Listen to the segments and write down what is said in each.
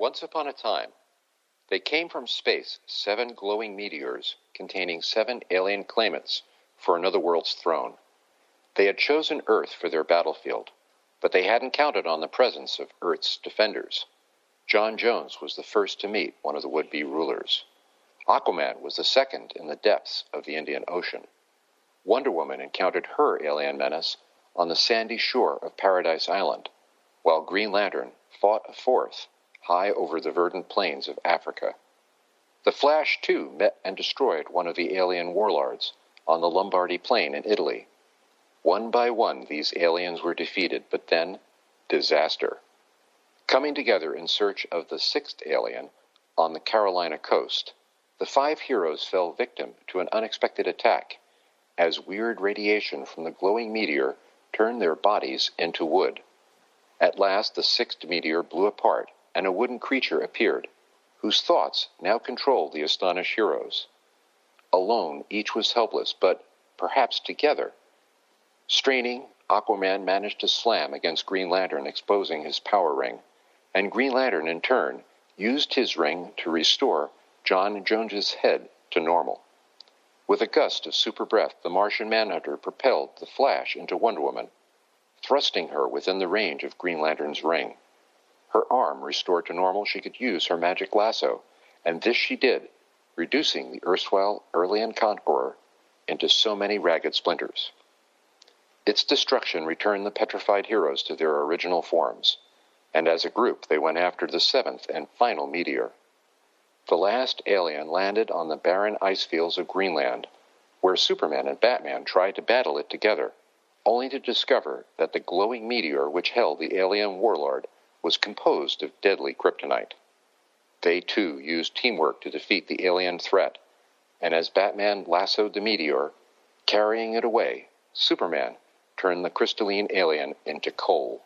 Once upon a time, they came from space 7 glowing meteors containing 7 alien claimants for another world's throne. They had chosen Earth for their battlefield, but they hadn't counted on the presence of Earth's defenders. John Jones was the first to meet one of the would-be rulers. Aquaman was the second in the depths of the Indian Ocean. Wonder Woman encountered her alien menace on the sandy shore of Paradise Island, while Green Lantern fought a fourth high over the verdant plains of Africa. The Flash, too, met and destroyed one of the alien warlords on the Lombardy Plain in Italy. One by one, these aliens were defeated, but then, disaster. Coming together in search of the 6th alien on the Carolina coast, the 5 heroes fell victim to an unexpected attack, as weird radiation from the glowing meteor turned their bodies into wood. At last, the 6th meteor blew apart, and a wooden creature appeared, whose thoughts now controlled the astonished heroes. Alone, each was helpless, but perhaps together. Straining, Aquaman managed to slam against Green Lantern, exposing his power ring, and Green Lantern, in turn, used his ring to restore John Jones's head to normal. With a gust of super breath, the Martian Manhunter propelled the Flash into Wonder Woman, thrusting her within the range of Green Lantern's ring. Her arm restored to normal, she could use her magic lasso, and this she did, reducing the erstwhile alien conqueror into so many ragged splinters. Its destruction returned the petrified heroes to their original forms, and as a group they went after the 7th and final meteor. The last alien landed on the barren ice fields of Greenland, where Superman and Batman tried to battle it together, only to discover that the glowing meteor which held the alien warlord was composed of deadly kryptonite. They, too, used teamwork to defeat the alien threat, and as Batman lassoed the meteor, carrying it away, Superman turned the crystalline alien into coal.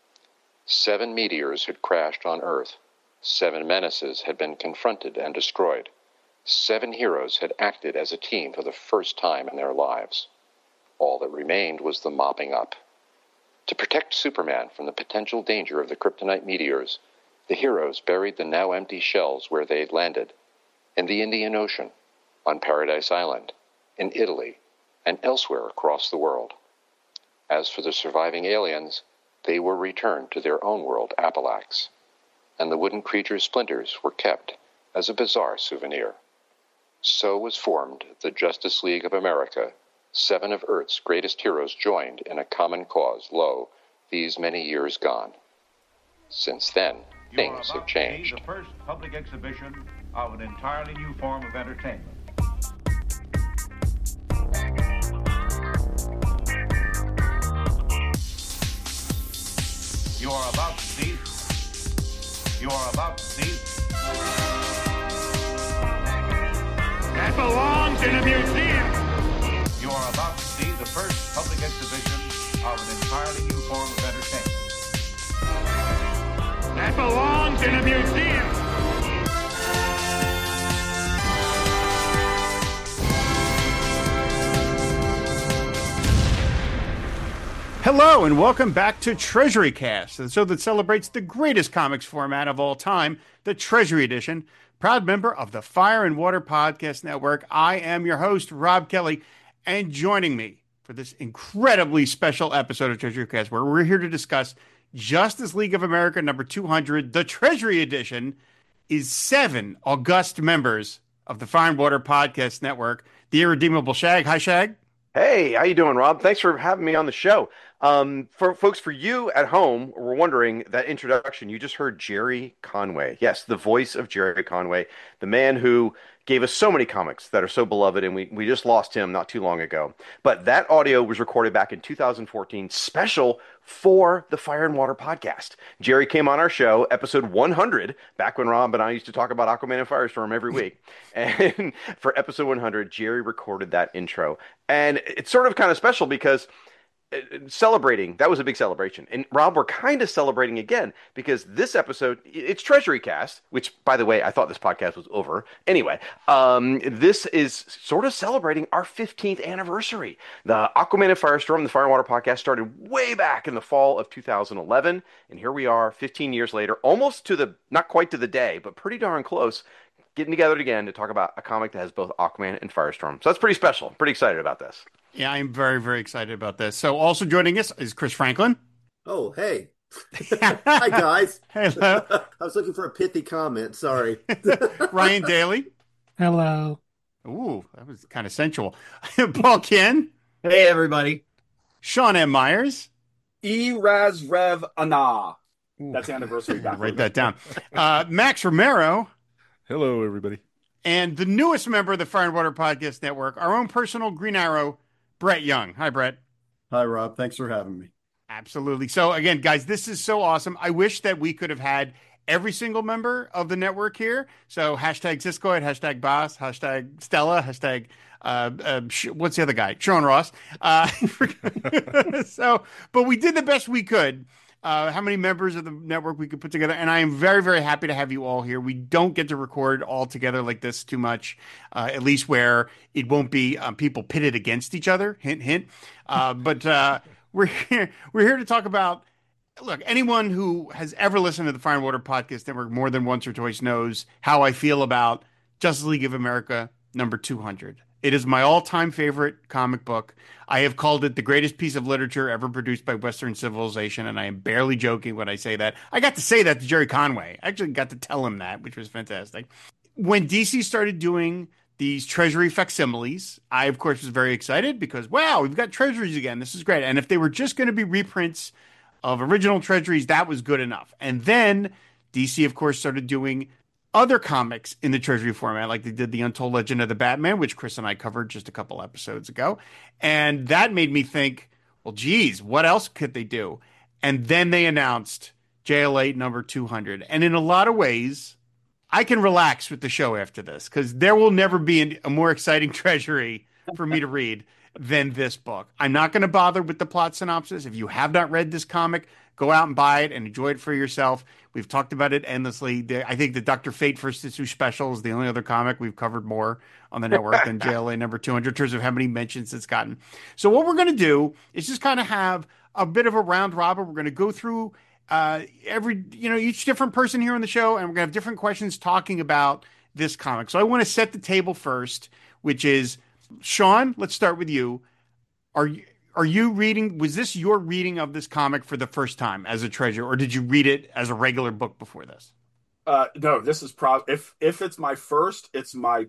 7 meteors had crashed on Earth. 7 menaces had been confronted and destroyed. 7 heroes had acted as a team for the first time in their lives. All that remained was the mopping up. To protect Superman from the potential danger of the kryptonite meteors, the heroes buried the now empty shells where they had landed, in the Indian Ocean, on Paradise Island, in Italy, and elsewhere across the world. As for the surviving aliens, they were returned to their own world, Apalax, and the wooden creature's splinters were kept as a bizarre souvenir. So was formed the Justice League of America. 7 of Earth's greatest heroes joined in a common cause, lo, these many years gone. Since then, things have changed. The first public exhibition of an entirely new form of entertainment. You are about to see. That belongs in a museum. You are about to see the first public exhibition of an entirely new form of entertainment. That belongs in a museum. Hello and welcome back to Treasury Cast, the show that celebrates the greatest comics format of all time, the Treasury Edition. Proud member of the Fire and Water Podcast Network. I am your host, Rob Kelly, and joining me for this incredibly special episode of Treasury Cast, where we're here to discuss Justice League of America number 200, the Treasury Edition, is 7 august members of the Fire and Water Podcast Network. The Irredeemable Shag. Hi, Shag. Hey, how you doing, Rob? Thanks for having me on the show. For you at home, we're wondering that introduction, you just heard Jerry Conway. Yes, the voice of Jerry Conway, the man who gave us so many comics that are so beloved, and we just lost him not too long ago. But that audio was recorded back in 2014, special for the Fire and Water Podcast. Jerry came on our show, episode 100, back when Rob and I used to talk about Aquaman and Firestorm every week. And for episode 100, Jerry recorded that intro. And it's sort of kind of special because celebrating. That was a big celebration. And Rob, we're kind of celebrating again because this episode, it's Treasury Cast, which, by the way, I thought this podcast was over. Anyway, this is sort of celebrating our 15th anniversary. The Aquaman and Firestorm, the Fire and Water podcast, started way back in the fall of 2011. And here we are 15 years later, almost to the, not quite to the day, but pretty darn close, getting together again to talk about a comic that has both Aquaman and Firestorm. So that's pretty special. Pretty excited about this. Yeah, I'm very, very excited about this. So also joining us is Chris Franklin. Oh, hey. Hi, guys. Hello. I was looking for a pithy comment. Sorry. Ryan Daly. Hello. Ooh, that was kind of sensual. Paul Ken. Hey, everybody. Sean M. Myers. Raz Rev Ana. That's the anniversary. Write that down. Max Romero. Hello, everybody. And the newest member of the Fire and Water Podcast Network, our own personal Green Arrow, Brett Young. Hi, Brett. Hi, Rob. Thanks for having me. Absolutely. So again, guys, this is so awesome. I wish that we could have had every single member of the network here. So hashtag Siskoid, hashtag Boss, hashtag Stella, hashtag what's the other guy? Sean Ross. But we did the best we could. How many members of the network we could put together. And I am very, very happy to have you all here. We don't get to record all together like this too much, at least where it won't be people pitted against each other. Hint, hint. But we're here to talk about, look, anyone who has ever listened to the Fire and Water Podcast Network more than once or twice knows how I feel about Justice League of America number 200. It is my all-time favorite comic book. I have called it the greatest piece of literature ever produced by Western civilization, and I am barely joking when I say that. I got to say that to Jerry Conway. I actually got to tell him that, which was fantastic. When DC started doing these Treasury facsimiles, I, of course, was very excited because, wow, we've got Treasuries again. This is great. And if they were just going to be reprints of original Treasuries, that was good enough. And then DC, of course, started doing other comics in the Treasury format, like they did the Untold Legend of the Batman, which Chris and I covered just a couple episodes ago. And that made me think, well, geez, what else could they do? And then they announced JLA number 200. And in a lot of ways, I can relax with the show after this because there will never be a more exciting Treasury for me to read than this book. I'm not going to bother with the plot synopsis. If you have not read this comic, go out and buy it and enjoy it for yourself. We've talked about it endlessly. I think the Dr. Fate First Issue Special is the only other comic we've covered more on the network than JLA number 200 in terms of how many mentions it's gotten. So what we're going to do is just kind of have a bit of a round robin. We're going to go through each different person here on the show, and we're going to have different questions talking about this comic. So I want to set the table first, which is, Sean, let's start with you. Are you reading, was this your reading of this comic for the first time as a treasure, or did you read it as a regular book before this? No, this is if it's my first, it's my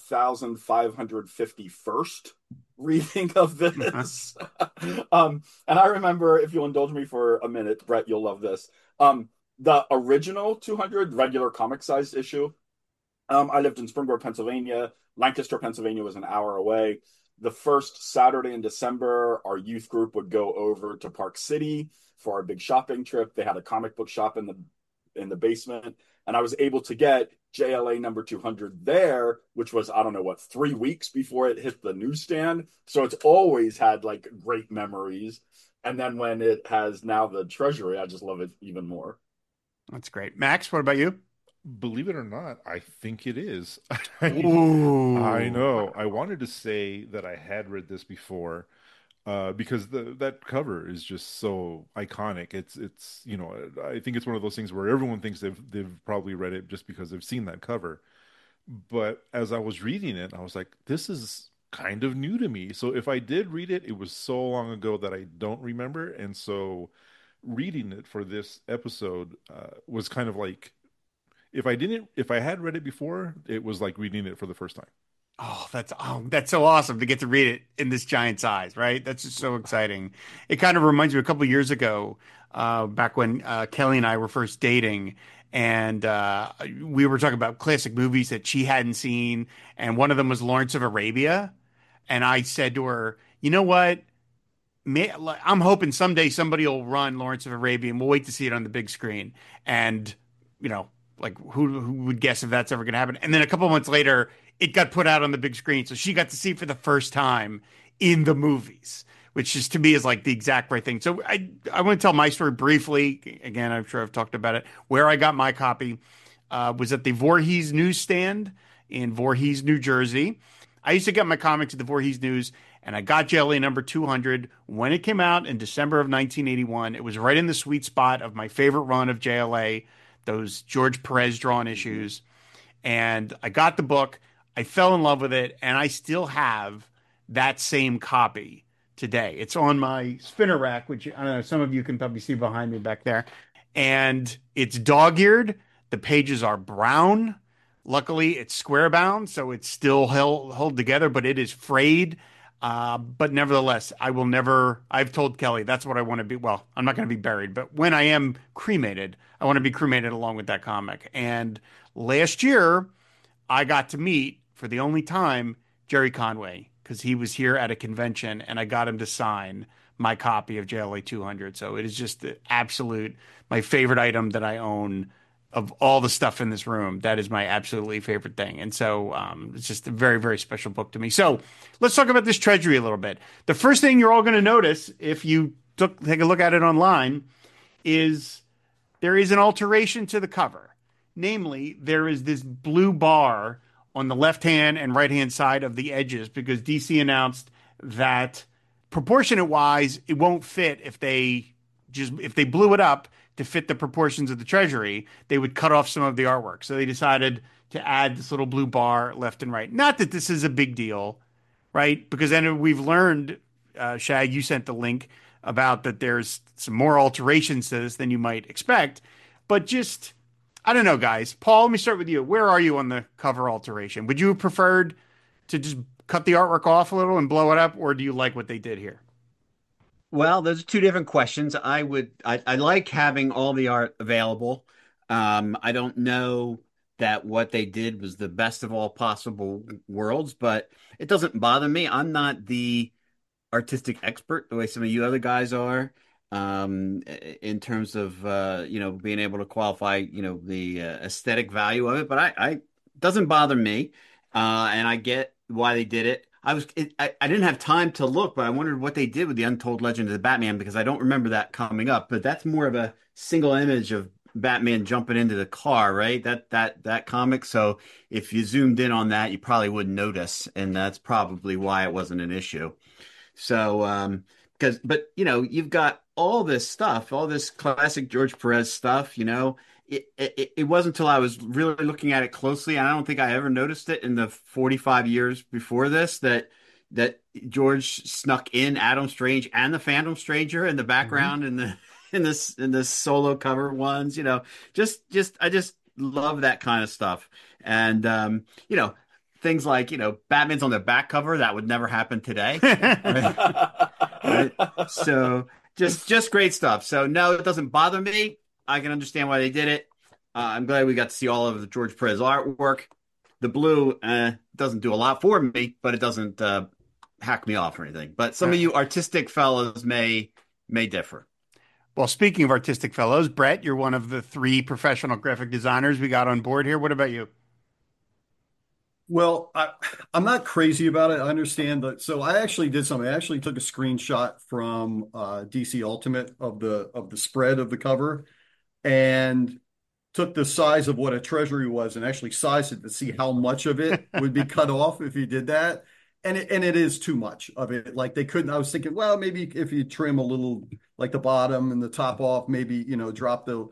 12,551st reading of this. And I remember, if you'll indulge me for a minute, Brett, you'll love this. The original 200 regular comic sized issue. I lived in Springboard, Pennsylvania. Lancaster, Pennsylvania was an hour away. The first Saturday in December, our youth group would go over to Park City for our big shopping trip. They had a comic book shop in the basement, and I was able to get JLA number 200 there, which was, 3 weeks before it hit the newsstand. So it's always had like great memories. And then when it has now the Treasury, I just love it even more. That's great. Max, what about you? Believe it or not, I think it is. Ooh. I know. I wanted to say that I had read this before because that cover is just so iconic. It's I think it's one of those things where everyone thinks they've probably read it just because they've seen that cover. But as I was reading it, I was like, this is kind of new to me. So if I did read it, it was so long ago that I don't remember. And so reading it for this episode was kind of like, if I had read it before, it was like reading it for the first time. That's so awesome to get to read it in this giant size, right? That's just so exciting. It kind of reminds me of a couple of years ago, back when Kelly and I were first dating, and we were talking about classic movies that she hadn't seen, and one of them was Lawrence of Arabia. And I said to her, you know what? I'm hoping someday somebody will run Lawrence of Arabia, and we'll wait to see it on the big screen. And, like who would guess if that's ever going to happen? And then a couple of months later, it got put out on the big screen. So she got to see it for the first time in the movies, which is to me is like the exact right thing. So I want to tell my story briefly. Again, I'm sure I've talked about it. Where I got my copy was at the Voorhees newsstand in Voorhees, New Jersey. I used to get my comics at the Voorhees News, and I got JLA number 200 when it came out in December of 1981. It was right in the sweet spot of my favorite run of JLA, those George Perez drawn issues. And I got the book. I fell in love with it, and I still have that same copy today. It's on my spinner rack, which I don't know, some of you can probably see behind me back there. And it's dog-eared. The pages are brown. Luckily, it's square bound, so it's still held together, but it is frayed. But nevertheless, I've told Kelly that's what I want to be. Well, I'm not going to be buried, but when I am cremated, I want to be cremated along with that comic. And last year, I got to meet for the only time Jerry Conway because he was here at a convention and I got him to sign my copy of JLA 200. So it is just the absolute, my favorite item that I own of all the stuff in this room. That is my absolutely favorite thing. And so it's just a very, very special book to me. So let's talk about this treasury a little bit. The first thing you're all going to notice if you take a look at it online is there is an alteration to the cover. Namely, there is this blue bar on the left-hand and right-hand side of the edges because DC announced that proportionate-wise, it won't fit if they blew it up to fit the proportions of the treasury, they would cut off some of the artwork. So they decided to add this little blue bar left and right. Not that this is a big deal, right? Because then we've learned, Shag, you sent the link about that there's some more alterations to this than you might expect. But just, I don't know, guys. Paul, let me start with you. Where are you on the cover alteration? Would you have preferred to just cut the artwork off a little and blow it up, or do you like what they did here? Well, those are two different questions. I like having all the art available. I don't know that what they did was the best of all possible worlds, but it doesn't bother me. I'm not the artistic expert the way some of you other guys are, in terms of being able to qualify the aesthetic value of it. But I doesn't bother me, and I get why they did it. I didn't have time to look, but I wondered what they did with the Untold Legend of the Batman because I don't remember that coming up. But that's more of a single image of Batman jumping into the car, right? That comic. So if you zoomed in on that, you probably wouldn't notice, and that's probably why it wasn't an issue. So but you've got all this stuff, all this classic George Perez stuff, It wasn't until I was really looking at it closely, and I don't think I ever noticed it in the 45 years before this, that George snuck in Adam Strange and the Phantom Stranger in the background in the solo cover ones. I just love that kind of stuff. And things like Batman's on the back cover, that would never happen today. Right? So just great stuff. So no, it doesn't bother me. I can understand why they did it. I'm glad we got to see all of the George Perez artwork. The blue doesn't do a lot for me, but it doesn't hack me off or anything. But some of you artistic fellows may differ. Well, speaking of artistic fellows, Brett, you're one of the 3 professional graphic designers we got on board here. What about you? Well, I'm not crazy about it. I understand that. So I actually did something. I actually took a screenshot from DC Ultimate of the spread of the cover and took the size of what a treasury was and actually sized it to see how much of it would be cut off if you did that. And it is too much of it. Like they couldn't, I was thinking, well, maybe if you trim a little, like the bottom and the top off, maybe, drop the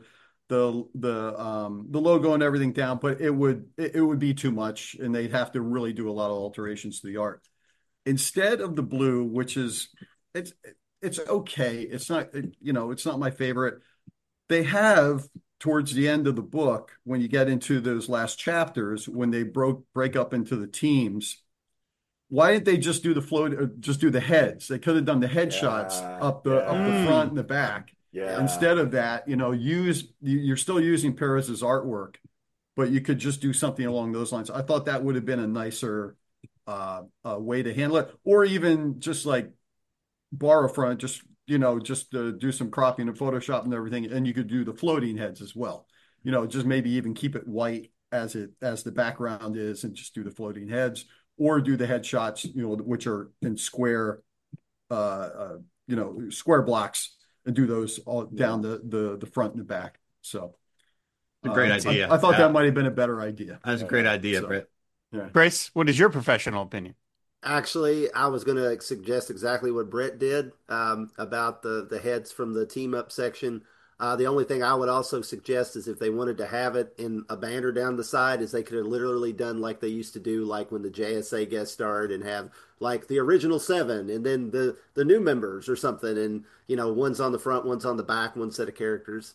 logo and everything down, but it would be too much and they'd have to really do a lot of alterations to the art. Instead of the blue, which is, it's okay. It's not, it's not my favorite. They have towards the end of the book, when you get into those last chapters, when they break up into the teams, why didn't they just do just do the heads? They could have done the headshots up the front and the back. Yeah. Instead of that, you're still using Perez's artwork, but you could just do something along those lines. I thought that would have been a nicer way to handle it, or even just like borrow front, just do some cropping and Photoshop and everything, and you could do the floating heads as well. Just maybe even keep it white as the background is, and just do the floating heads, or do the headshots, which are in square square blocks and do those all down the front and the back. So It's a great idea. I thought that might have been a better idea. That's a great idea, Britt. Yeah. Grace, what is your professional opinion? Actually, I was going to suggest exactly what Brett did about the heads from the team up section. The only thing I would also suggest is if they wanted to have it in a banner down the side, is they could have literally done like they used to do, like when the JSA guest starred, and have like the original 7 and then the new members or something, and one's on the front, one's on the back, one set of characters.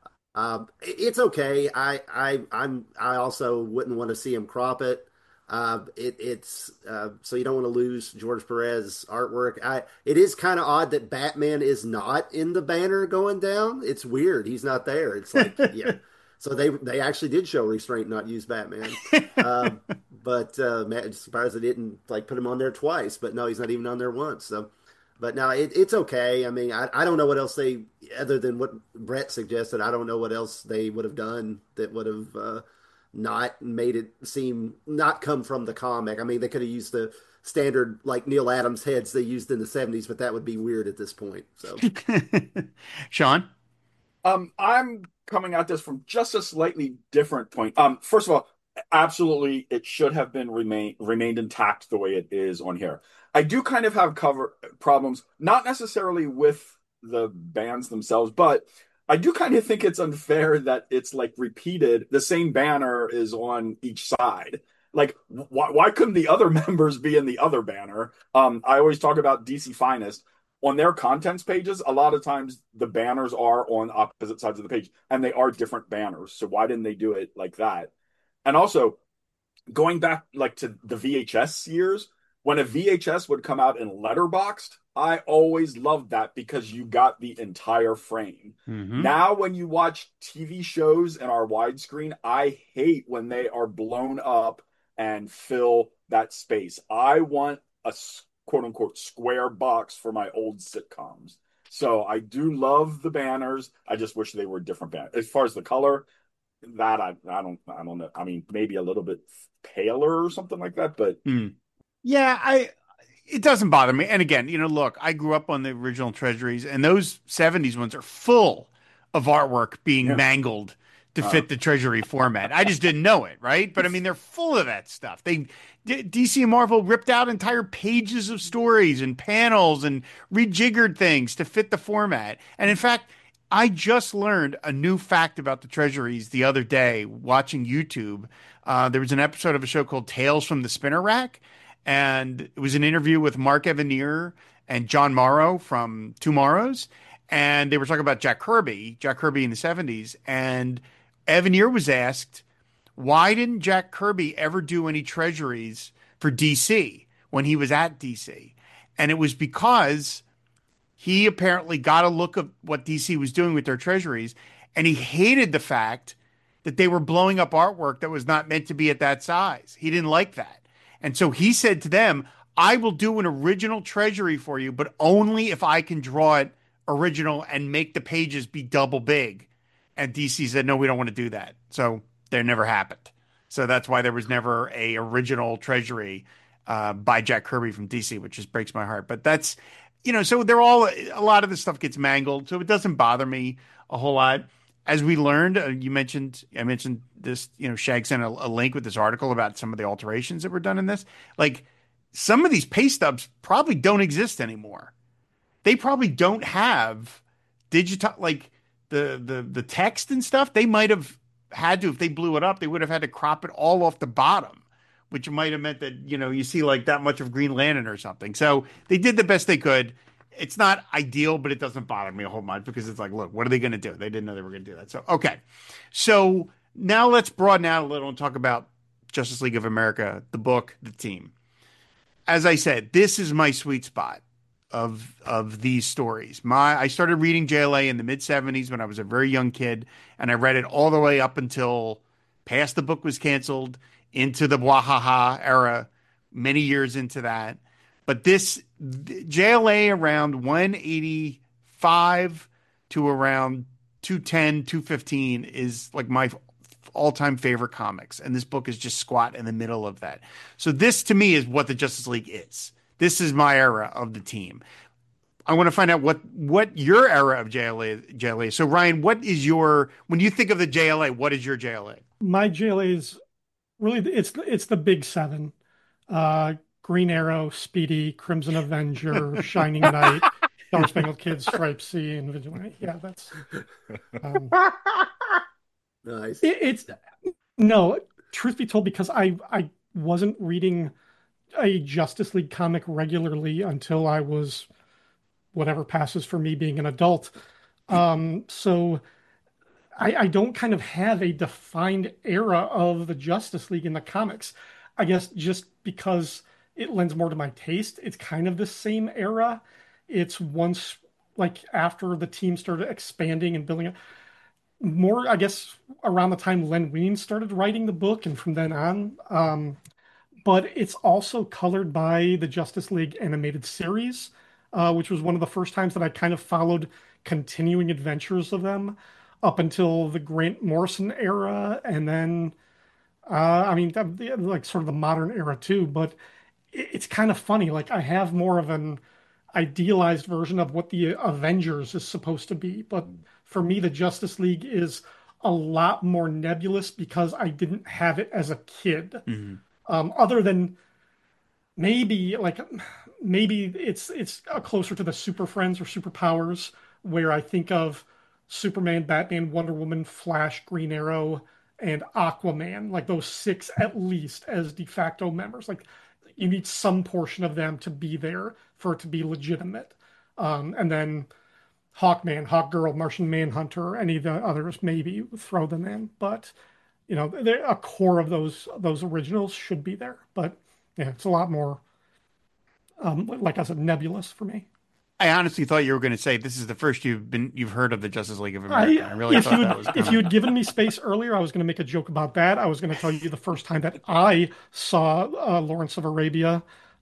It's okay. I also wouldn't want to see him crop it. It's so you don't want to lose George Perez artwork. It is kind of odd that Batman is not in the banner going down. It's weird. He's not there. It's like, yeah. So they actually did show restraint, not use Batman. But I'm surprised they didn't like put him on there twice. But no, he's not even on there once. So, but no, it's okay. I mean, I don't know what else other than what Brett suggested. I don't know what else they would have done that would have not made it seem not come from the comic. I mean, they could have used the standard like Neil Adams heads they used in the 70s, but that would be weird at this point. So, Sean, I'm coming at this from just a slightly different point. First of all, absolutely, it should have been remained intact the way it is on here. I do kind of have problems, not necessarily with the bands themselves, but I do kind of think it's unfair that it's like repeated. The same banner is on each side. Like, why couldn't the other members be in the other banner? I always talk about DC Finest. On their contents pages, a lot of times the banners are on opposite sides of the page, and they are different banners. So why didn't they do it like that? And also, going back like to the VHS years, when a VHS would come out in letterboxed, I always loved that because you got the entire frame. Mm-hmm. Now, when you watch TV shows in our widescreen, I hate when they are blown up and fill that space. I want a quote unquote square box for my old sitcoms. So I do love the banners. I just wish they were different banners. As far as the color, that I don't know. I mean, maybe a little bit paler or something like that, but yeah, it doesn't bother me. And again, look, I grew up on the original Treasuries, and those 70s ones are full of artwork being mangled to fit the Treasury format. I just didn't know it, right? But I mean, they're full of that stuff. DC and Marvel ripped out entire pages of stories and panels and rejiggered things to fit the format. And in fact, I just learned a new fact about the Treasuries the other day watching YouTube. There was an episode of a show called Tales from the Spinner Rack, and it was an interview with Mark Evanier and John Morrow from Tomorrow's, and they were talking about Jack Kirby in the 70s, and Evanier was asked, why didn't Jack Kirby ever do any Treasuries for DC when he was at DC? And it was because he apparently got a look of what DC was doing with their Treasuries, and he hated the fact that they were blowing up artwork that was not meant to be at that size. He didn't like that. And so he said to them, I will do an original Treasury for you, but only if I can draw it original and make the pages be double big. And DC said, no, we don't want to do that. So that never happened. So that's why there was never a original Treasury by Jack Kirby from DC, which just breaks my heart. But that's, so they're all, a lot of the stuff gets mangled. So it doesn't bother me a whole lot. As we learned, I mentioned this, Shag sent a link with this article about some of the alterations that were done in this. Like, some of these pay stubs probably don't exist anymore. They probably don't have digital, like the text and stuff. They might have had to, if they blew it up, they would have had to crop it all off the bottom, which might have meant that, you see like that much of Green Lantern or something. So they did the best they could. It's not ideal, but it doesn't bother me a whole bunch because it's like, look, what are they going to do? They didn't know they were going to do that. So, okay. So now let's broaden out a little and talk about Justice League of America, the book, the team. As I said, this is my sweet spot of these stories. I started reading JLA in the mid-70s when I was a very young kid, and I read it all the way up until past the book was canceled, into the Wahaha era, many years into that. But this JLA around 185 to around 210, 215 is like my all-time favorite comics. And this book is just squat in the middle of that. So this to me is what the Justice League is. This is my era of the team. I want to find out what your era of JLA is. So Ryan, what is your when you think of the JLA? What is your JLA? My JLA is really it's the big seven: Green Arrow, Speedy, Crimson Avenger, Shining Knight, Star Spangled Kid, Striped Sea, and Vigilante. Yeah, that's Nice. it's no. Truth be told, because I wasn't reading a Justice League comic regularly until I was whatever passes for me being an adult. So I don't kind of have a defined era of the Justice League in the comics. I guess just because it lends more to my taste, it's kind of the same era. It's once like after the team started expanding and building it more, I guess, around the time Len Wein started writing the book and from then on. But it's also colored by the Justice League animated series, which was one of the first times that I kind of followed continuing adventures of them up until the Grant Morrison era, and then I mean, like sort of the modern era too. But it's kind of funny. Like I have more of an idealized version of what the Avengers is supposed to be, but for me, the Justice League is a lot more nebulous because I didn't have it as a kid. Other than maybe it's closer to the Super Friends or Superpowers, where I think of Superman, Batman, Wonder Woman, Flash, Green Arrow, and Aquaman, like those six at least as de facto members. Like you need some portion of them to be there for it to be legitimate. And then Hawkman, Hawkgirl, Martian Manhunter, any of the others maybe throw them in, but a core of those originals should be there. But yeah, it's a lot more, like I said, nebulous for me. I honestly thought you were going to say this is the first you've heard of the Justice League of America. I really thought that was if you had given me space earlier, I was going to make a joke about that. I was going to tell you the first time that I saw Lawrence of Arabia.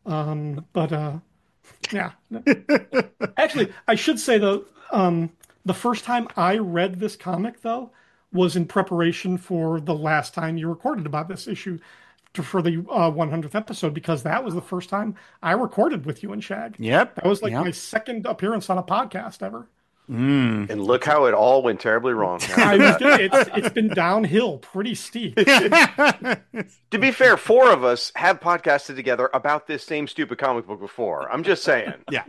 Yeah. Actually, I should say though, the first time I read this comic though was in preparation for the last time you recorded about this issue for the 100th episode, because that was the first time I recorded with you and Shag. Yep. That was like my second appearance on a podcast ever. And look how it all went terribly wrong. It's been downhill pretty steep. To be fair, four of us have podcasted together about this same stupid comic book before. I'm just saying. Yeah.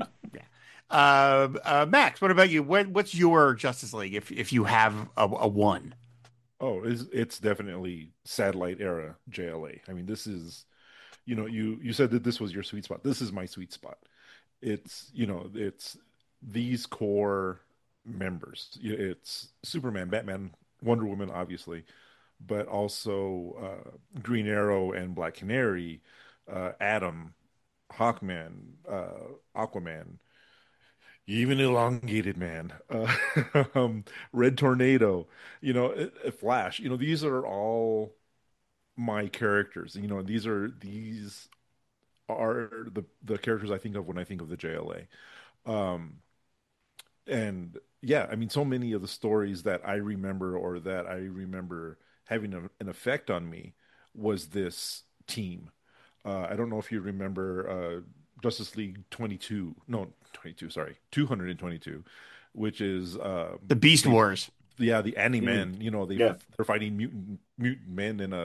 Max, what about you? What's your Justice League if you have a one? Oh, it's definitely satellite era JLA. I mean, this is, you said that this was your sweet spot. This is my sweet spot. It's these core members. It's Superman, Batman, Wonder Woman, obviously, but also Green Arrow and Black Canary, Atom, Hawkman, Aquaman, even Elongated Man, Red Tornado, Flash. These are all my characters. These are the characters I think of when I think of the JLA. And yeah, I mean, so many of the stories that I remember or that I remember having an effect on me was this team. I don't know if you remember Justice League 222, which is the Beast Wars. Yeah, the Ani-Men. They're fighting mutant men in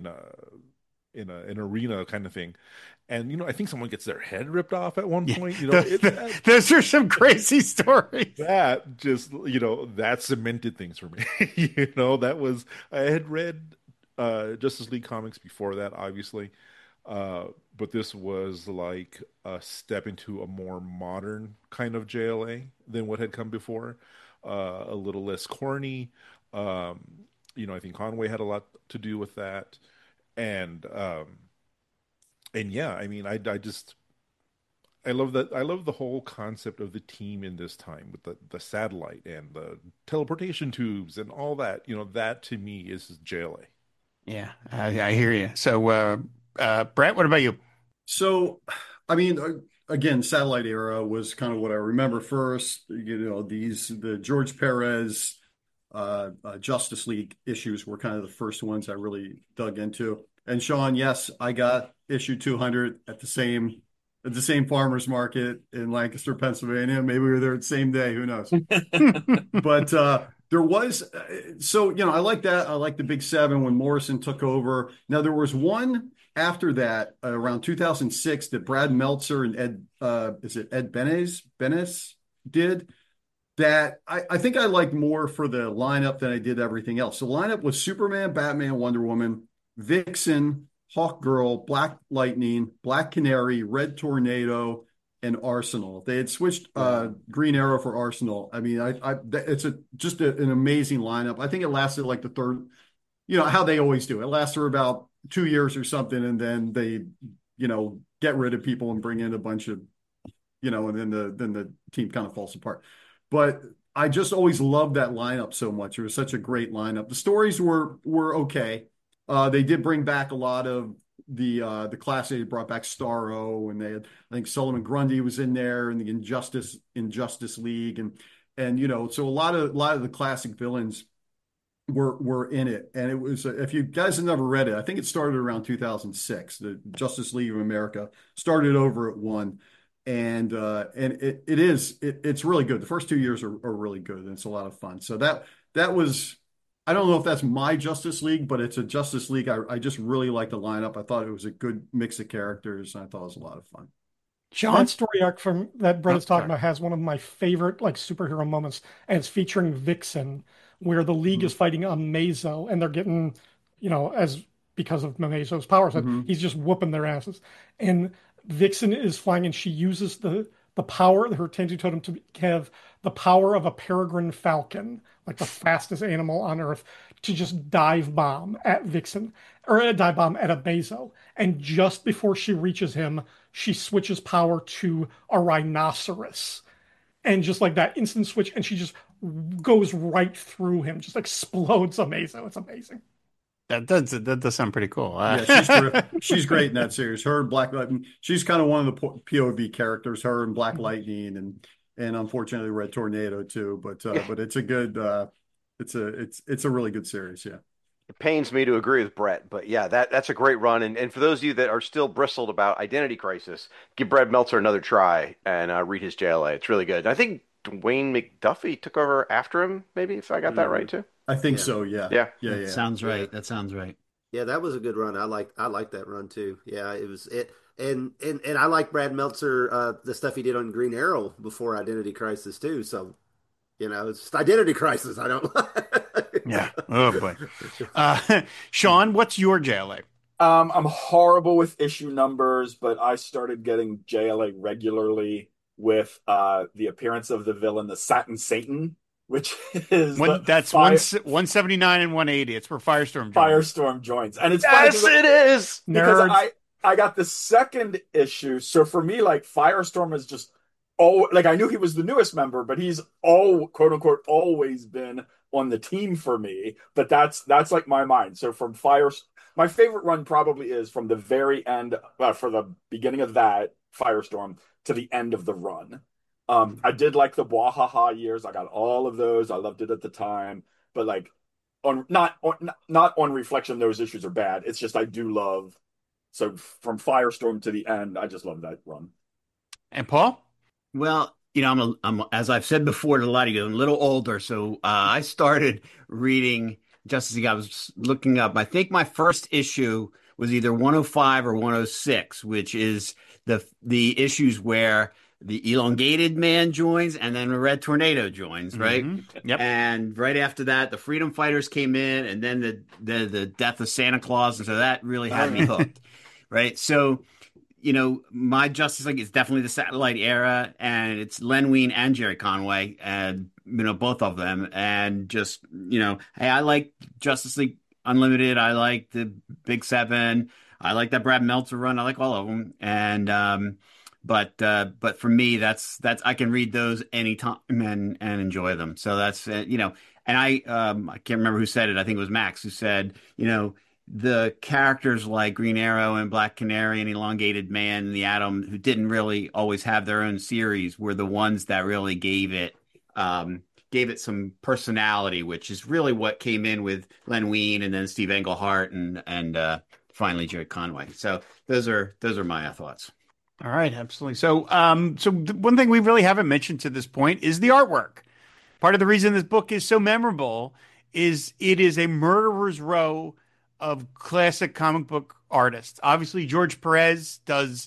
an arena kind of thing. And I think someone gets their head ripped off at one point. Those are some crazy stories. That just that cemented things for me. That was I had read Justice League comics before that, obviously, but this was like a step into a more modern kind of JLA than what had come before. A little less corny. I think Conway had a lot to do with that, and yeah, I mean, I love that. I love the whole concept of the team in this time with the satellite and the teleportation tubes and all that. That to me is JLA. Yeah, I hear you. So, Brett, what about you? So, I mean, again, satellite era was kind of what I remember first. The George Perez Justice League issues were kind of the first ones I really dug into. And Sean, yes, I got issue 200 at the same at the same farmer's market in Lancaster, Pennsylvania. Maybe we were there the same day. Who knows? But there was, I like that. I like the Big Seven when Morrison took over. Now, there was one after that, around 2006, that Brad Meltzer and Ed Benes did that I think I liked more for the lineup than I did everything else. The lineup was Superman, Batman, Wonder Woman, Vixen, Hawkgirl, Black Lightning, Black Canary, Red Tornado, and Arsenal. They had switched Green Arrow for Arsenal. I mean, it's just an amazing lineup. I think it lasted like the third, how they always do. It lasts for about 2 years or something, and then they, get rid of people and bring in a bunch of, and then the team kind of falls apart. But I just always loved that lineup so much. It was such a great lineup. The stories were okay. They did bring back a lot of the class. They brought back Starro, and they had, I think Solomon Grundy was in there, and the Injustice League, and so a lot of the classic villains were in it. And it was, if you guys have never read it, I think it started around 2006. The Justice League of America started over at one. And it's really good. The first 2 years are really good, and it's a lot of fun. So that was, I don't know if that's my Justice League, but it's a Justice League. I just really like the lineup. I thought it was a good mix of characters, and I thought it was a lot of fun. Sean? That story arc from that Brett is talking about has one of my favorite superhero moments, and it's featuring Vixen, where the League is fighting Amazo, and they're getting, because of Amazo's powers, he's just whooping their asses. And Vixen is flying, and she uses the power, her Tenzu totem, to have the power of a peregrine falcon, like the fastest animal on Earth, to just dive bomb at Vixen, or a dive bomb at Amazo. And just before she reaches him, she switches power to a rhinoceros. And just like that instant switch, and she just goes right through him, just explodes Amazo. It's amazing. That does sound pretty cool. Yeah, she's great in that series. Her and Black Lightning. She's kind of one of the POV characters. Her and Black Lightning, and unfortunately Red Tornado too. But it's a good. It's a really good series. Yeah. It pains me to agree with Brett, but yeah, that's a great run. And for those of you that are still bristled about Identity Crisis, give Brad Meltzer another try and read his JLA. It's really good. I think Dwayne McDuffie took over after him, maybe, if I got that right too. I think so. Yeah. Yeah. Sounds right. That sounds right. Yeah, that was a good run. I like that run too. Yeah, it was it. And I like Brad Meltzer, the stuff he did on Green Arrow before Identity Crisis too. So, it's just Identity Crisis. I don't. Yeah. Oh boy. Sean, what's your JLA? I'm horrible with issue numbers, but I started getting JLA regularly with the appearance of the villain, the Satin Satan, which is that's 179 and 180. It's where Firestorm joins. Firestorm joins, and it's it is because I got the second issue. So for me, like Firestorm is just I knew he was the newest member, but he's quote unquote always been on the team for me. But that's like my mind. So from my favorite run probably is from the very end, for the beginning of that Firestorm to the end of the run. I did like the Wahaha years. I got all of those. I loved it at the time. But like not on reflection, those issues are bad. It's just I do love. So from Firestorm to the end, I just love that run. And Paul? Well, I'm as I've said before to a lot of you, I'm a little older, so I started reading Justice League. I was looking up. I think my first issue was either 105 or 106, which is the issues where the elongated man joins and then the Red Tornado joins, right? Mm-hmm. Yep. And right after that, the Freedom Fighters came in, and then the death of Santa Claus, and so that really had me hooked, right? So, my Justice League is definitely the Satellite era, and it's Len Wein and Jerry Conway, and both of them, and just hey, I like Justice League Unlimited, I like the Big Seven, I like that Brad Meltzer run, I like all of them, and but for me, that's I can read those anytime and enjoy them. So that's and I can't remember who said it. I think it was Max who said the characters like Green Arrow and Black Canary and Elongated Man and the Atom, who didn't really always have their own series, were the ones that really gave it some personality, which is really what came in with Len Wein and then Steve Englehart and finally Jerry Conway. So those are my thoughts. All right, absolutely. One thing we really haven't mentioned to this point is the artwork. Part of the reason this book is so memorable is it is a murderer's row of classic comic book artists. Obviously, George Perez does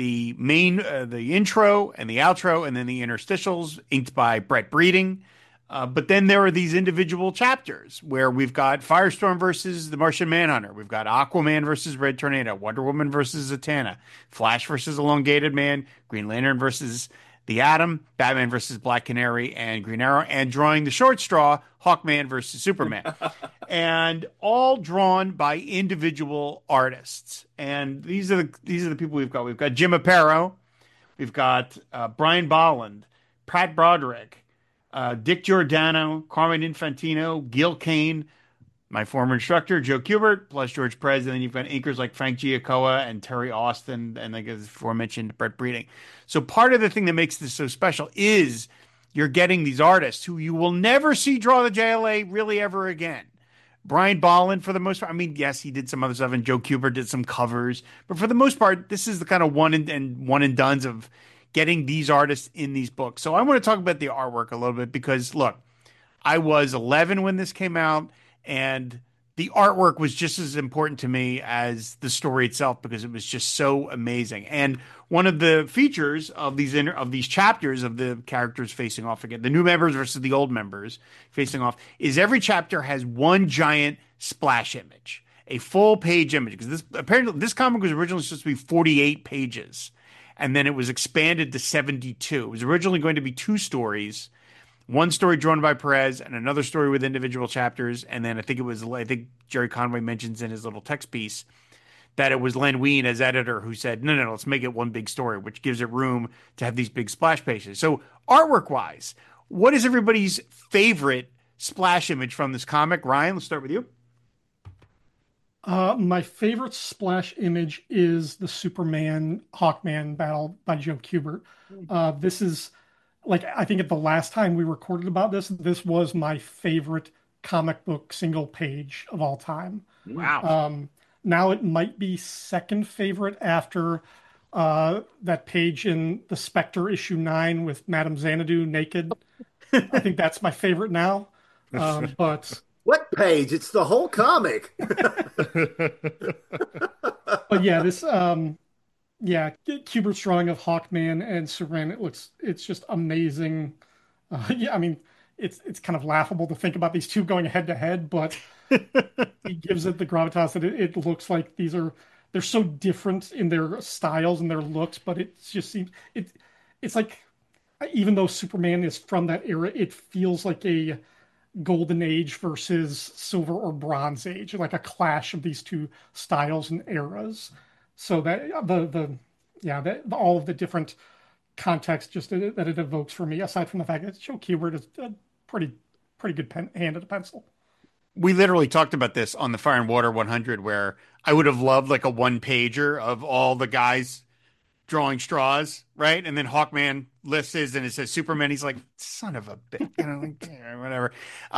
the intro and the outro, and then the interstitials, inked by Brett Breeding. But then there are these individual chapters where we've got Firestorm versus the Martian Manhunter. We've got Aquaman versus Red Tornado, Wonder Woman versus Zatanna, Flash versus Elongated Man, Green Lantern versus the Atom, Batman versus Black Canary and Green Arrow, and drawing the short straw, Hawkman versus Superman. And all drawn by individual artists. And these are the people we've got. We've got Jim Aparo, we've got Brian Bolland, Pat Broderick, Dick Giordano, Carmine Infantino, Gil Kane, my former instructor, Joe Kubert, plus George Perez. And then you've got inkers like Frank Giacoa and Terry Austin, and like as aforementioned, Brett Breeding. So part of the thing that makes this so special is you're getting these artists who you will never see draw the JLA really ever again. Brian Bolland, for the most part, I mean, yes, he did some other stuff, and Joe Kubert did some covers, but for the most part, this is the kind of one and dones of getting these artists in these books. So I want to talk about the artwork a little bit because, look, I was 11 when this came out, and the artwork was just as important to me as the story itself because it was just so amazing. And one of the features of these chapters of the characters facing off again, the new members versus the old members facing off, is every chapter has one giant splash image, a full page image. Because this comic was originally supposed to be 48 pages, and then it was expanded to 72. It was originally going to be 2 stories. One story drawn by Perez and another story with individual chapters. And then I think Jerry Conway mentions in his little text piece that it was Len Wein as editor who said, no, let's make it one big story, which gives it room to have these big splash pages. So artwork wise, what is everybody's favorite splash image from this comic? Ryan, let's start with you. My favorite splash image is the Superman Hawkman battle by Joe Kubert. This is, like, I think at the last time we recorded about this was my favorite comic book single page of all time. Wow. Now it might be second favorite after that page in the Spectre issue 9 with Madame Xanadu naked. I think that's my favorite now. But what page? It's the whole comic. But yeah, Kubert's drawing of Hawkman and Superman, it's just amazing. I mean, it's kind of laughable to think about these two going head to head, but he gives it the gravitas that it looks like they're so different in their styles and their looks, but it just seems it's like, even though Superman is from that era, it feels like a golden age versus silver or bronze age, like a clash of these two styles and eras. So that all of the different context just that it evokes for me, aside from the fact that Joe Kubert is a pretty good hand at a pencil. We literally talked about this on the Fire and Water 100, where I would have loved like a one pager of all the guys drawing straws, right? And then Hawkman lists his and it says Superman. He's like, son of a bitch, like, whatever.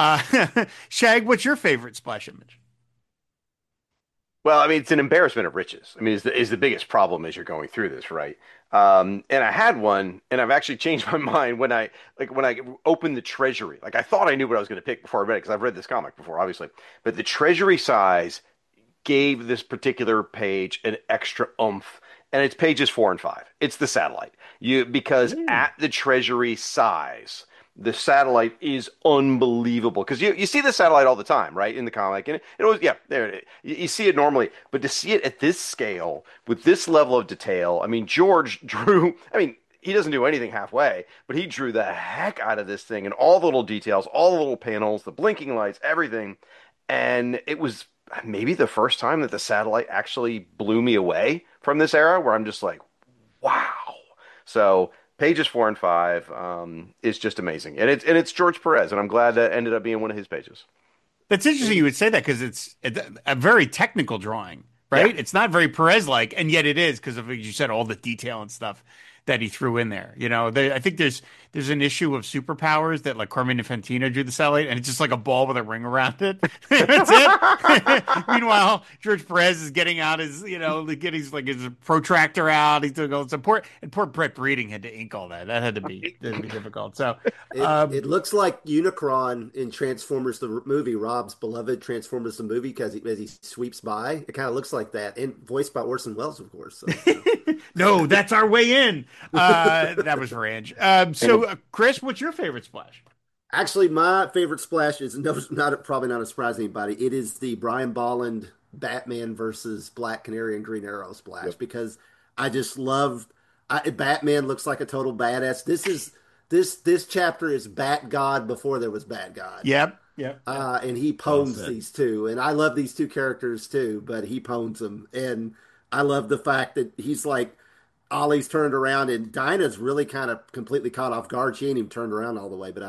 Shag, what's your favorite splash image? Well, I mean, it's an embarrassment of riches. I mean, is the biggest problem as you're going through this, right? And I had one, and I've actually changed my mind when I opened the Treasury. Like, I thought I knew what I was going to pick before I read it because I've read this comic before, obviously. But the Treasury size gave this particular page an extra oomph, and it's pages 4 and 5. It's the satellite. Because at the Treasury size, the satellite is unbelievable because you see the satellite all the time, right, in the comic, and it was there you see it normally, but to see it at this scale with this level of detail, I mean, George drew. I mean, he doesn't do anything halfway, but he drew the heck out of this thing and all the little details, all the little panels, the blinking lights, everything, and it was maybe the first time that the satellite actually blew me away from this era, where I'm just like, wow. So pages 4 and 5 is just amazing, and it's George Perez, and I'm glad that ended up being one of his pages. That's interesting you would say that because it's a very technical drawing, right? Yeah. It's not very Perez-like, and yet it is because of, as you said, all the detail and stuff that he threw in there. I think there's an issue of superpowers that like Carmine Infantino drew the satellite, and it's just like a ball with a ring around it. That's it. Meanwhile, George Perez is getting out getting his protractor out. He's doing all the support, and poor Brett Breeding had to ink all that. That had to be difficult. So it looks like Unicron in Transformers the movie, Rob's beloved Transformers the movie, because as he sweeps by, it kind of looks like that, and voiced by Orson Welles, of course. So. No, that's our way in. That was for Ange. Chris, what's your favorite splash? Actually, my favorite splash is probably not a surprise to anybody. It is the Brian Bolland Batman versus Black Canary and Green Arrow splash, because I just love Batman looks like a total badass. This chapter is Bat God before there was Bat God. Yep. And he pwns these two, and I love these two characters too, but he pwns them, and I love the fact that he's like, Ollie's turned around and Dinah's really kind of completely caught off guard. She ain't even turned around all the way, but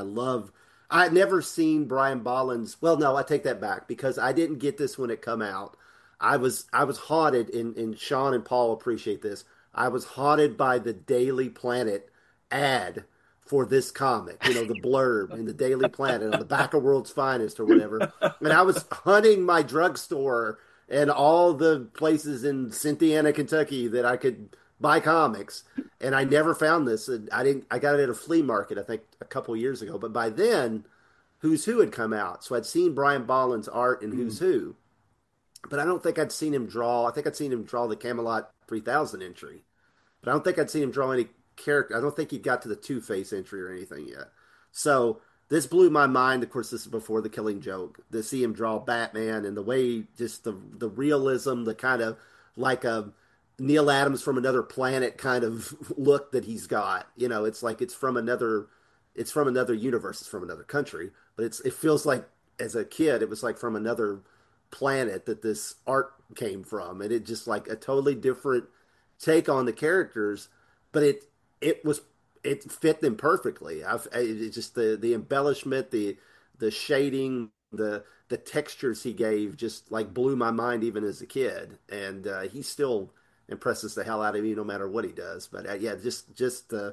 I had never seen Brian Bolland's. Well, no, I take that back, because I didn't get this when it come out. I was haunted, and Sean and Paul appreciate this. I was haunted by the Daily Planet ad for this comic, the blurb in the Daily Planet on the back of World's Finest or whatever. And I was hunting my drugstore and all the places in Cynthiana, Kentucky that I could buy comics, and I never found this. And I got it at a flea market, I think, a couple years ago. But by then, Who's Who had come out, so I'd seen Brian Bolland's art in Who's Who, but I don't think I'd seen him draw. I think I'd seen him draw the Camelot 3000 entry, but I don't think I'd seen him draw any character. I don't think he got to the Two-Face entry or anything yet. So this blew my mind. Of course, this is before The Killing Joke. To see him draw Batman, and the way, just the realism, the kind of like a Neil Adams from another planet kind of look that he's got. It's like it's from another universe, it's from another country, but it feels like, as a kid, it was like from another planet that this art came from, and it just like a totally different take on the characters, but it fit them perfectly. It's just the embellishment, the shading, the textures he gave just like blew my mind even as a kid, and he still impresses the hell out of me no matter what he does. But just the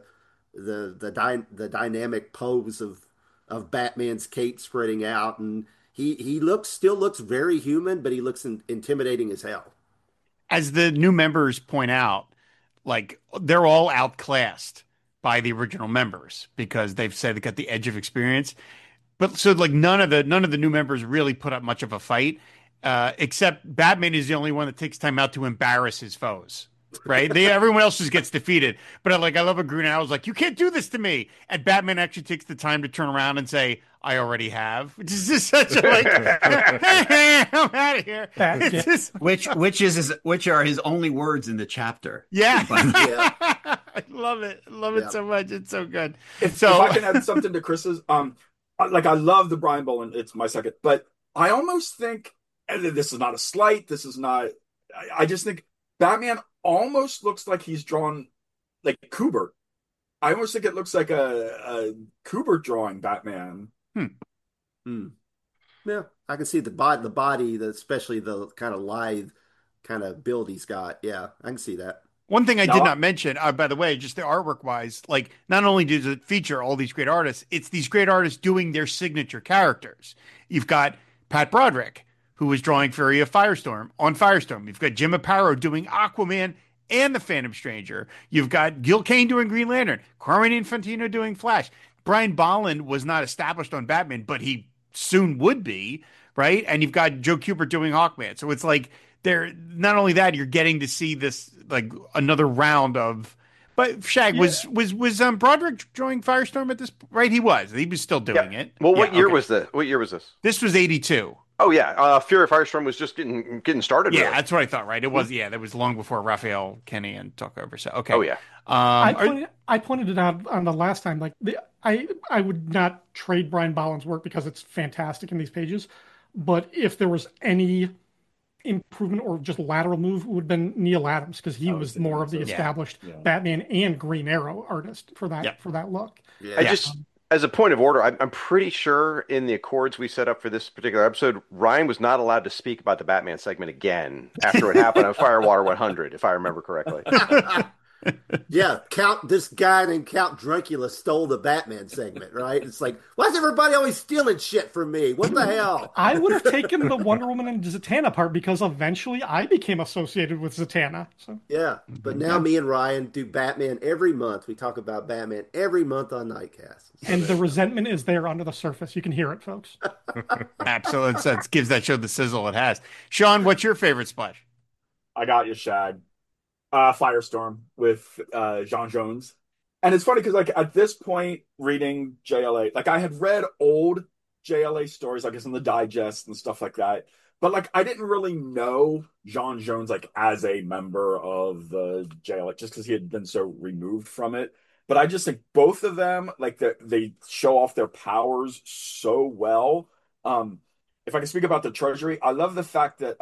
dynamic pose of Batman's cape spreading out, and he still looks very human, but he looks intimidating as hell. As the new members point out, like, they're all outclassed by the original members because they've said they got the edge of experience. But so like none of the new members really put up much of a fight. Except Batman is the only one that takes time out to embarrass his foes, right? Everyone else just gets defeated. But I love a Green Arrow's like, you can't do this to me. And Batman actually takes the time to turn around and say, I already have, which is just such a like, I'm out of here. Which are his only words in the chapter. Yeah. I love it. I love it so much. It's so good. If I can add something to Chris's, I love the Brian Bolland. It's my second, but I almost think, and this is not a slight, I just think Batman almost looks like he's drawn like Kubert. I almost think it looks like a Kubert drawing Batman. Yeah, I can see the body, especially the kind of lithe kind of build he's got. Yeah, I can see that. One thing I did not mention, by the way, just the artwork wise, like, not only does it feature all these great artists, it's these great artists doing their signature characters. You've got Pat Broderick, who was drawing Fury of Firestorm on Firestorm. You've got Jim Aparo doing Aquaman and the Phantom Stranger. You've got Gil Kane doing Green Lantern, Carmine Infantino doing Flash. Brian Bolland was not established on Batman, but he soon would be, right? And you've got Joe Kubert doing Hawkman. So it's like, not only that, you're getting to see this like another round of. But Shag, was Broderick drawing Firestorm at this, right? He was still doing it. Well, what year was this? What year was this? This was 82. Oh yeah, Fury of Firestorm was just getting started. Yeah, really. That's what I thought. Right, it was. Yeah, that was long before Raphael Kenny took over. So okay. Oh yeah. I pointed it out on the last time. Like I would not trade Brian Bolland's work because it's fantastic in these pages, but if there was any improvement or just lateral move, it would have been Neil Adams, because he was more of the established Batman and Green Arrow artist for that look. Yeah. As a point of order, I'm pretty sure in the accords we set up for this particular episode, Ryan was not allowed to speak about the Batman segment again after it happened on Firewater 100, if I remember correctly. Yeah, this guy named Count Druncula stole the Batman segment, right? It's like, why's everybody always stealing shit from me? What the hell? I would have taken the Wonder Woman and Zatanna part because eventually I became associated with Zatanna. So Yeah, but now me and Ryan do Batman every month. We talk about Batman every month on Nightcast. and the resentment is there under the surface. You can hear it, folks. Absolutely. That gives that show the sizzle it has. Sean, what's your favorite splash? I got you, Shag. Firestorm with John Jones. And it's funny because like at this point, reading JLA, like I had read old JLA stories, I guess in the digest and stuff like that. But like I didn't really know John Jones like as a member of the JLA just because he had been so removed from it. But I just think both of them, like they show off their powers so well. If I can speak about the Treasury, I love the fact that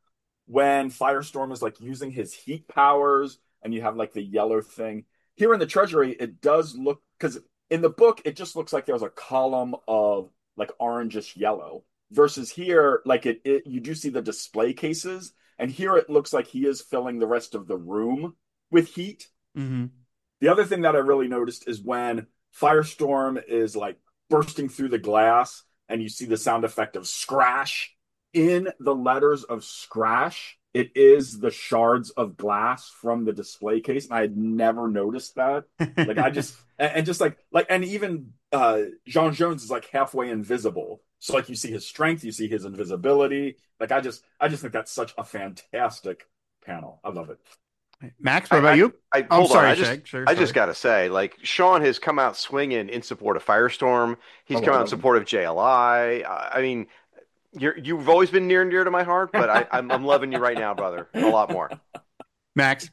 when Firestorm is like using his heat powers and you have like the yellow thing. Here in the Treasury, it does look because in the book, it just looks like there's a column of like orangish yellow versus here, like you do see the display cases, and here it looks like he is filling the rest of the room with heat. Mm-hmm. The other thing that I really noticed is when Firestorm is like bursting through the glass and you see the sound effect of scratch in the letters of scratch, it is the shards of glass from the display case. And I had never noticed that. Like I just and just like and even John Jones is like halfway invisible. So like you see his strength, you see his invisibility. Like I just think that's such a fantastic panel. I love it. Max, what about you? Hold sorry, on. Shag. I just got to say, like, Sean has come out swinging in support of Firestorm. He's come out in support of JLI. I mean, you've always been near and dear to my heart, but I'm loving you right now, brother, a lot more. Max,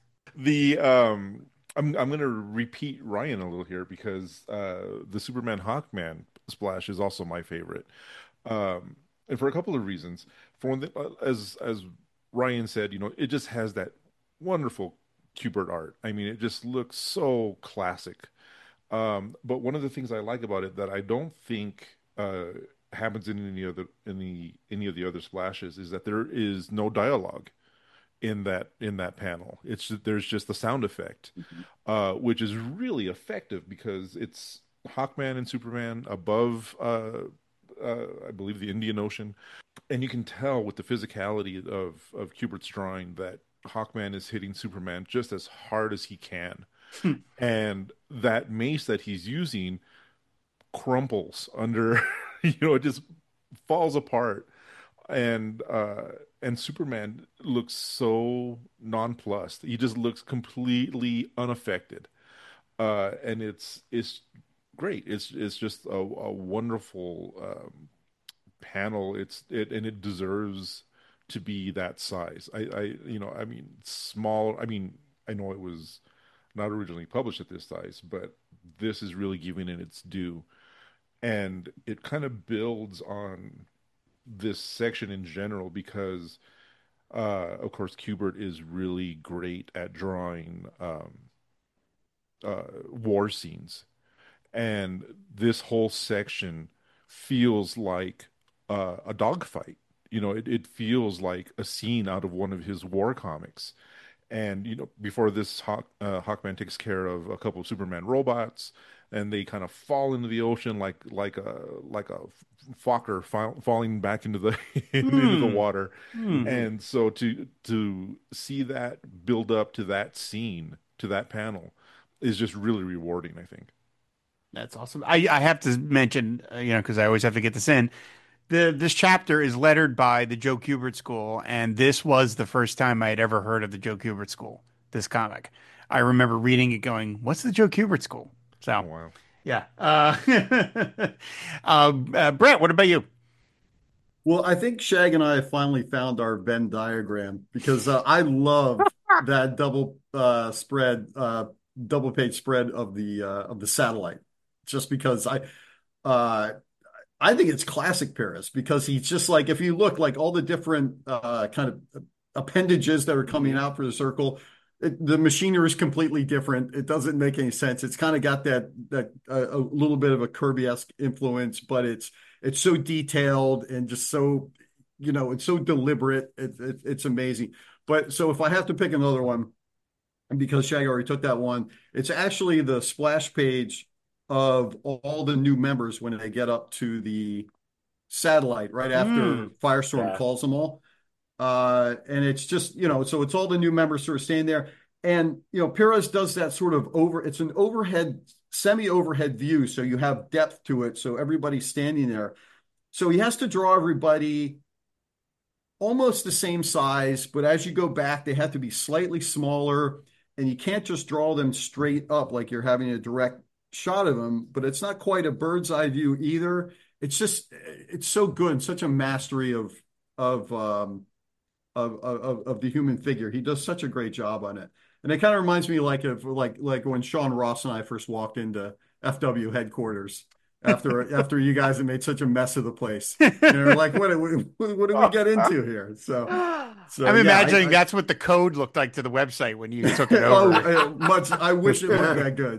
I'm going to repeat Ryan a little here because the Superman Hawkman splash is also my favorite, and for a couple of reasons. For one, as Ryan said, it just has that wonderful Kubert art. I mean, it just looks so classic. But one of the things I like about it that I don't think happens in any of the other splashes is that there is no dialogue in that panel. There's just the sound effect, which is really effective because it's Hawkman and Superman above I believe the Indian Ocean, and you can tell with the physicality of Kubert's drawing that Hawkman is hitting Superman just as hard as he can. And that mace that he's using crumples under, it just falls apart. And Superman looks so nonplussed. He just looks completely unaffected. And it's great. It's just a wonderful panel. It deserves to be that size. I mean, small. I mean, I know it was not originally published at this size, but this is really giving it its due, and it kind of builds on this section in general because, of course, Kubert is really great at drawing war scenes, and this whole section feels like a dogfight. It feels like a scene out of one of his war comics. And before this, Hawkman takes care of a couple of Superman robots, and they kind of fall into the ocean like a Fokker falling back into the into the water. And so to see that build up to that scene, to that panel, is just really rewarding, I think. That's awesome. I have to mention, because I always have to get this in. This chapter is lettered by the Joe Kubert School, and this was the first time I had ever heard of the Joe Kubert School, this comic. I remember reading it going, what's the Joe Kubert School? So, wow. Yeah. Brett, what about you? Well, I think Shag and I finally found our Venn diagram because I love that double page spread of the satellite, just because I think it's classic Paris because he's just like, if you look like all the different kind of appendages that are coming out for the circle, the machinery is completely different. It doesn't make any sense. It's kind of got that a little bit of a Kirby-esque influence, but it's so detailed and just so, it's so deliberate. It's amazing. But so if I have to pick another one, And because Shaggy already took that one, it's actually the splash page of all the new members when they get up to the satellite right after Firestorm calls them all. And it's just, so it's all the new members sort of staying there. And, Perez does that sort of it's an overhead, semi-overhead view. So you have depth to it. So everybody's standing there. So he has to draw everybody almost the same size, but as you go back, they have to be slightly smaller. And you can't just draw them straight up like you're having a direct shot of them, but it's not quite a bird's eye view either. It's so good, such a mastery of the human figure. He does such a great job on it. And it kind of reminds me like when Sean Ross and I first walked into FW headquarters after you guys had made such a mess of the place. And they're like, what do we get into here? So I'm imagining that's what the code looked like to the website when you took it over. I wish it looked that good.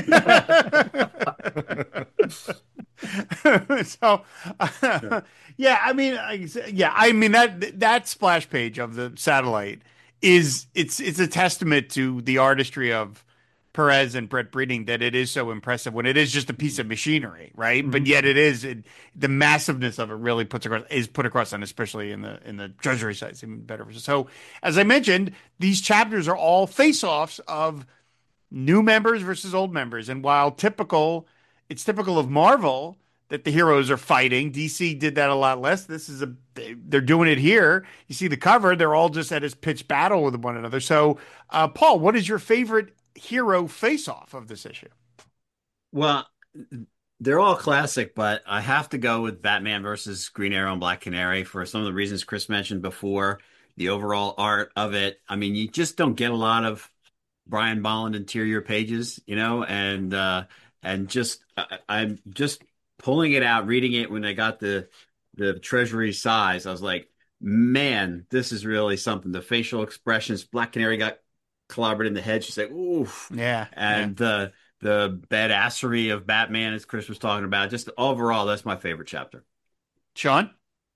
Yeah. That splash page of the satellite it's a testament to the artistry of Perez and Brett Breeding, that it is so impressive when it is just a piece of machinery, right? Mm-hmm. But yet the massiveness of it really is put across, and especially in the Treasury side, even better. So, as I mentioned, these chapters are all face-offs of new members versus old members, and while it's typical of Marvel that the heroes are fighting. DC did that a lot less. They're doing it here. You see the cover; they're all just at this pitched battle with one another. So, Paul, what is your favorite hero face-off of this issue? Well, they're all classic, but I have to go with Batman versus Green Arrow and Black Canary for some of the reasons Chris mentioned before. The overall art of it. I mean, you just don't get a lot of Brian Bolland interior pages, and just I'm just pulling it out, reading it when I got the Treasury size. I was like, man, this is really something. The facial expressions. Black Canary got clobbered in the head. She's like, oof. Yeah. And the badassery of Batman, as Chris was talking about, just overall, that's my favorite chapter. Sean?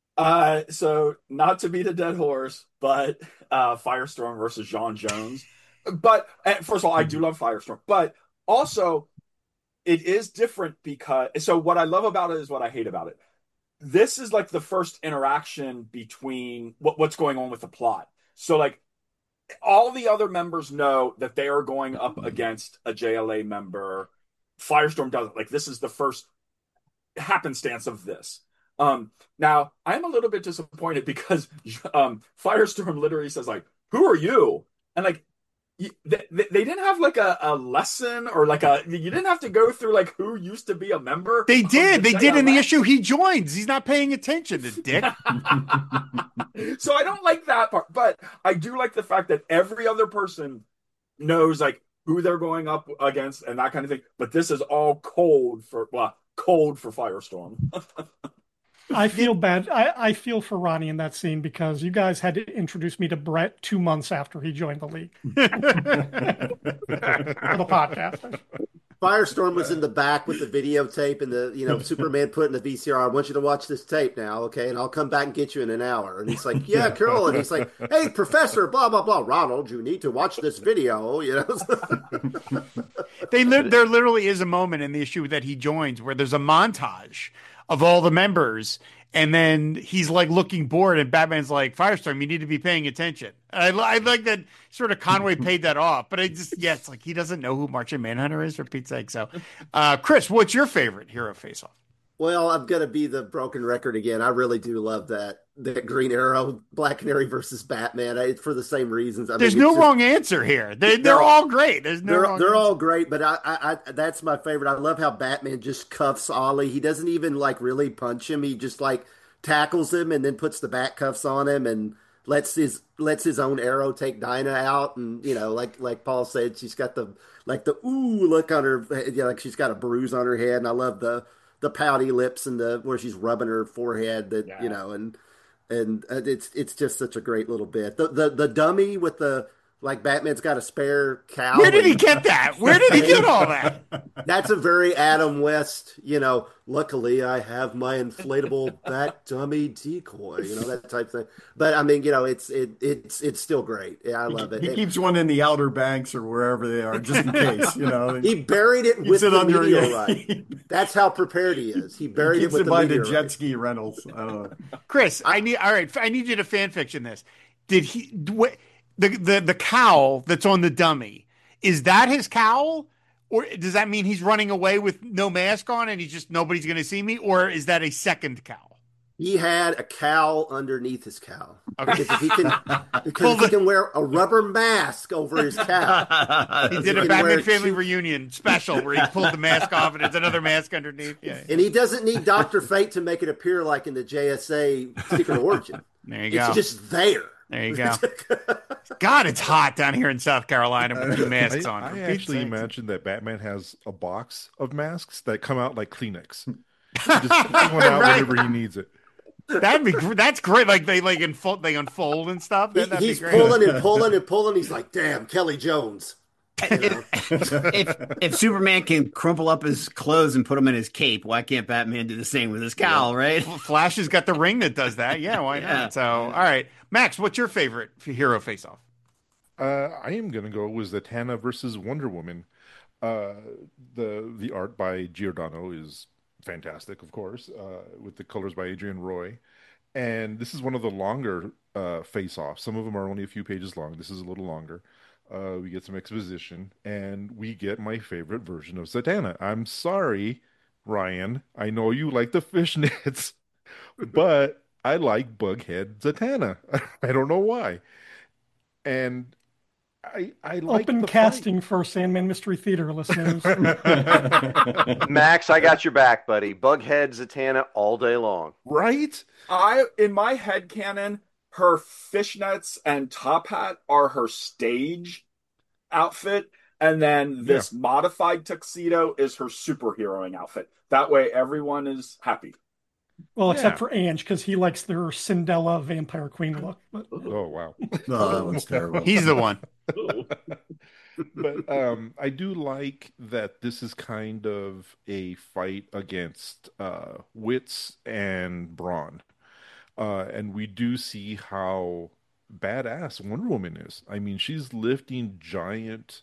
So not to beat a dead horse, but Firestorm versus John Jones. But first of all, I do love Firestorm, but also it is different because, so what I love about it is what I hate about it. This is like the first interaction between what's going on with the plot. So like, all the other members know that they are going up against a JLA member. Firestorm doesn't. Like, this is the first happenstance of this. Now, I'm a little bit disappointed because Firestorm literally says, like, who are you? And, like, they didn't have, like, a lesson or, like, you didn't have to go through, like, who used to be a member. They did. They did in the issue he joins. He's not paying attention, the dick. So I don't like that part, but I do like the fact that every other person knows like who they're going up against and that kind of thing. But this is all cold for Firestorm. I feel bad. I feel for Ronnie in that scene because you guys had to introduce me to Brett 2 months after he joined the league for the podcast. Firestorm was in the back with the videotape and the Superman put in the VCR. I want you to watch this tape now, okay? And I'll come back and get you in an hour. And he's like, yeah, cool. And he's like, hey, Professor, blah blah blah, Ronald, you need to watch this video. There literally is a moment in the issue that he joins where there's a montage of all the members. And then he's like looking bored, and Batman's like, Firestorm, you need to be paying attention. And I like that sort of Conway paid that off, but it's like he doesn't know who Martian Manhunter is, for Pete's sake. So, Chris, what's your favorite hero face-off? Well, I'm going to be the broken record again. I really do love that Green Arrow, Black Canary versus Batman for the same reasons. There's no wrong answer here. They're all great. They're all great, but I that's my favorite. I love how Batman just cuffs Ollie. He doesn't even like really punch him. He just like tackles him and then puts the bat cuffs on him and lets his own arrow take Dinah out. And like Paul said, she's got the ooh look on her, like she's got a bruise on her head. And I love the pouty lips and where she's rubbing her forehead and it's just such a great little bit. The dummy with the like Batman's got a spare cow. Where did he get that? Where did he get all that? That's a very Adam West, luckily I have my inflatable bat dummy decoy, that type thing. But I mean, it's still great. Yeah, I love it. He keeps one in the Outer Banks or wherever they are, just in case, He buried it with the meteorite. That's how prepared he is. He buried it with the meteorite. The jet ski rentals. I don't know. Chris, I need you to fan fiction this. Did he the cowl that's on the dummy? Is that his cowl? Or does that mean he's running away with no mask on and he's just nobody's going to see me? Or is that a second cowl? He had a cowl underneath his cowl. Okay. Because he can wear a rubber mask over his cowl. He did a Batman Family Reunion special where he pulled the mask off and it's another mask underneath. Yeah. And he doesn't need Dr. Fate to make it appear like in the JSA Secret Origin. There you go. It's just there. There you go. God, it's hot down here in South Carolina with two masks on. I actually imagine that Batman has a box of masks that come out like Kleenex. Just take one out whenever he needs it. That's great. Like they unfold and stuff. He's pulling and pulling and pulling. He's like, damn, Kelly Jones. If Superman can crumple up his clothes and put them in his cape, why can't Batman do the same with his cowl, right? Flash has got the ring that does that. Yeah, why not? So, all right. Max, what's your favorite hero face-off? I am going to go with Zatanna versus Wonder Woman. The art by Giordano is fantastic, of course, with the colors by Adrian Roy. And this is one of the longer face-offs. Some of them are only a few pages long. This is a little longer. We get some exposition, and we get my favorite version of Zatanna. I'm sorry, Ryan. I know you like the fishnets, but I like Bughead Zatanna. I don't know why. And I like open casting for Sandman Mystery Theater listeners. Max, I got your back, buddy. Bughead Zatanna all day long. Right? In my head canon, her fishnets and top hat are her stage outfit, and then this modified tuxedo is her superheroing outfit. That way everyone is happy. Well, except for Ange, because he likes their Cinderella Vampire Queen look. But... Oh, wow. No, that one's terrible. He's the one. But I do like that this is kind of a fight against wits and brawn. And we do see how badass Wonder Woman is. I mean, she's lifting giant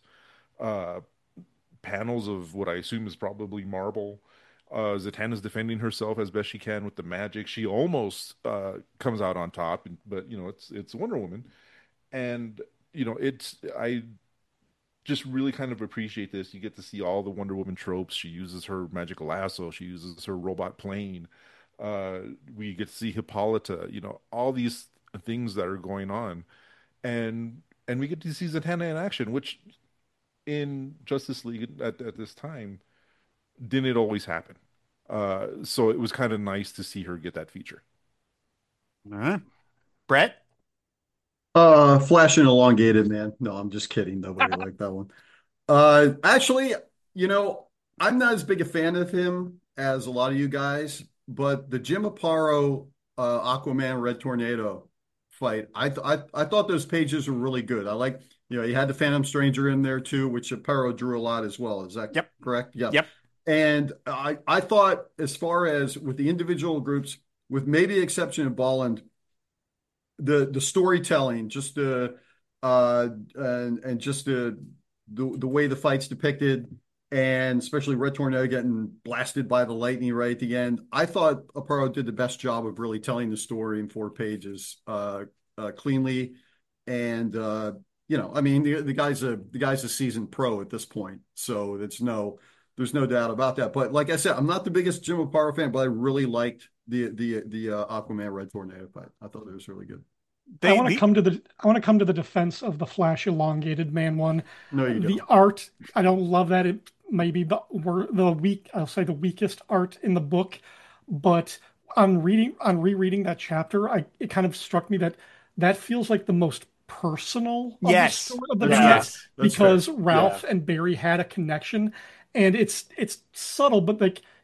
panels of what I assume is probably marble. Zatanna's defending herself as best she can with the magic. She almost comes out on top, but it's Wonder Woman, and I just really kind of appreciate this. You get to see all the Wonder Woman tropes. She uses her magical lasso. She uses her robot plane. We get to see Hippolyta. All these things that are going on, and we get to see Zatanna in action, which in Justice League at this time didn't always happen. So it was kind of nice to see her get that feature. All right. Brett? Flash and elongated, man. No, I'm just kidding. Nobody liked that one. Actually, I'm not as big a fan of him as a lot of you guys, but the Jim Aparo Aquaman Red Tornado fight, I thought those pages were really good. I like, you had the Phantom Stranger in there too, which Aparo drew a lot as well. Is that correct? Yep. And I thought, as far as with the individual groups, with maybe the exception of Bolland, the storytelling, just and just the way the fight's depicted, and especially Red Tornado getting blasted by the lightning right at the end, I thought Aparo did the best job of really telling the story in 4 pages cleanly. And I mean, the guy's a seasoned pro at this point, so there's no doubt about that. But like I said, I'm not the biggest Jim Aparo fan, but I really liked the Aquaman Red Tornado fight. I thought it was really good. I want to come to the defense of the Flash elongated man one. No, you don't. The art, I don't love that. It may be the weakest art in the book, but on rereading that chapter, it kind of struck me that feels like the most personal of the story of the because Ralph and Barry had a connection, and it's subtle, but like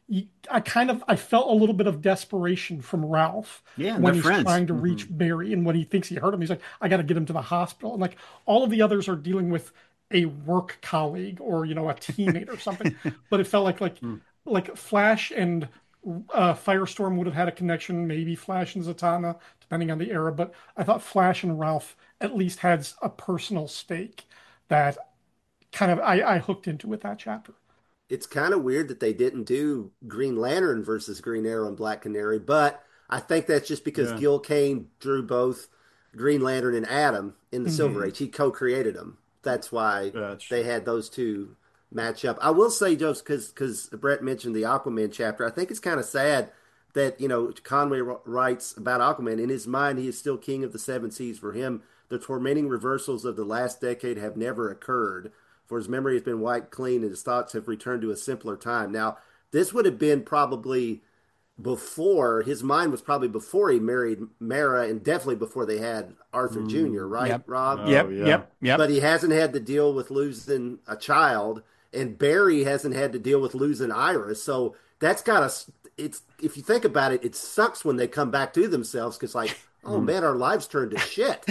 I felt a little bit of desperation from Ralph Yeah, when they're he's friends. trying to reach Barry, and when he thinks he hurt him, he's like, I got to get him to the hospital. And like all of the others are dealing with a work colleague or a teammate or something, but it felt like Flash and Firestorm would have had a connection, maybe Flash and Zatanna, depending on the era. But I thought Flash and Ralph at least had a personal stake that kind of I hooked into with that chapter. It's kind of weird that they didn't do Green Lantern versus Green Arrow and Black Canary, but I think that's just because Gil Kane drew both Green Lantern and Atom in the Silver Age. He co-created them. That's why they had those two match up. I will say, Joseph, because Brett mentioned the Aquaman chapter, I think it's kind of sad that, Conway writes about Aquaman. In his mind, he is still king of the seven seas. For him, the tormenting reversals of the last decade have never occurred. For his memory has been wiped clean and his thoughts have returned to a simpler time. Now, this would have been probably before, his mind was probably before he married Mara and definitely before they had Arthur Jr., right, Rob? Yep. But he hasn't had to deal with losing a child, and Barry hasn't had to deal with losing Iris. So that's got to, it's, if you think about it, it sucks when they come back to themselves because, like, oh man, our lives turned to shit.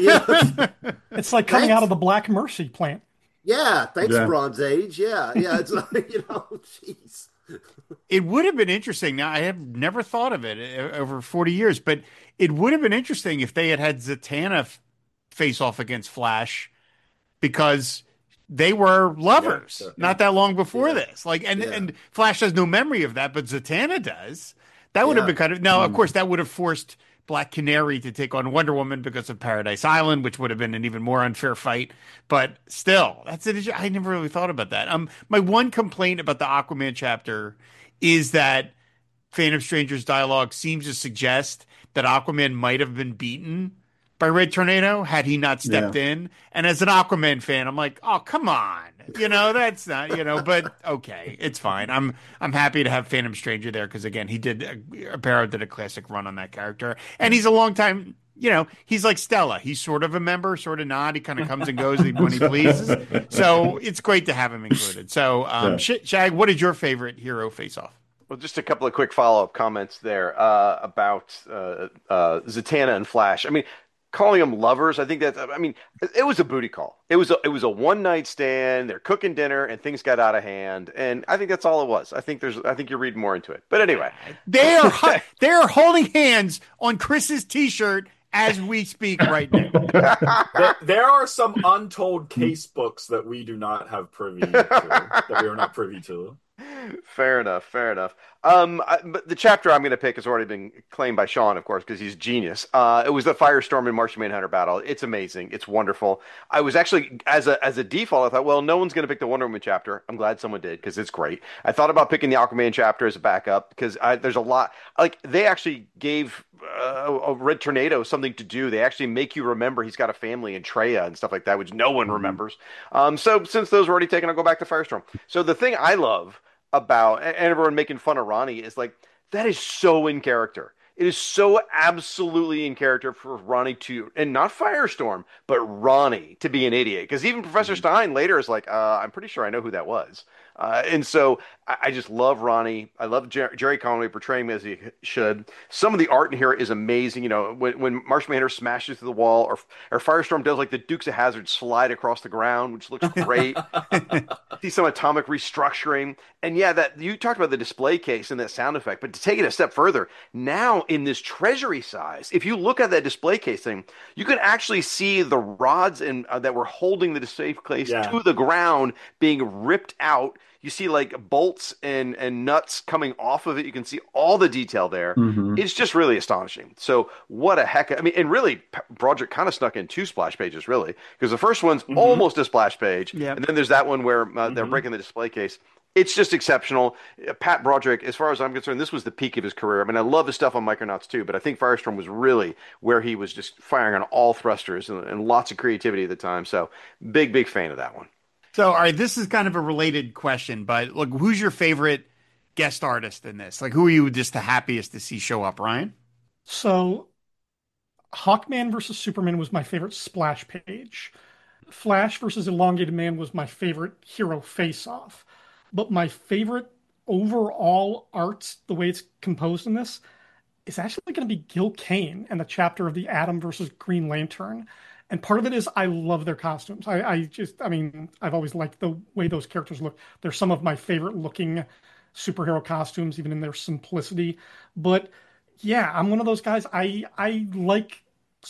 It's like coming out of the Black Mercy plant. Yeah, thanks, Bronze Age. Yeah, it's like, jeez. It would have been interesting. Now, I have never thought of it over 40 years, but it would have been interesting if they had Zatanna face off against Flash because they were lovers not that long before this. And Flash has no memory of that, but Zatanna does. That would have been kind of, now, of course, that would have forced Black Canary to take on Wonder Woman because of Paradise Island, which would have been an even more unfair fight. But still, that's it. I never really thought about that. My one complaint about the Aquaman chapter is that Phantom Stranger's dialogue seems to suggest that Aquaman might have been beaten by Red Tornado had he not stepped in. And as an Aquaman fan, I'm like, oh, come on. That's not, but okay, it's fine. I'm happy to have Phantom Stranger there because, again, he did, Aparo did a classic run on that character. And he's a long time, he's like Stella. He's sort of a member, sort of not. He kind of comes and goes when he pleases. So it's great to have him included. So, Shag, what is your favorite hero face-off? Well, just a couple of quick follow-up comments there about Zatanna and Flash. I mean, calling them lovers, it was a booty call. It was a one night stand. They're cooking dinner and things got out of hand. And I think that's all it was. I think you're reading more into it. But anyway, they are holding hands on Chris's t-shirt as we speak right now. There are some untold case books that we do not have privy to, that we are not privy to. Fair enough. But the chapter I'm going to pick has already been claimed by Sean, of course, because he's genius. It was the Firestorm and Martian Manhunter battle. It's amazing. It's wonderful. I was actually, as a default, I thought, well, no one's going to pick the Wonder Woman chapter. I'm glad someone did because it's great. I thought about picking the Aquaman chapter as a backup because there's a lot. Like, they actually gave a Red Tornado something to do. They actually make you remember he's got a family in Treya and stuff like that, which no one remembers. So since those were already taken, I'll go back to Firestorm. So the thing I love about, and everyone making fun of Ronnie, is like, that is so in character. It is so absolutely in character for Ronnie to, and not Firestorm, but Ronnie to be an idiot. Because even Professor Stein later is like, I'm pretty sure I know who that was. And so I just love Ronnie. I love Jerry Conway portraying him as he should. Some of the art in here is amazing. When Martian Manhunter smashes through the wall, or Firestorm does like the Dukes of Hazzard slide across the ground, which looks great. See some atomic restructuring. And yeah, that you talked about the display case and that sound effect, but to take it a step further, now in this treasury size, if you look at that display case thing, you can actually see the rods that were holding the display case to the ground being ripped out. You see like bolts and nuts coming off of it. You can see all the detail there. It's just really astonishing. So what a heck. And really, Broderick kind of snuck in 2 splash pages, really, because the first one's almost a splash page. Yep. And then there's that one where they're breaking the display case. It's just exceptional. Pat Broderick, as far as I'm concerned, this was the peak of his career. I mean, I love his stuff on Micronauts too, but I think Firestorm was really where he was just firing on all thrusters and lots of creativity at the time. So big fan of that one. So, all right, this is kind of a related question, but look, who's your favorite guest artist in this? Like, who are you just the happiest to see show up, Ryan? So, Hawkman versus Superman was my favorite splash page. Flash versus Elongated Man was my favorite hero face-off. But my favorite overall art, the way it's composed in this, is actually going to be Gil Kane and the chapter of the Atom versus Green Lantern. And part of it is I love their costumes. I mean, I've always liked the way those characters look. They're some of my favorite looking superhero costumes, even in their simplicity. But yeah, I'm one of those guys. I like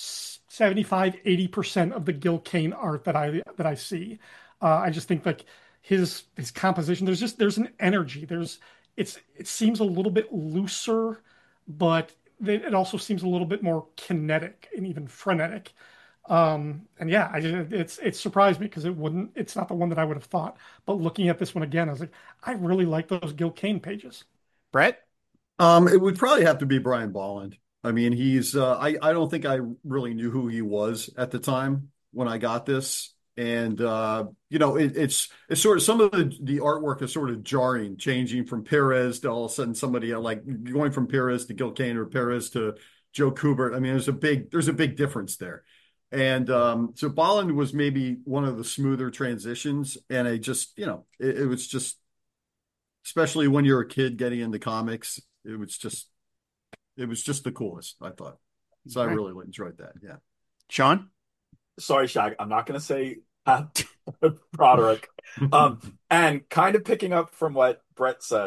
75-80% of the Gil Kane art that I see. I just think like his composition, there's an energy. It seems a little bit looser, but it also seems a little bit more kinetic and even frenetic. And yeah, it surprised me because it's not the one that I would have thought. But looking at this one again, I was like, I really like those Gil Kane pages. Brett? It would probably have to be Brian Bolland. I mean, I don't think I really knew who he was at the time when I got this. And, it's sort of, some of the artwork is sort of jarring, changing from Perez to all of a sudden somebody like going from Perez to Gil Kane or Perez to Joe Kubert. I mean, there's a big difference there. And so Bolland was maybe one of the smoother transitions. And it just, it was just, especially when you're a kid getting into comics, it was just the coolest, I thought. So I really enjoyed that. Yeah. Sean? Sorry, Shag. I'm not going to say Broderick. And kind of picking up from what Brett said.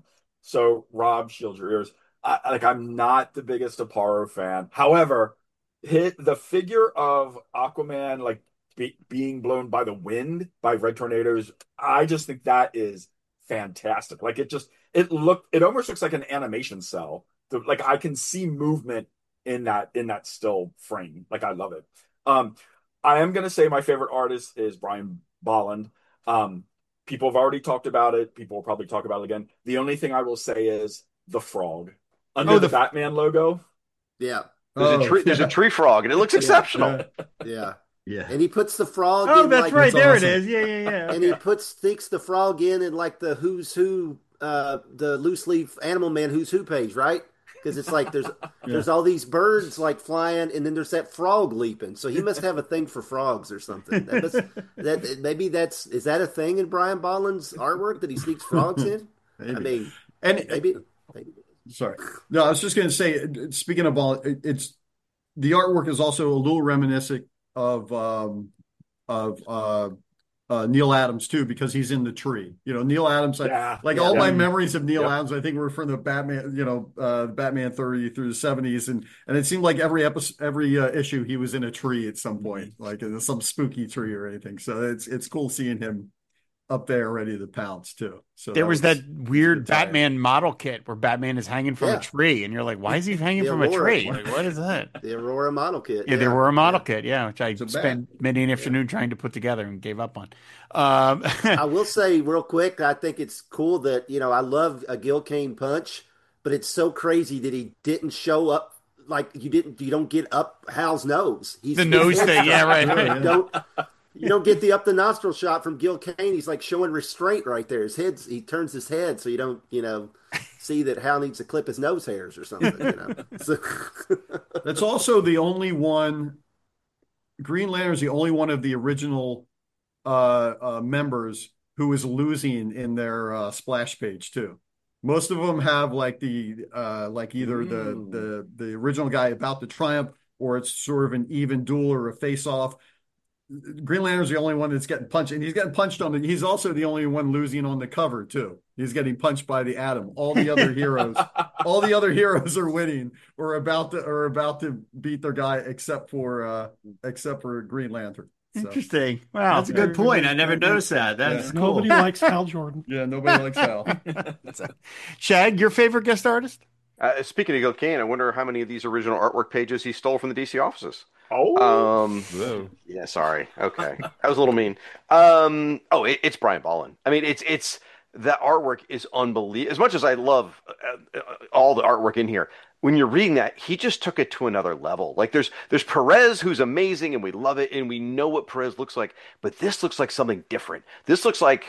So Rob, shield your ears. I'm not the biggest Aparo fan. However, the figure of Aquaman, like being blown by the wind by red tornadoes, I just think that is fantastic. Like it almost looks like an animation cell. Like I can see movement in that still frame. Like I love it. I am going to say my favorite artist is Brian Bolland. People have already talked about it. People will probably talk about it again. The only thing I will say is the frog under the Batman logo. Yeah. There's a tree frog, and it looks exceptional. Yeah. Yeah. And he puts the frog Oh, in. that's like, right. There awesome. it is. Yeah. And he sticks the frog in like the Who's Who, the loose leaf Animal Man Who's Who page, right? Because it's like there's all these birds like flying, and then there's that frog leaping. So he must have a thing for frogs or something. Is that a thing in Brian Bolland's artwork that he sneaks frogs in? Maybe. I mean, And maybe. sorry, no, I was just going to say, speaking of Bolland, it's the artwork is also a little reminiscent of Neil Adams too, because he's in the tree. Neil Adams, all my memories of Neil Adams, I think were from the Batman, Batman 30 through the 70s, and it seemed like every issue he was in a tree at some point, like in some spooky tree or anything. So it's cool seeing him up there ready to pounce too. So there was that weird Batman model kit where Batman is hanging from a tree, and you're like, why is he hanging from a tree? Like, what is that? The Aurora model kit. Yeah, the Aurora model kit, which I spent many an afternoon trying to put together and gave up on. I will say real quick, I think it's cool that, I love a Gil Kane punch, but it's so crazy that he didn't show up. Like you don't get up Hal's nose. The nose thing, yeah, right. You don't get the up the nostril shot from Gil Kane. He's like showing restraint right there. He turns his head so you don't, see that Hal needs to clip his nose hairs or something. So. That's also the only one. Green Lantern's the only one of the original members who is losing in their splash page too. Most of them have like the either the original guy about to triumph, or it's sort of an even duel or a face off. Green Lantern's the only one that's getting punched, and he's getting punched he's also the only one losing on the cover too. He's getting punched by the Atom. All the other heroes are winning or about to beat their guy except for Green Lantern. So. Interesting. Wow, that's a good point. I never noticed that. That's cool. Nobody likes Hal Jordan. Yeah, nobody likes Hal. Shag, your favorite guest artist? Speaking of Gil Kane, I wonder how many of these original artwork pages he stole from the DC offices. Yeah, sorry. Okay. That was a little mean. It's Brian Bolland. I mean, it's the artwork is unbelievable. As much as I love all the artwork in here, when you're reading that, he just took it to another level. Like there's Perez, who's amazing, and we love it, and we know what Perez looks like, but this looks like something different. This looks like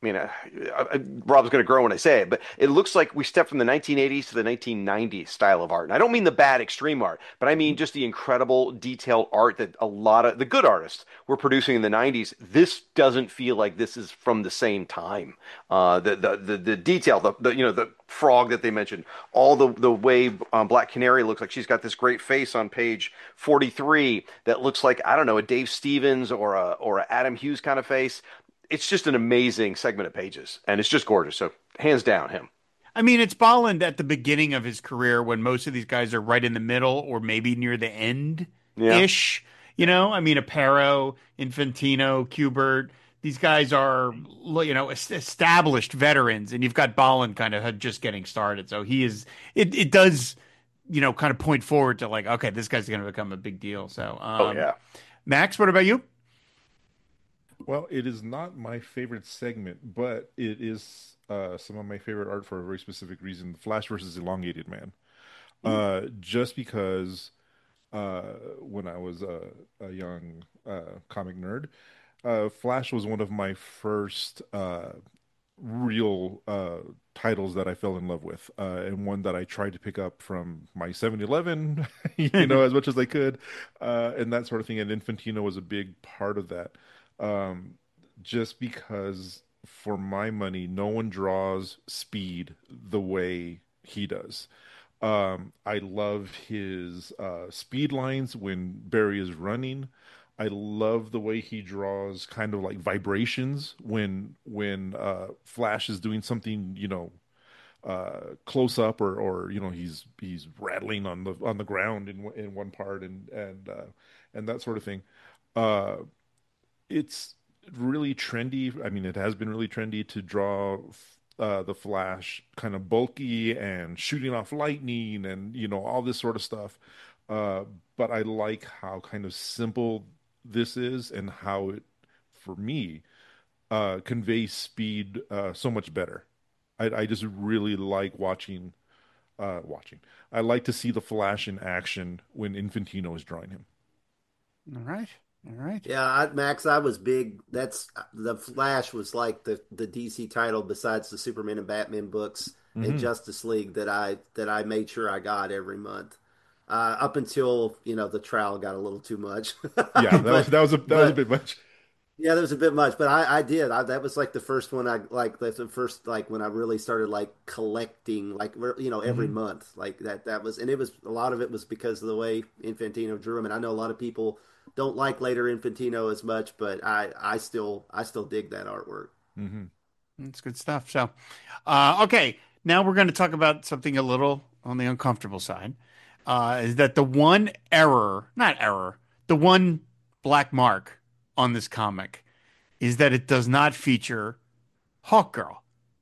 I mean, Rob's going to grow when I say it, but it looks like we stepped from the 1980s to the 1990s style of art. And I don't mean the bad extreme art, but I mean just the incredible detailed art that a lot of the good artists were producing in the 90s. This doesn't feel like this is from the same time. The detail, the frog that they mentioned, all the way Black Canary looks like she's got this great face on page 43 that looks like, I don't know, a Dave Stevens or a Adam Hughes kind of face. It's just an amazing segment of pages, and it's just gorgeous. So hands down, him. I mean, it's Bolland at the beginning of his career when most of these guys are right in the middle or maybe near the end ish. You know, I mean, Aparo, Infantino, Kubert, these guys are, established veterans, and you've got Bolland kind of just getting started. So it does, kind of point forward to like, okay, this guy's going to become a big deal. So, Max, what about you? Well, it is not my favorite segment, but it is some of my favorite art for a very specific reason. Flash versus Elongated Man. Just because when I was a young comic nerd, Flash was one of my first real titles that I fell in love with, and one that I tried to pick up from my 7-Eleven, as much as I could, and that sort of thing. And Infantino was a big part of that. Just because, for my money, no one draws Speed the way he does. I love his speed lines when Barry is running. I love the way he draws kind of like vibrations when Flash is doing something, close up or he's rattling on the ground in one part and that sort of thing. It's really trendy. I mean, it has been really trendy to draw the Flash kind of bulky and shooting off lightning and, all this sort of stuff. But I like how kind of simple this is and how it, for me, conveys Speed so much better. I just really like watching. I like to see the Flash in action when Infantino is drawing him. All right. All right. Yeah, Max, I was big. The Flash was like the DC title besides the Superman and Batman books and Justice League that I made sure I got every month. Up until the trial got a little too much. Yeah, that was a bit much. Yeah, that was a bit much, but I did. That was like the first one the first when I really started like collecting every month like that was, and it was a lot of it was because of the way Infantino drew him, and I know a lot of people don't like later Infantino as much, but I still dig that artwork. Mm-hmm. That's good stuff. So, okay, now we're going to talk about something a little on the uncomfortable side. Is that the one the one black mark on this comic is that it does not feature Hawkgirl.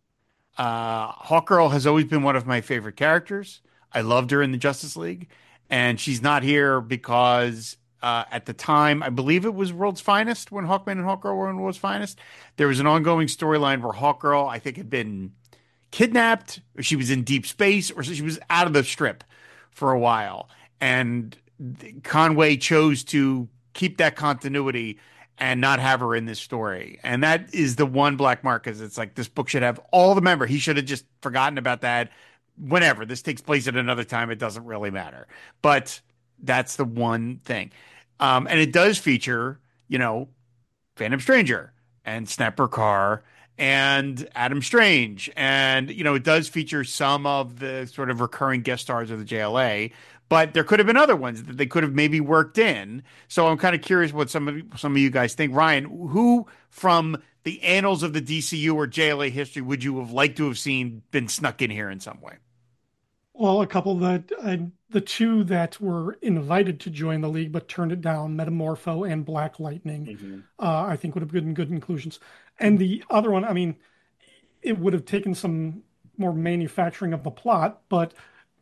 Hawkgirl has always been one of my favorite characters. I loved her in the Justice League, and she's not here because at the time, I believe it was World's Finest when Hawkman and Hawkgirl were in World's Finest. There was an ongoing storyline where Hawkgirl, I think, had been kidnapped, or she was in deep space, or she was out of the strip for a while. And Conway chose to keep that continuity and not have her in this story. And that is the one black mark, because it's like this book should have all the member. He should have just forgotten about that. Whenever this takes place at another time, it doesn't really matter. But that's the one thing. And it does feature, Phantom Stranger and Snapper Carr and Adam Strange. And, it does feature some of the sort of recurring guest stars of the JLA, but there could have been other ones that they could have maybe worked in. So I'm kind of curious what some of you guys think. Ryan, who from the annals of the DCU or JLA history would you have liked to have seen been snuck in here in some way? Well, a couple that the two that were invited to join the league but turned it down, Metamorpho and Black Lightning, I think would have been good inclusions. And the other one, I mean, it would have taken some more manufacturing of the plot, but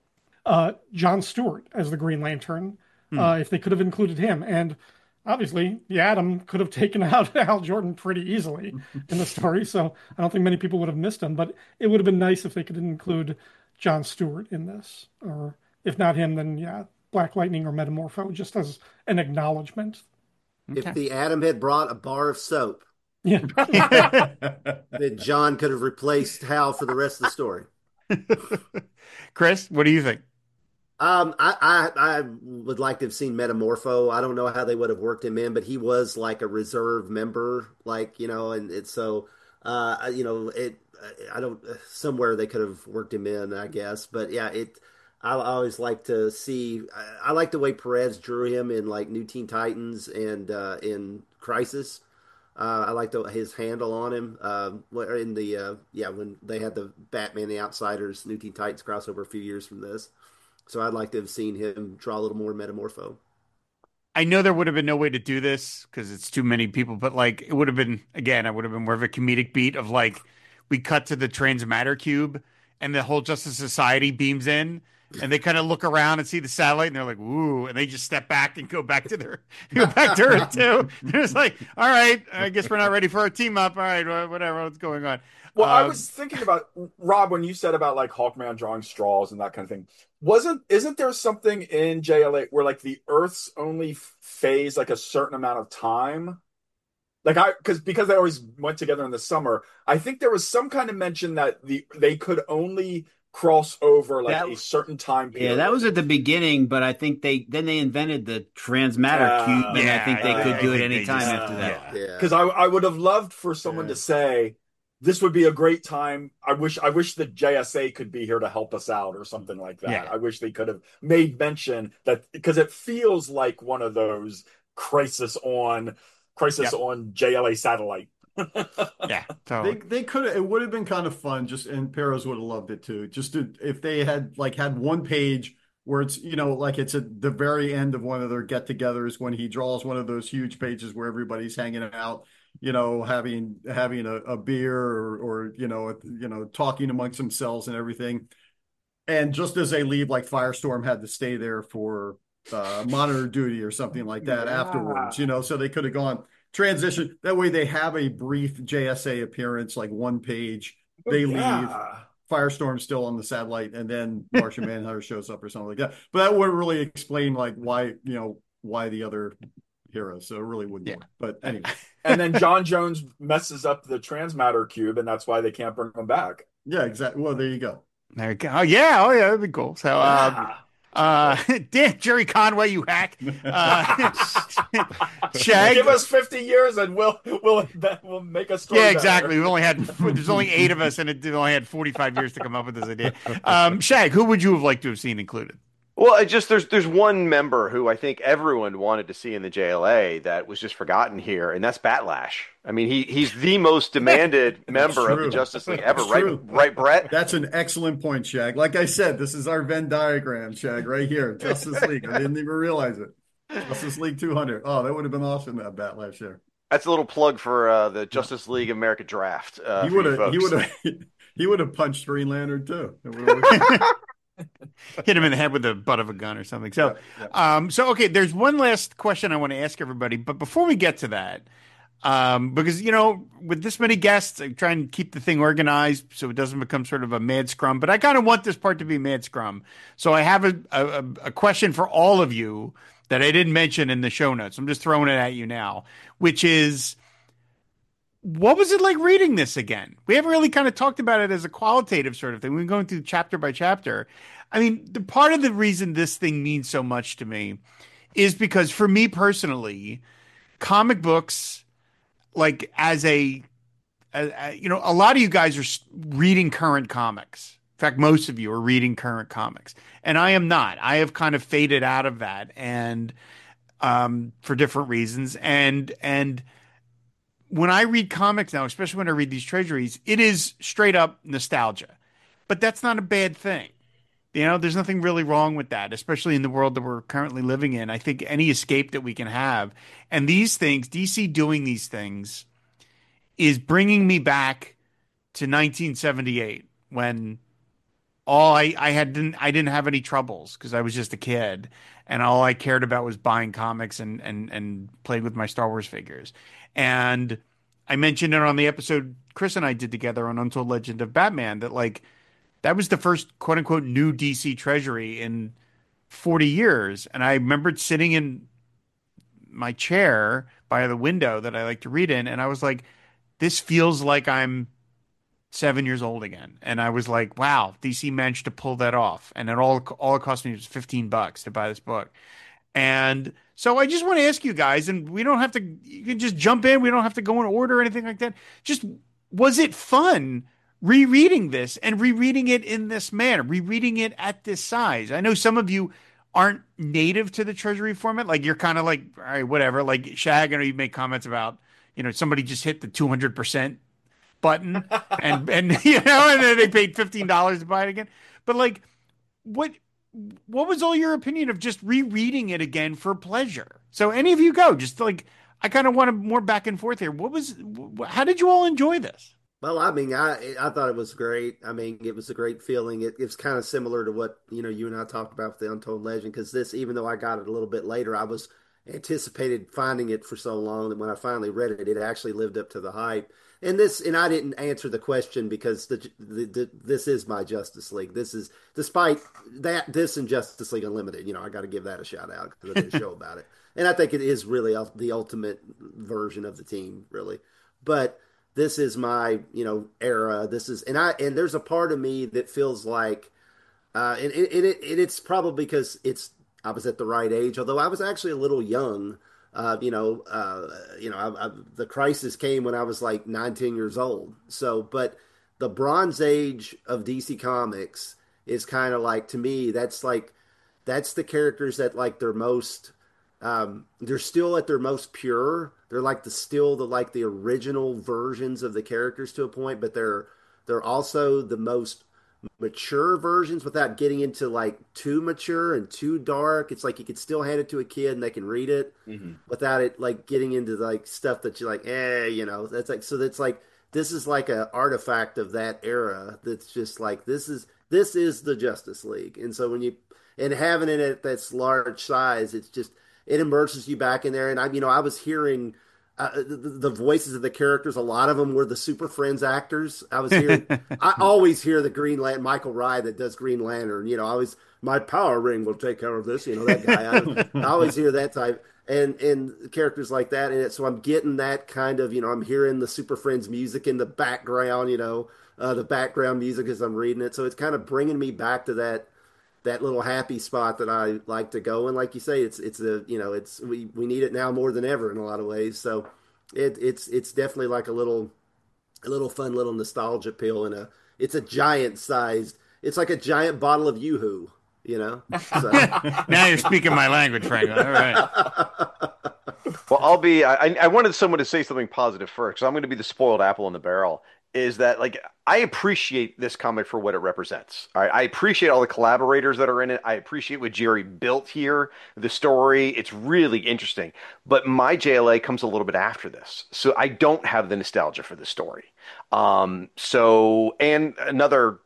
John Stewart as the Green Lantern, if they could have included him. And obviously, the Atom could have taken out Hal Jordan pretty easily in the story, so I don't think many people would have missed him. But it would have been nice if they could include John Stewart in this, or if not him, then Black Lightning or Metamorpho, just as an acknowledgement. Okay. If the Atom had brought a bar of soap, Yeah. That John could have replaced Hal for the rest of the story. Chris, what do you think? I would like to have seen Metamorpho. I don't know how they would have worked him in, but he was like a reserve member, like, and it's so, I don't, somewhere they could have worked him in, I guess. But yeah, I always like to see, I like the way Perez drew him in like New Teen Titans and in Crisis. I like his handle on him. In the when they had the Batman the Outsiders New Teen Titans crossover a few years from this, so I'd like to have seen him draw a little more Metamorpho. I know there would have been no way to do this because it's too many people, but like it would have been again, I would have been more of a comedic beat of like we cut to the transmatter cube and the whole Justice Society beams in and they kind of look around and see the satellite and they're like, "Woo!" and they just step back and go back to go back to Earth too. They're just like, "All right, I guess we're not ready for a team up. All right, whatever, what's going on?" Well, I was thinking about Rob when you said about like Hawkman drawing straws and that kind of thing. Isn't there something in JLA where like the Earth's only phase like a certain amount of time? Like because they always went together in the summer. I think there was some kind of mention that they could only cross over like a certain time period. Yeah, that was at the beginning, but I think they invented the transmatter cube, and I think they could do it anytime after that. Because I would have loved for someone to say, this would be a great time. I wish the JSA could be here to help us out or something like that. Yeah. I wish they could have made mention that because it feels like one of those crisis on JLA satellite. Yeah, totally. They could have. It would have been kind of fun. And Perez would have loved it too. If they had had one page where it's like it's at the very end of one of their get-togethers when he draws one of those huge pages where everybody's hanging out. Having a beer or talking amongst themselves and everything. And just as they leave, like Firestorm had to stay there for monitor duty or something like that afterwards, so they could have gone transition. That way they have a brief JSA appearance, like one page. They leave. Firestorm's still on the satellite, and then Martian Manhunter shows up or something like that. But that wouldn't really explain like why the other heroes. So it really wouldn't work. But anyway. And then John Jones messes up the transmatter cube, and that's why they can't bring him back. Yeah, exactly. Well, there you go. There you go. Oh yeah, that'd be cool. So, damn, Jerry Conway, you hack. Shag, give us 50 years, and we'll make a story. Yeah, exactly. There's only 8 of us, and it only had 45 years to come up with this idea. Shag, who would you have liked to have seen included? Well, there's one member who I think everyone wanted to see in the JLA that was just forgotten here, and that's Batlash. I mean, he's the most demanded member of the Justice League ever, right, Brett? That's an excellent point, Shag. Like I said, this is our Venn diagram, Shag, right here. Justice League. I didn't even realize it. Justice League 200. Oh, that would have been awesome, that Batlash there. That's a little plug for the Justice League America draft. He would have punched Green Lantern too. Hit him in the head with the butt of a gun or something. So, okay, there's one last question I want to ask everybody, but before we get to that, because with this many guests, I try and keep the thing organized so it doesn't become sort of a mad scrum. But I kind of want this part to be mad scrum. So I have a question for all of you that I didn't mention in the show notes. I'm just throwing it at you now, which is, what was it like reading this again? We haven't really kind of talked about it as a qualitative sort of thing. We've been going through chapter by chapter. I mean, the part of the reason this thing means so much to me is because for me personally, comic books, like a lot of you guys are reading current comics. In fact, most of you are reading current comics, and I am not. I have kind of faded out of that, and for different reasons. And when I read comics now, especially when I read these treasuries, it is straight up nostalgia, but that's not a bad thing. There's nothing really wrong with that, especially in the world that we're currently living in. I think any escape that we can have, and these things, DC doing these things, is bringing me back to 1978 when I didn't have any troubles because I was just a kid, and all I cared about was buying comics and played with my Star Wars figures. And I mentioned it on the episode Chris and I did together on Untold Legend of Batman that was the first quote unquote new DC treasury in 40 years. And I remembered sitting in my chair by the window that I like to read in. And I was like, this feels like I'm 7 years old again. And I was like, wow, DC managed to pull that off. And it all it cost me was $15 to buy this book. And so I just want to ask you guys, and we don't have to, you can just jump in. We don't have to go in order or anything like that. Just, was it fun rereading this and rereading it in this manner, rereading it at this size? I know some of you aren't native to the Treasury format. Like, you're kind of like, all right, whatever. Like Shag, I know you make comments about, somebody just hit the 200% button and and then they paid $15 to buy it again. But like, what was all your opinion of just rereading it again for pleasure? So any of you go, just like, I kind of want to more back and forth here. How did you all enjoy this? Well, I mean, I thought it was great. I mean, it was a great feeling. It's kind of similar to what, you and I talked about with the Untold Legend, because this, even though I got it a little bit later, I was anticipated finding it for so long that when I finally read it, it actually lived up to the hype. And I didn't answer the question because this is my Justice League. This is, despite that, this and Justice League Unlimited, I got to give that a shout out because I did a show about it. And I think it is really the ultimate version of the team, really. But this is my, era. This is, and there's a part of me that feels like, it's probably because I was at the right age, although I was actually a little young. The crisis came when I was like 19 years old. So, but the Bronze Age of DC Comics is kind of like, to me, that's the characters that like they're most, they're still at their most pure. They're like the original versions of the characters to a point, but they're also the most mature versions without getting into like too mature and too dark. It's like you could still hand it to a kid and they can read it without it like getting into like stuff that you're like, that's like, so that's like, this is like an artifact of that era. That's just like, this is the Justice League. And so and having it at that large size, it immerses you back in there. And I was hearing the voices of the characters. A lot of them were the Super Friends actors. I always hear the Green Lantern, Michael Rye that does Green Lantern. My power ring will take care of this. That guy. I always hear that type and characters like that. And so I'm getting that kind of, I'm hearing the Super Friends music in the background, the background music as I'm reading it. So it's kind of bringing me back to that little happy spot that I like to go. And like you say, we need it now more than ever in a lot of ways. So it's definitely like a little fun little nostalgia pill, and it's a giant sized, it's like a giant bottle of Yoo-Hoo, So. Now you're speaking my language, Frank. All right. Well, I wanted someone to say something positive first, so I'm going to be the spoiled apple in the barrel. Is that like, I appreciate this comic for what it represents. All right? I appreciate all the collaborators that are in it. I appreciate what Jerry built here, the story. It's really interesting. But my JLA comes a little bit after this. So I don't have the nostalgia for the story. And another,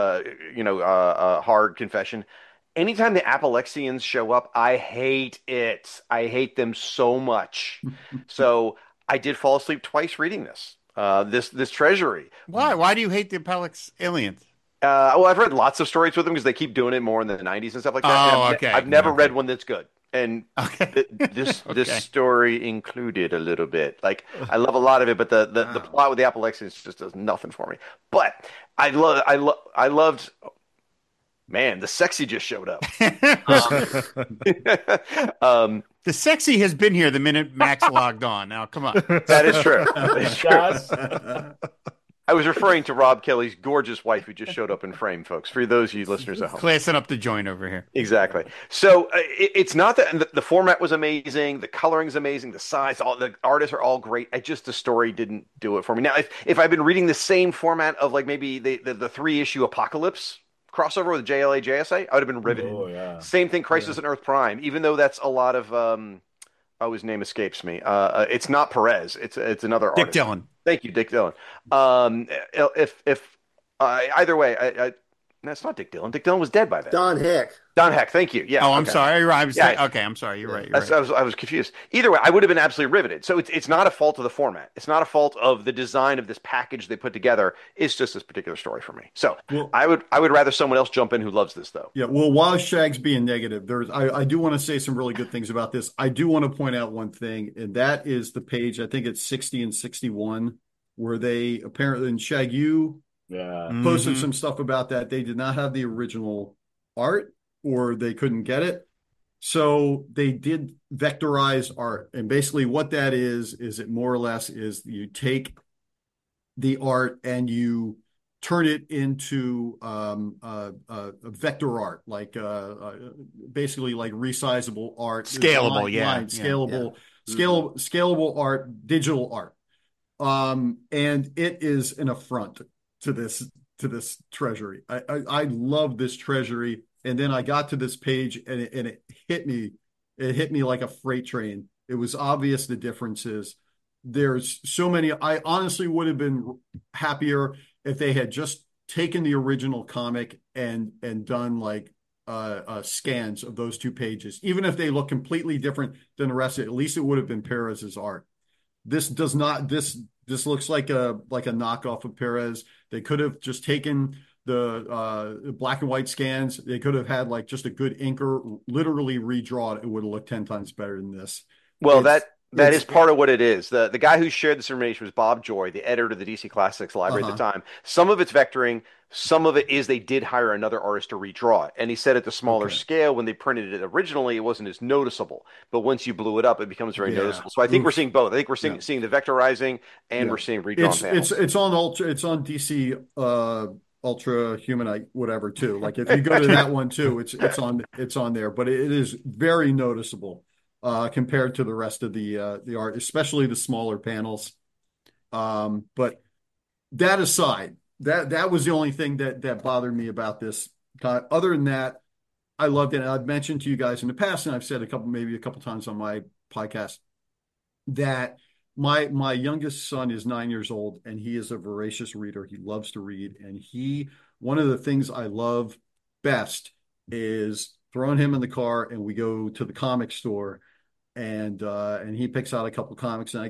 hard confession. Anytime the Apalexians show up, I hate it. I hate them so much. So I did fall asleep twice reading this. This Treasury. Why? Why do you hate the Apalex aliens? Well, I've read lots of stories with them because they keep doing it more in the 90s and stuff like that. Oh, okay. I've never read one that's good. And this Okay. story included a little bit. Like, I love a lot of it, but the plot with the Apalexians just does nothing for me. But I loved. Man, the sexy just showed up. The sexy has been here the minute Max logged on. Now, come on. That is true. That is true. I was referring to Rob Kelly's gorgeous wife who just showed up in frame, folks, for those of you listeners at home. Classing up the joint over here. Exactly. So it's not that the format was amazing, the coloring's amazing, the size, all the artists are all great. The story didn't do it for me. Now, if I've been reading the same format of like maybe the 3-issue Apocalypse crossover with JLA JSA, I would have been riveted. Oh, yeah. Same thing, Crisis on Earth Prime, even though that's a lot of his name escapes me. It's not Perez. It's another Dick artist. Dillon. Thank you, Dick Dillon. Either way, that's not Dick Dillon. Dick Dillon was dead by then. Don Heck. Don Heck. Thank you. Yeah. Oh, I'm okay. sorry. Yeah. Okay, I'm sorry. You're right. I was confused. Either way, I would have been absolutely riveted. So it's not a fault of the format. It's not a fault of the design of this package they put together. It's just this particular story for me. So I would rather someone else jump in who loves this though. Yeah. Well, while Shag's being negative, I do want to say some really good things about this. I do want to point out one thing, and that is the page. I think it's 60 and 61 where they apparently, and Shag, you posted some stuff about that. They did not have the original art, or they couldn't get it. So they did vectorize art. And basically what that is it more or less is you take the art and you turn it into a vector art, like basically like resizable art. Scalable, scalable art, digital art. And it is an affront to this treasury. I love this treasury. And then I got to this page and it hit me. It hit me like a freight train. It was obvious the differences. There's so many. I honestly would have been happier if they had just taken the original comic and done like scans of those 2 pages. Even if they look completely different than the rest of it, at least it would have been Perez's art. This does not. This looks like a knockoff of Perez. They could have just taken the black and white scans. They could have had like just a good inker literally redraw it. It would have looked 10 times better than this. Well, that is part of what it is. The guy who shared this information was Bob Joy, the editor of the DC Classics Library at the time. Some of it's vectoring. Some of it is they did hire another artist to redraw it. And he said at the smaller scale, when they printed it originally, it wasn't as noticeable. But once you blew it up, it becomes very noticeable. So I think we're seeing both. I think we're seeing the vectorizing and we're seeing redrawn panels. It's on DC Ultra Humanite, whatever, too. Like if you go to that one too, it's on there. But it is very noticeable compared to the rest of the art, especially the smaller panels. But that aside, that was the only thing that bothered me about this. Other than that, I loved it. And I've mentioned to you guys in the past, and I've said maybe a couple times on my podcast, that my youngest son is 9 years old, and he is a voracious reader. He loves to read, and one of the things I love best is throwing him in the car and we go to the comic store, and he picks out a couple of comics, and I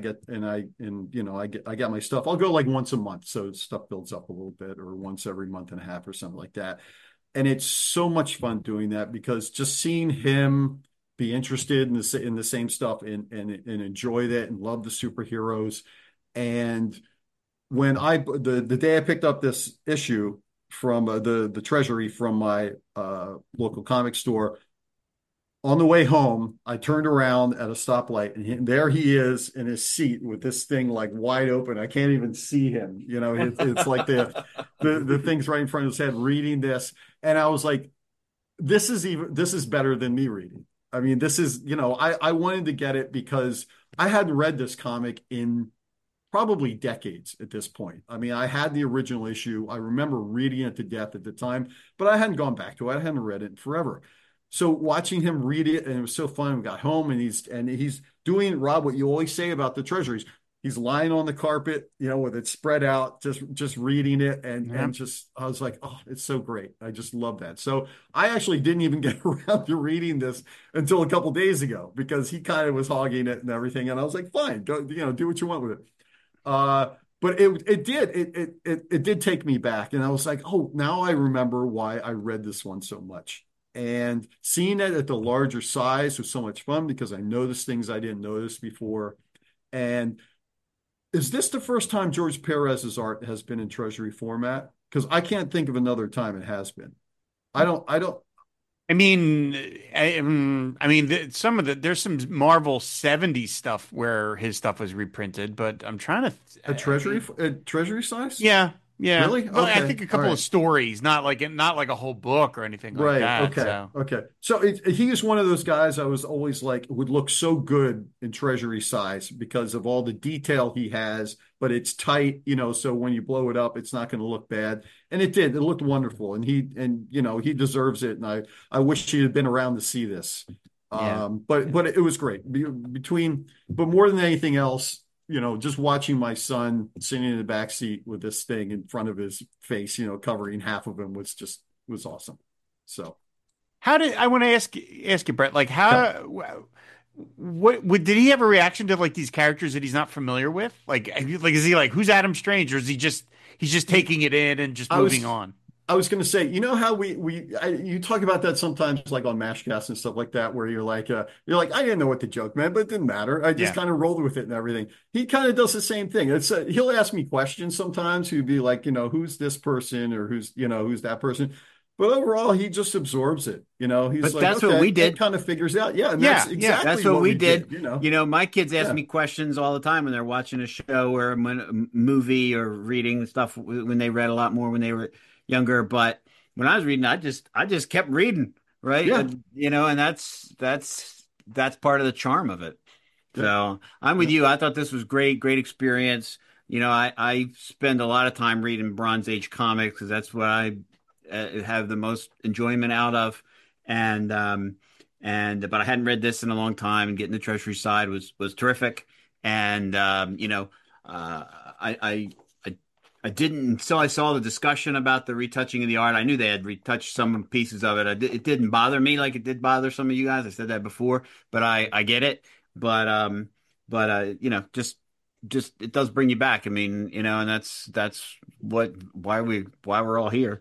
get my stuff. I'll go like once a month, so stuff builds up a little bit, or once every month and a half or something like that. And it's so much fun doing that, because just seeing him be interested in the same stuff and enjoy that and love the superheroes. And when the day I picked up this issue from the treasury from my local comic store, on the way home, I turned around at a stoplight, and there he is in his seat with this thing like wide open. I can't even see him. It's like the thing's right in front of his head, reading this. And I was like, this is better than me reading. I mean, this is, I wanted to get it because I hadn't read this comic in probably decades at this point. I mean, I had the original issue. I remember reading it to death at the time, but I hadn't gone back to it. I hadn't read it in forever. So watching him read it, and it was so fun. We got home, and he's doing, Rob, what you always say about the treasuries. He's lying on the carpet, with it spread out, just reading it, and just, I was like, oh, it's so great. I just love that. So I actually didn't even get around to reading this until a couple days ago, because he kind of was hogging it and everything, and I was like, fine, do what you want with it. But it did take me back, and I was like, oh, now I remember why I read this one so much. And seeing it at the larger size was so much fun, because I noticed things I didn't notice before. And is this the first time George Perez's art has been in treasury format? Because I can't think of another time it has been. I don't. I mean, there's some Marvel 70s stuff where his stuff was reprinted, but I'm trying to a treasury size. Yeah. Really? Well, okay. I think a couple of stories, not like a whole book or anything like that. Okay. So he is one of those guys I was always like, would look so good in treasury size because of all the detail he has, but it's tight, so when you blow it up, it's not going to look bad. And it did. It looked wonderful, and he deserves it. And I wish he had been around to see this. But it was great. But more than anything else, just watching my son sitting in the back seat with this thing in front of his face, covering half of him was awesome. So, I want to ask you, Brett, like what did he have a reaction to like these characters that he's not familiar with? Like is he like, who's Adam Strange, or is he's just taking it in and just moving on? I was going to say, you know how you talk about that sometimes, like on Mashcast and stuff like that, where you're like, I didn't know what the joke meant, but it didn't matter. I just Yeah. kind of rolled with it and everything. He kind of does the same thing. He'll ask me questions sometimes. He'd be like, who's this person or who's that person. But overall, he just absorbs it. He's But like, that's okay, what we did. kind of figures out. Yeah, and Yeah, that's exactly That's what we did. you know. My kids ask Yeah. me questions all the time when they're watching a show or a movie or reading stuff when they read a lot more when they were younger. But when I was reading, I just kept reading, right? Yeah. And that's part of the charm of it. So I'm with you. I thought this was great great experience. I spend a lot of time reading Bronze Age comics because that's what I have the most enjoyment out of. But I hadn't read this in a long time, and getting the Treasury side was terrific. And I didn't until I saw the discussion about the retouching of the art. I knew they had retouched some pieces of it. It didn't bother me like it did bother some of you guys. I said that before, but I get it. But just it does bring you back. I mean, and that's why we're all here.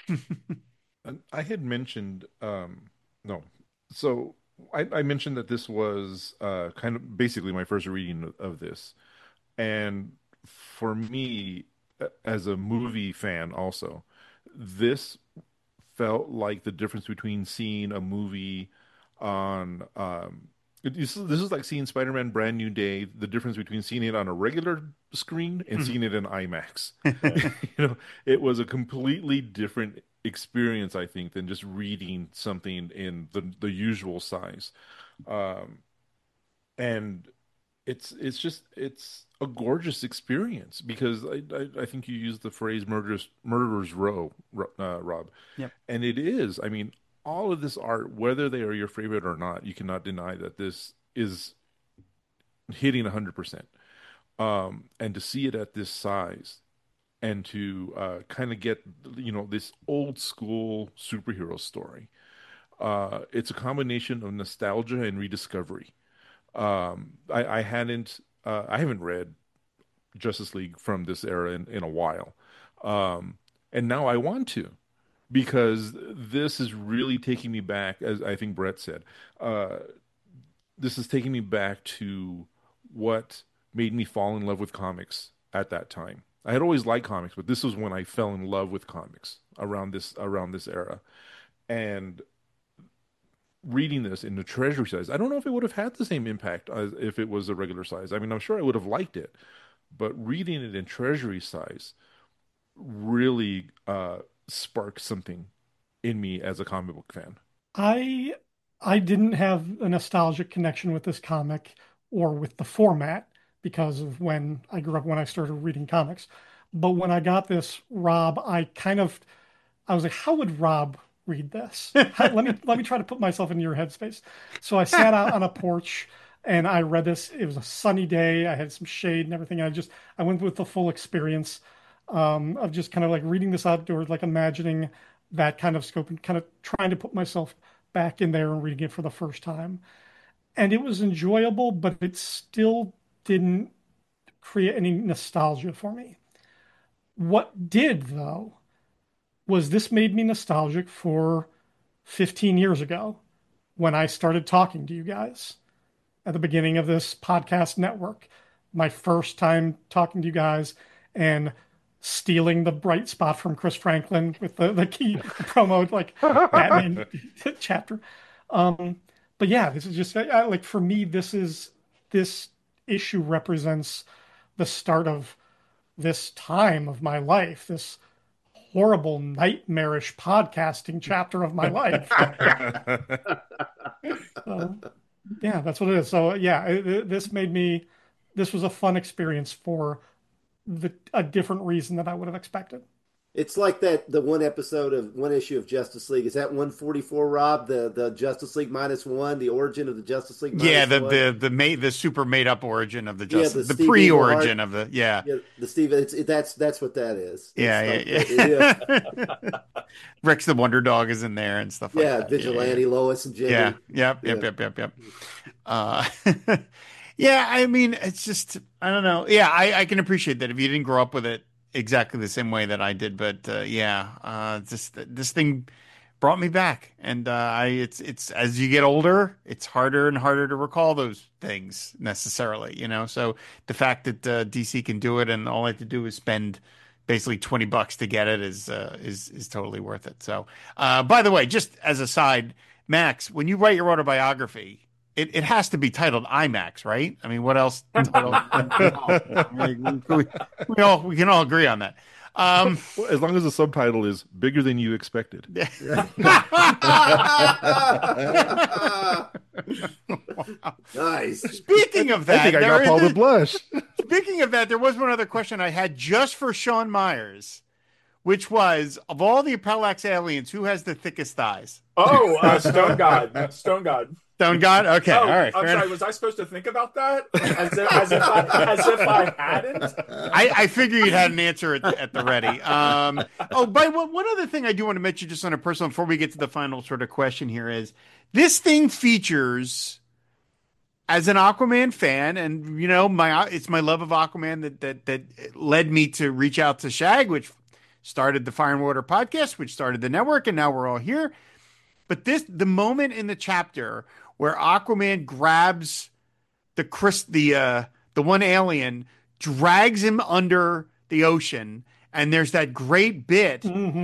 I had mentioned no, so I mentioned that this was kind of basically my first reading of this, and for me, as a movie fan, also, this felt like the difference between seeing a movie on this is like seeing Spider-Man Brand New Day, the difference between seeing it on a regular screen and seeing it in IMAX. It was a completely different experience, I think, than just reading something in the usual size. And it's a gorgeous experience because I think you used the phrase murderers row, Rob. Yep. And it is. I mean, all of this art, whether they are your favorite or not, you cannot deny that this is hitting 100%. And to see it at this size and to kind of get, this old school superhero story. It's a combination of nostalgia and rediscovery. I haven't read Justice League from this era in a while. And now I want to, because this is really taking me back, as I think Brett said. This is taking me back to what made me fall in love with comics at that time. I had always liked comics, but this was when I fell in love with comics around this era. And reading this in the Treasury size, I don't know if it would have had the same impact as if it was a regular size. I mean, I'm sure I would have liked it, but reading it in Treasury size really sparked something in me as a comic book fan. I didn't have a nostalgic connection with this comic or with the format because of when I grew up, when I started reading comics. But when I got this, Rob, I was like, how would Rob read this? Let me try to put myself in your headspace. So I sat out on a porch and I read this. It was a sunny day. I had some shade and everything. I went with the full experience of just kind of like reading this outdoors, like imagining that kind of scope and kind of trying to put myself back in there and reading it for the first time. And it was enjoyable, but it still didn't create any nostalgia for me. What did, though, was this made me nostalgic for 15 years ago when I started talking to you guys at the beginning of this podcast network. My first time talking to you guys and stealing the bright spot from Chris Franklin with the key promo, like Batman chapter. But yeah, this is just like, for me, this issue represents the start of this time of my life, this horrible, nightmarish podcasting chapter of my life. Yeah, that's what it is. So yeah, this was a fun experience for a different reason than I would have expected. It's like the one issue of Justice League. Is that 144, Rob? The Justice League -1, the origin of the Justice League -1? the super made up origin of the Justice, the pre-origin of the the Steve. That's what that is. Yeah. Rex the Wonder Dog is in there and stuff like that. Vigilante, Lois and Jimmy. Yep. Yeah, I mean, it's just, I don't know. Yeah, I can appreciate that if you didn't grow up with it, exactly the same way that I did. But this thing brought me back, and it's as you get older, it's harder and harder to recall those things necessarily, you know. So the fact that DC can do it, and all I have to do is spend basically $20 to get it is totally worth it. So, by the way, just as a side, Max, when you write your autobiography, it has to be titled IMAX, right? I mean, what else? We can all agree on that. Well, as long as the subtitle is bigger than you expected. Nice. Speaking of that, I think I got Paul to blush. Speaking of that, there was one other question I had just for Sean Myers, which was, of all the Parallax aliens, who has the thickest thighs? Oh, Stone God. Stone God. Stone God? Okay, all right. I'm sorry, was I supposed to think about that? As if I hadn't? I figured you'd had an answer at the ready. But one other thing I do want to mention just on a personal, before we get to the final sort of question here is, this thing features, as an Aquaman fan, and you know, it's my love of Aquaman that led me to reach out to Shag, which started the Fire and Water podcast, which started the network, and now we're all here. But the moment in the chapter where Aquaman grabs the one alien, drags him under the ocean, and there's that great bit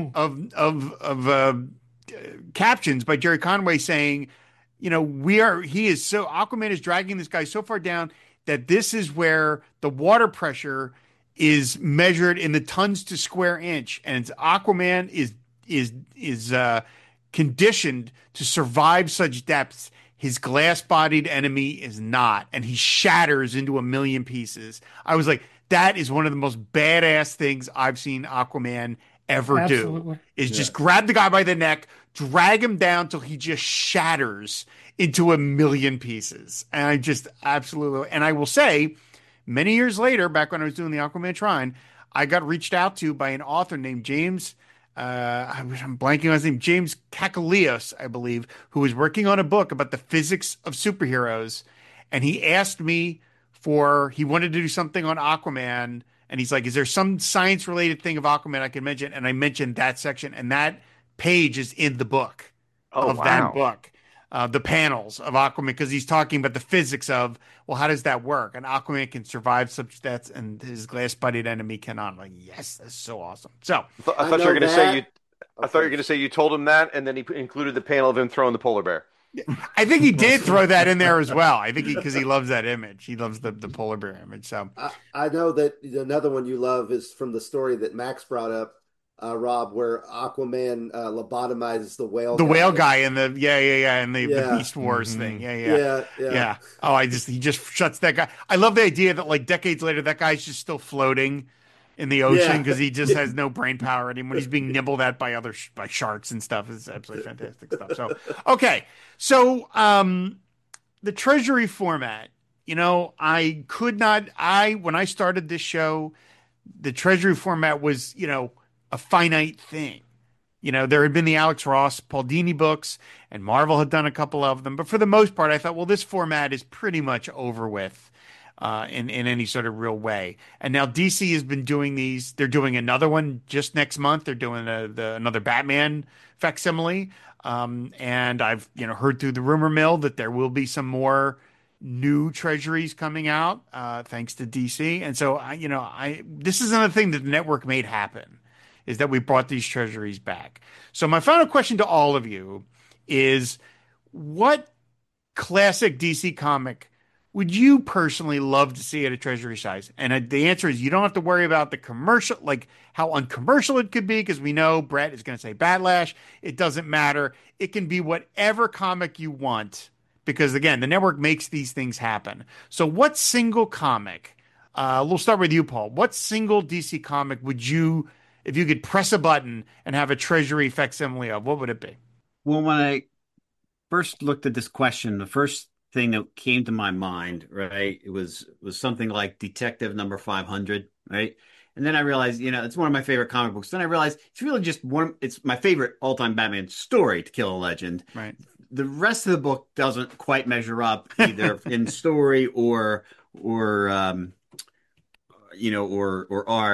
of captions by Jerry Conway saying, you know, Aquaman is dragging this guy so far down that this is where the water pressure is measured in the tons to square inch, and Aquaman is conditioned to survive such depths. His glass-bodied enemy is not, and he shatters into a million pieces. I was like, that is one of the most badass things I've seen Aquaman ever do. Is just grab the guy by the neck, drag him down till he just shatters into a million pieces. And I just absolutely, and I will say, many years later, back when I was doing the Aquaman Shrine, I got reached out to by an author named James. I'm blanking on his name, James Kakalios, I believe, who was working on a book about the physics of superheroes. And he asked me he wanted to do something on Aquaman. And he's like, is there some science related thing of Aquaman I can mention? And I mentioned that section, and that page is in the book that book. The panels of Aquaman, because he's talking about the physics of, well, how does that work? And Aquaman can survive such deaths, and his glass-bodied enemy cannot. I'm like, yes, that's so awesome. So I thought you were going to say you told him that, and then he included the panel of him throwing the polar bear. I think he did throw that in there as well. I think because he loves that image, he loves the polar bear image. So I know that another one you love is from the story that Max brought up. Rob, where Aquaman lobotomizes the whale guy in the and the Beast Wars thing. Yeah. Oh, he just shuts that guy. I love the idea that like decades later, that guy's just still floating in the ocean because he just has no brain power anymore. He's being nibbled at by by sharks and stuff. It's absolutely fantastic stuff. So okay, so the Treasury format. You know, when I started this show, the Treasury format was, you know, a finite thing. You know, there had been the Alex Ross, Paul Dini books, and Marvel had done a couple of them. But for the most part, I thought, well, this format is pretty much over with in any sort of real way. And now DC has been doing these. They're doing another one just next month. They're doing another Batman facsimile. And I've, you know, heard through the rumor mill that there will be some more new treasuries coming out thanks to DC. And so, this is another thing that the network made happen, is that we brought these treasuries back. So my final question to all of you is, what classic DC comic would you personally love to see at a treasury size? And the answer is, you don't have to worry about the commercial, like how uncommercial it could be, because we know Brett is going to say Batlash. It doesn't matter. It can be whatever comic you want, because again, the network makes these things happen. So what single comic, we'll start with you, Paul. What single DC comic would you, if you could press a button and have a treasury facsimile of, what would it be? Well, when I first looked at this question, the first thing that came to my mind, right, it was something like Detective Number 500, right? And then I realized, you know, it's one of my favorite comic books. Then I realized it's really just it's my favorite all-time Batman story, To Kill a Legend. Right. The rest of the book doesn't quite measure up either in story or art.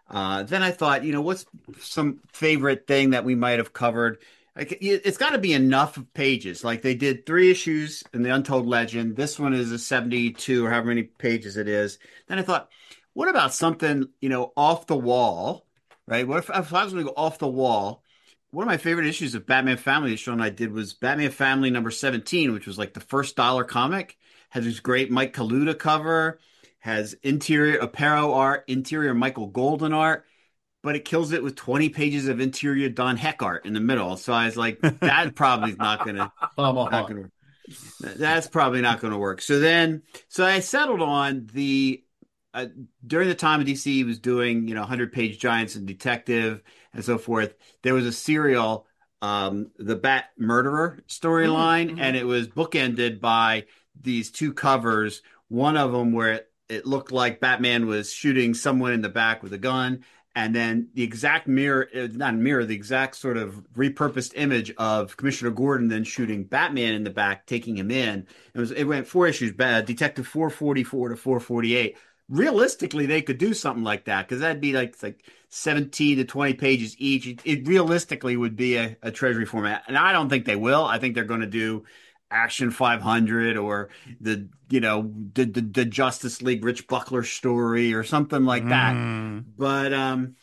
Then I thought, what's some favorite thing that we might have covered? Like, it's got to be enough of pages. Like they did 3 issues in the Untold Legend. This one is a 72 or however many pages it is. Then I thought, what about something, off the wall, right? What if I was going to go off the wall? One of my favorite issues of Batman Family that Sean and I did was Batman Family number 17, which was like the first dollar comic. Has this great Mike Kaluta cover, has interior Aparo art, interior Michael Golden art, but it kills it with 20 pages of interior Don Heck art in the middle. So I was like, that probably is not gonna that's probably not gonna work. So I settled on the during the time DC was doing 100-page Giants and Detective and so forth. There was a serial, the Bat Murderer storyline, and it was bookended by these 2 covers. One of them where it looked like Batman was shooting someone in the back with a gun, and then the exact the exact sort of repurposed image of Commissioner Gordon then shooting Batman in the back, taking him in. It went 4 issues, Detective 444 to 448. Realistically, they could do something like that because that'd be like 17 to 20 pages each. It realistically would be a Treasury format, and I don't think they will. I think they're going to do Action 500 or the Justice League Rich Buckler story or something like that. But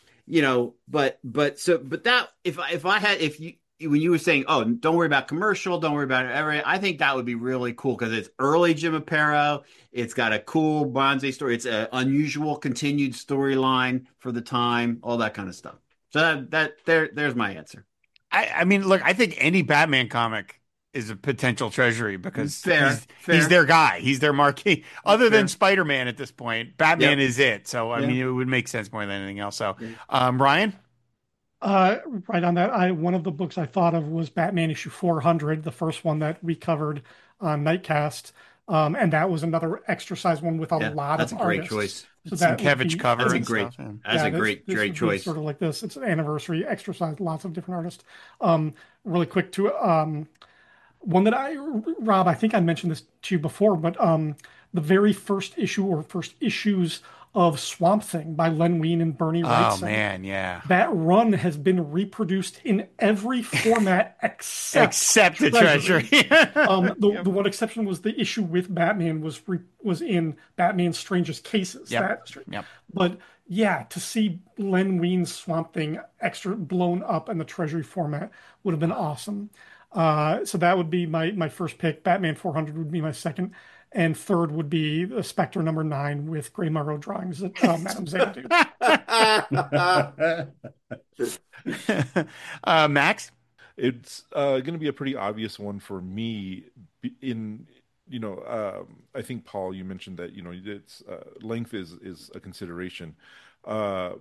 that when you were saying, oh, don't worry about commercial, don't worry about it, I think that would be really cool because it's early Jim Aparo. It's got a cool Bonze story. It's an unusual continued storyline for the time, all that kind of stuff. So there's my answer. I mean, look, I think any Batman comic is a potential Treasury because fair. He's their guy. He's their marquee. Other than Spider-Man at this point, Batman is it. So, I mean, it would make sense more than anything else. So, Ryan? Right on that. One of the books I thought of was Batman issue 400, the first one that we covered on Nightcast. And that was another exercise one with a lot of artists. That's a great choice. So Sienkiewicz cover. That's a great choice. Sort of like this. It's an anniversary exercise, lots of different artists. Really quick to one that Rob, I think I mentioned this to you before, but the very first issue or first issues of Swamp Thing by Len Wein and Bernie Wrightson. Oh, man, yeah. That run has been reproduced in every format except the Treasury. The one exception was the issue with Batman was in Batman's Strangest Cases. But yeah, to see Len Wein's Swamp Thing extra blown up in the Treasury format would have been awesome. So that would be my first pick. Batman 400 would be my second. And third would be Spectre number 9 with Gray Morrow drawings that Madame Xanadu. Max? It's going to be a pretty obvious one for me. I think, Paul, you mentioned that, it's length is a consideration. But,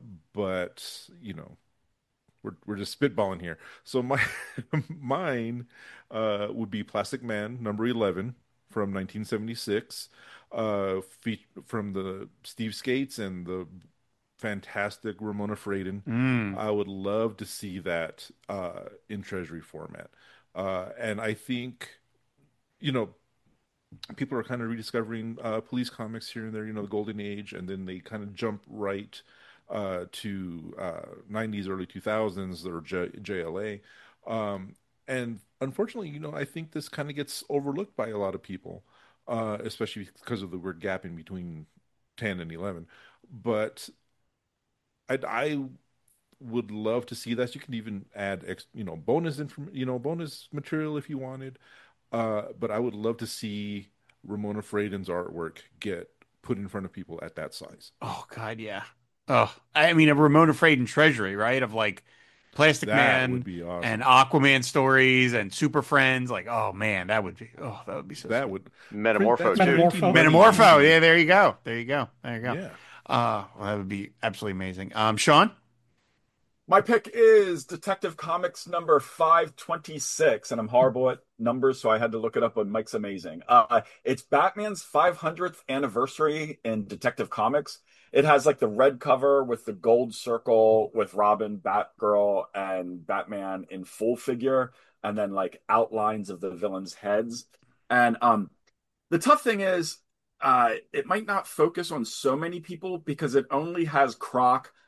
we're just spitballing here. So mine would be Plastic Man number 11. From 1976, from the Steve Skates and the fantastic Ramona Fradon. I would love to see that in Treasury format. And I think, people are kind of rediscovering police comics here and there, the Golden Age, and then they kind of jump right to 90s, early 2000s, or JLA. And unfortunately, I think this kind of gets overlooked by a lot of people, especially because of the weird gap in between 10 and 11. But I would love to see that. You can even add, bonus material if you wanted. But I would love to see Ramona Fradon's artwork get put in front of people at that size. Oh God, yeah. Oh, I mean, a Ramona Fradon Treasury, right? Of like Plastic Man would be awesome. And Aquaman stories and Super Friends. Like, oh man, that would be so. That would Metamorpho too. Metamorpho. Yeah, there you go. Yeah. Well, that would be absolutely amazing. Sean? My pick is Detective Comics number 526, and I'm horrible at numbers, so I had to look it up, but Mike's amazing. It's Batman's 500th anniversary in Detective Comics. It has like the red cover with the gold circle with Robin, Batgirl, and Batman in full figure, and then like outlines of the villains' heads. And the tough thing is, it might not focus on so many people because it only has Croc,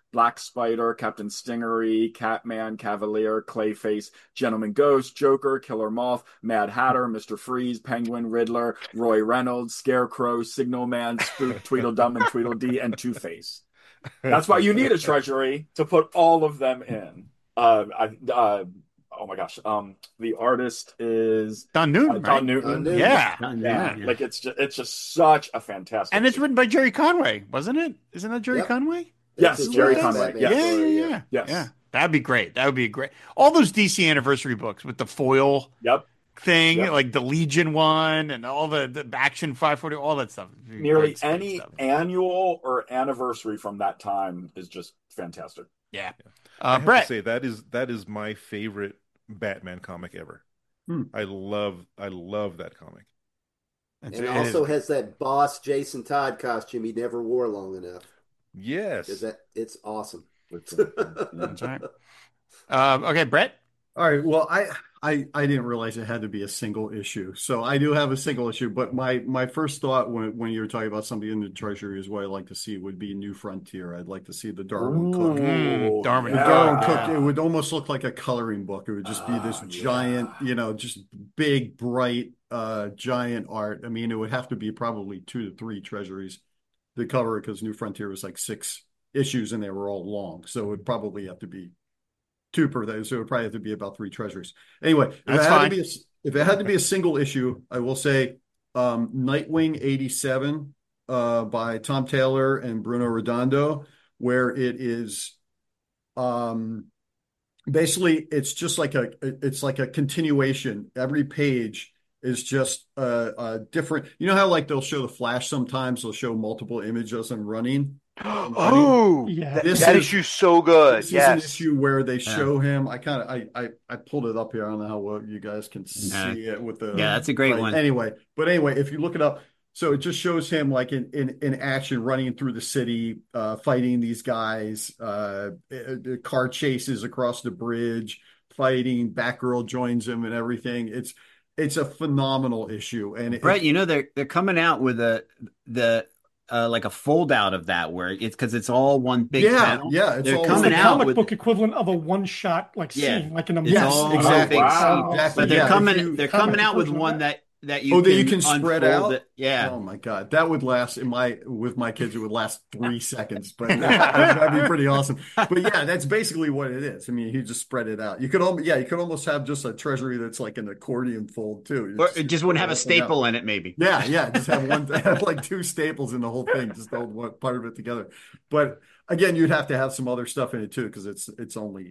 Black Spider, Captain Stingery, Catman, Cavalier, Clayface, Gentleman Ghost, Joker, Killer Moth, Mad Hatter, Mr. Freeze, Penguin, Riddler, Roy Reynolds, Scarecrow, Signal Man, Spook, Tweedledum and Tweedledee, and Two-Face. That's why you need a treasury to put all of them in. Oh my gosh. The artist is Don Newton. Don right? Newton. Yeah. Yeah. Like it's just such a fantastic. And it's written by Jerry Conway, wasn't it? Isn't that Jerry Conway? Yes, It's Jerry a Conway. Batman Yes. story, Yes. That'd be great. That would be great. All those DC anniversary books with the foil thing, like the Legion one and all the Action 540, all that stuff. Nearly any annual or anniversary from that time is just fantastic. Yeah. I have Brett. to say that is my favorite Batman comic ever. I love that comic. And it also has that boss Jason Todd costume he never wore long enough. Yes. It's awesome. That's right. Okay, Brett. All right. Well, I didn't realize it had to be a single issue. So I do have a single issue, but my first thought when you were talking about somebody in the Treasury is what I'd like to see would be New Frontier. I'd like to see the Darwin Cook. Darwin Cook. It would almost look like a coloring book. It would just be this giant, just big, bright, giant art. I mean, it would have to be probably 2 to 3 Treasuries to cover it because New Frontier was like 6 issues and they were all long. So it would probably have to be 2 per day, so it would probably have to be about 3 treasuries. Anyway, if it had to be a single issue, I will say Nightwing 87 by Tom Taylor and Bruno Redondo, where it is basically it's just like a continuation. Every page is just a different. You know how like they'll show the Flash sometimes, they'll show multiple images and running. Oh, Yeah. that issue's so good. This is an issue where they show him. I pulled it up here. I don't know how well you guys can see it with the. Yeah, that's a great one. Anyway, if you look it up, so it just shows him like in action, running through the city, fighting these guys, car chases across the bridge, fighting. Batgirl joins him and everything. It's a phenomenal issue. And Brett, they're coming out with the like a fold out of that where it's all one big panel. Yeah, they're coming out comic with book equivalent of a one shot scene, like in a movie. Exactly. But they're coming out with one that you can spread out. It. Yeah. Oh my God, that would last with my kids. It would last 3 seconds, but that'd be pretty awesome. But yeah, that's basically what it is. I mean, you just spread it out. You could almost have just a treasury that's like an accordion fold too. Or it just wouldn't have a staple in it, maybe. Yeah. Just have like 2 staples in the whole thing, just hold one part of it together. But again, you'd have to have some other stuff in it too, because it's only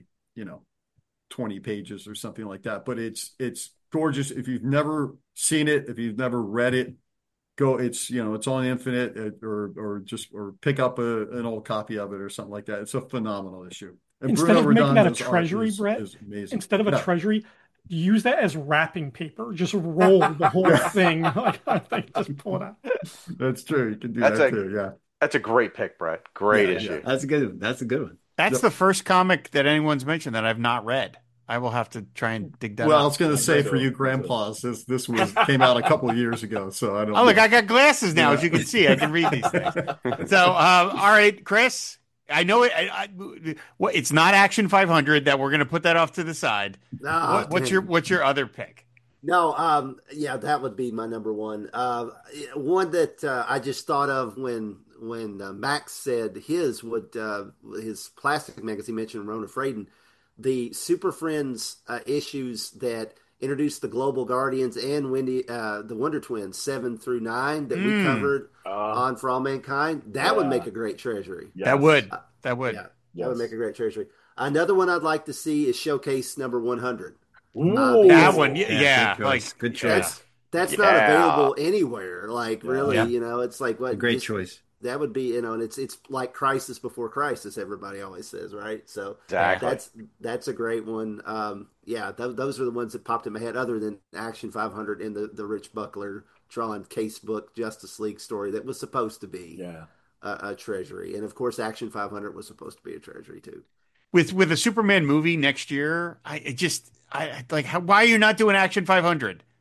20 pages or something like that. But it's gorgeous. If you've never seen it, if you've never read it, go. It's on Infinite or pick up an old copy of it or something like that. It's a phenomenal issue. And Instead Bruno of making that a Redondo's treasury, is Brett, amazing. instead of a treasury, use that as wrapping paper. Just roll the whole thing. Just pull it out. That's true. You can do that too. Yeah. That's a great pick, Brett. Great issue. Yeah. That's a good one. That's the first comic that anyone's mentioned that I've not read. I will have to try and dig that up. Well, I was going to say for you grandpas, this came out a couple of years ago, so I don't. Oh, look, I got glasses now, as you can see. I can read these things. So, all right, Chris, I know it's not Action 500 that we're going to put that off to the side. What's your other pick? No, that would be my number one. One that I just thought of when Max said his plastic magazine mentioned Rona Fraden. The Super Friends issues that introduced the Global Guardians and the Wonder Twins 7 through 9 that we covered on For All Mankind, that would make a great treasury. Yes. That would. That would make a great treasury. Another one I'd like to see is Showcase number 100. That one, good choice. That's not available anywhere. Like really, it's like what great choice. That would be, and it's like Crisis Before Crisis. Everybody always says, right? So exactly. That's a great one. Those are the ones that popped in my head. Other than Action 500 and the Rich Buckler Tron case book Justice League story that was supposed to be a treasury, and of course Action 500 was supposed to be a treasury too. With a Superman movie next year, why are you not doing Action 500?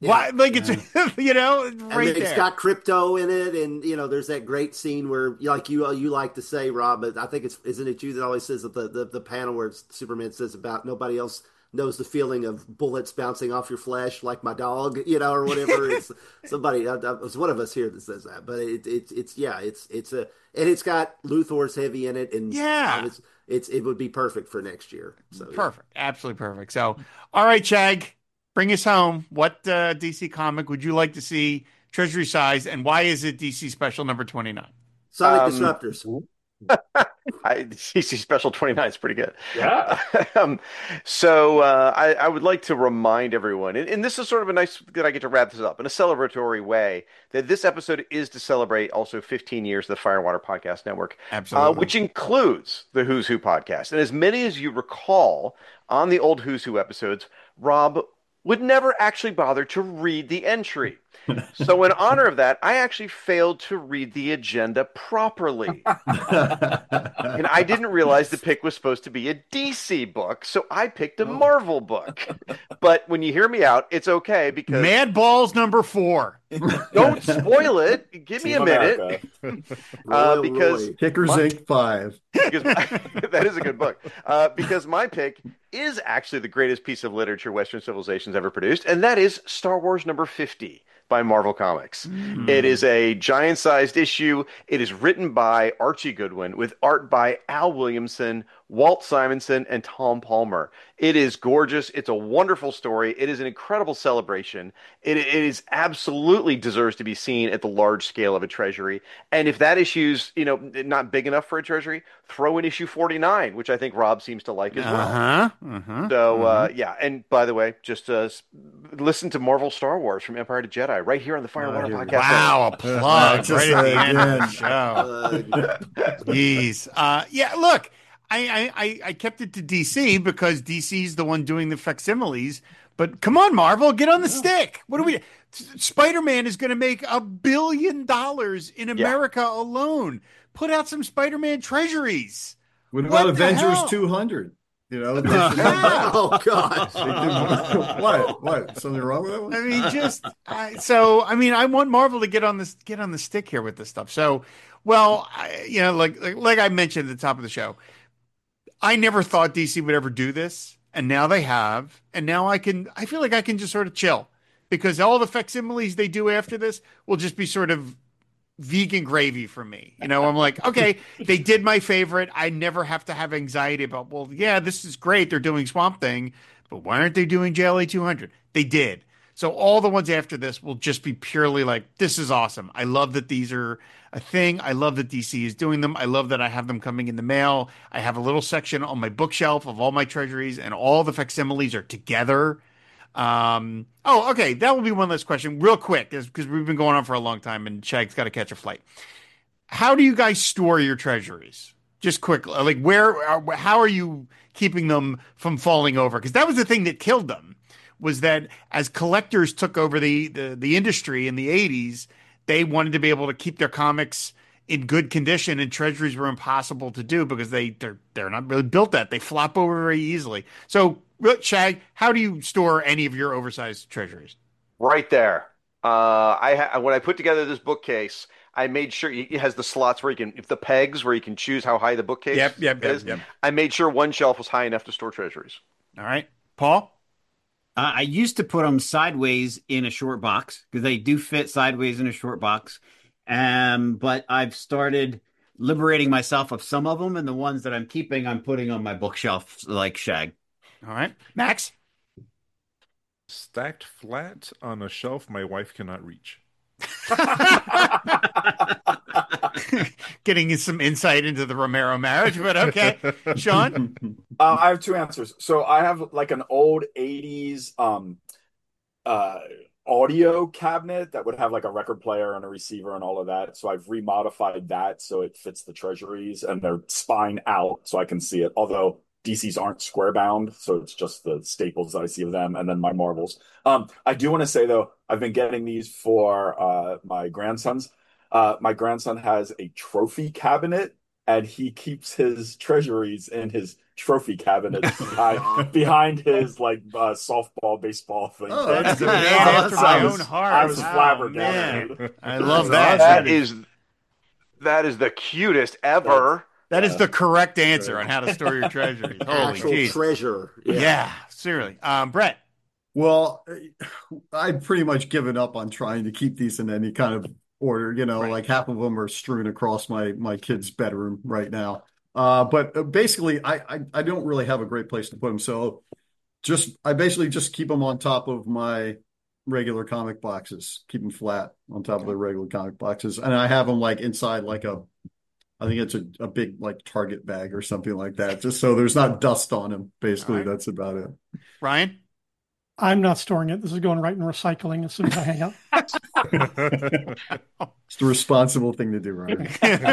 Yeah. Why? Like it's you know And right it's there. got crypto in it, and there's that great scene where, like you like to say, Rob, but I think isn't it you that always says that the panel where Superman says about nobody else knows the feeling of bullets bouncing off your flesh like my dog, or whatever. It's somebody. It's one of us here that says that, but it's a and it's got Luthor's heavy in it, and Yeah. it would be perfect for next year. So yeah. Perfect. Absolutely perfect. So, all right, Shag, bring us home. What DC comic would you like to see Treasury size, and why is it DC Special number 29? Sonic Disruptors. DC Special 29 is pretty good. Yeah. I would like to remind everyone, and this is sort of a nice that I get to wrap this up in a celebratory way, that this episode is to celebrate also 15 years of the Fire and Water Podcast Network, Absolutely. which includes the Who's Who podcast. And as many as you recall on the old Who's Who episodes, Rob would never actually bother to read the entry. So in honor of that, I actually failed to read the agenda properly. And I didn't realize the pick was supposed to be a DC book, so I picked a Marvel book. But when you hear me out, it's okay because Mad Balls number 4. don't spoil it. Give me a minute. Because Kickers Inc. 5. Because that is a good book. Because my pick is actually the greatest piece of literature Western civilization's ever produced, and that is Star Wars number 50 by Marvel Comics. It is a giant-sized issue. It is written by Archie Goodwin with art by Al Williamson, Walt Simonson, and Tom Palmer. It is gorgeous. It's a wonderful story. It is an incredible celebration. It is absolutely deserves to be seen at the large scale of a treasury. And if that issue's, not big enough for a treasury, throw in issue 49, which I think Rob seems to like as well. Yeah. And by the way, just listen to Marvel Star Wars from Empire to Jedi right here on the Fire and Water Podcast. Wow, a plug right at the end of the show. Jeez. Yeah, look, I kept it to DC because DC's the one doing the facsimiles. But come on, Marvel, get on the stick. What do we? Spider-Man is going to make $1 billion in America alone. Put out some Spider-Man treasuries. What about Avengers hell? 200? Oh God! What? Something wrong with that one? I mean, I want Marvel to get on the stick here with this stuff. So, well, like I mentioned at the top of the show, I never thought DC would ever do this, and now they have, and now I feel like I can just sort of chill because all the facsimiles they do after this will just be sort of vegan gravy for me. I'm like, okay, they did my favorite. I never have to have anxiety about, well, yeah, this is great. They're doing Swamp Thing, but why aren't they doing JLA 200? They did. So all the ones after this will just be purely like, this is awesome. I love that these are a thing. I love that DC is doing them. I love that I have them coming in the mail. I have a little section on my bookshelf of all my treasuries, and all the facsimiles are together. Okay. That will be one last question real quick because we've been going on for a long time and Shag's got to catch a flight. How do you guys store your treasuries? Just quickly, like how are you keeping them from falling over? Because that was the thing that killed them, was that as collectors took over the industry in the 80s, they wanted to be able to keep their comics in good condition, and treasuries were impossible to do because they're not really built that. They flop over very easily. So, Shag, how do you store any of your oversized treasuries? Right there. When I put together this bookcase, I made sure it has the slots where the pegs where you can choose how high the bookcase is. Yep. I made sure one shelf was high enough to store treasuries. All right. Paul? I used to put them sideways in a short box because they do fit sideways in a short box. But I've started liberating myself of some of them, and the ones that I'm keeping, I'm putting on my bookshelf like Shag. All right. Max? Stacked flat on a shelf my wife cannot reach. Getting some insight into the Romero marriage, but okay. Sean? I have two answers. So I have like an old 80s audio cabinet that would have like a record player and a receiver and all of that. So I've remodified that so it fits the treasuries and they're spine out so I can see it. Although DCs aren't square bound, so it's just the staples that I see of them and then my marbles. I do want to say though, I've been getting these for my grandsons. My grandson has a trophy cabinet and he keeps his treasuries in his trophy cabinet behind his like softball, baseball thing. Oh, That that's is a good. man after my own heart. I was Oh, flabbergasted. man. I love That that. is the cutest ever. That is the correct answer on how to store your treasuries. Holy Actual jeez. treasure. Yeah, seriously. Brett. Well, I've pretty much given up on trying to keep these in any kind of order. Right. Like half of them are strewn across my kid's bedroom right now. But basically, I don't really have a great place to put them. So I basically just keep them on top of my regular comic boxes, keep them flat on top of the regular comic boxes. And I have them like inside like I think it's a big like Target bag or something like that, just so there's not dust on them. Basically, right. That's about it. Ryan? I'm not storing it. This is going right in recycling as soon as I hang up. It's the responsible thing to do, Ryan.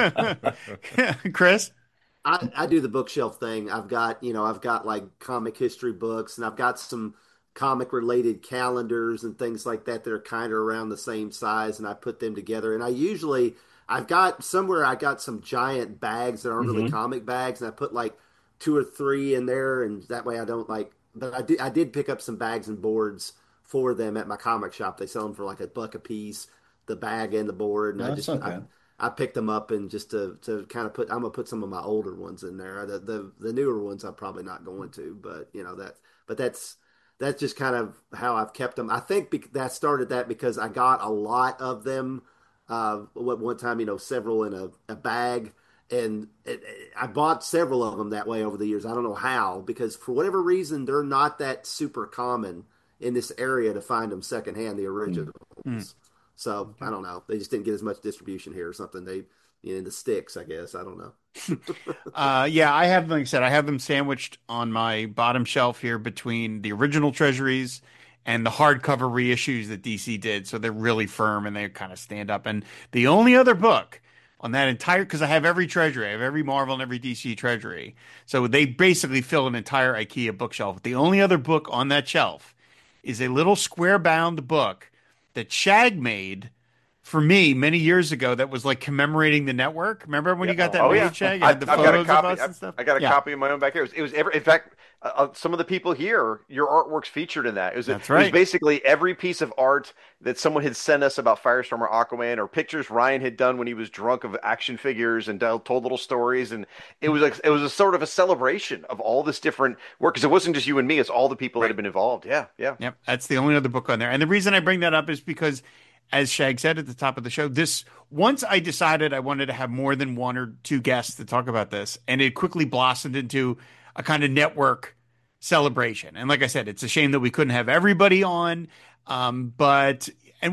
Chris? I do the bookshelf thing. I've got like comic history books, and I've got some comic related calendars and things like that that are kind of around the same size, and I put them together. And I've got some giant bags that aren't really comic bags, and I put like 2 or 3 in there, and that way I don't like. But I did pick up some bags and boards for them at my comic shop. They sell them for like $1 a piece, the bag and the board, and I picked them up and just to kind of I'm gonna put some of my older ones in there. The newer ones I'm probably not going to, but that's just kind of how I've kept them. I think that started that because I got a lot of them. One time, several in a bag, and I bought several of them that way over the years. I don't know how, because for whatever reason, they're not that super common in this area to find them secondhand, the originals. So I don't know. They just didn't get as much distribution here or something. They, in the sticks, I guess. I don't know. Yeah, I have, like I said, I have them sandwiched on my bottom shelf here between the original treasuries and the hardcover reissues that DC did. So they're really firm and they kind of stand up. And the only other book on that entire, because I have every treasury, I have every Marvel and every DC treasury. So they basically fill an entire IKEA bookshelf. The only other book on that shelf is a little square bound book that Shag made for me many years ago that was like commemorating the network. Remember when you got that made, Shag? I've got a copy. Of us and stuff? I got a copy of my own back here. It was in fact, some of the people here, your artwork's featured in that. It was basically every piece of art that someone had sent us about Firestorm or Aquaman, or pictures Ryan had done when he was drunk of action figures and told little stories. And it was a sort of a celebration of all this different work, because it wasn't just you and me; it's all the people that had been involved. Yeah. Yep, that's the only other book on there. And the reason I bring that up is because, as Shag said at the top of the show, once I decided I wanted to have more than 1 or 2 guests to talk about this, and it quickly blossomed into a kind of network celebration. And like I said, it's a shame that we couldn't have everybody on, but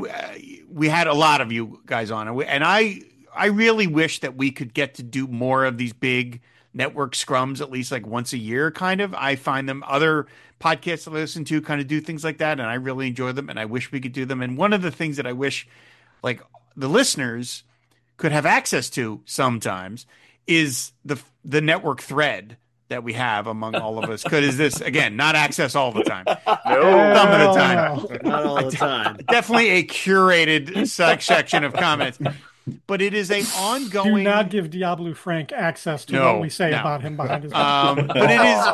we had a lot of you guys on, and I really wish that we could get to do more of these big network scrums, at least like once a year, kind of. I find them, other podcasts I listen to kind of do things like that, and I really enjoy them, and I wish we could do them. And one of the things that I wish, like, the listeners could have access to sometimes is the network thread that we have among all of us. Is this, again, not access all the time. No. Some of the time. Not all the time. Definitely a curated section of comments. But it is an ongoing. Do not give Diablo Frank access to what we say about him behind his back. But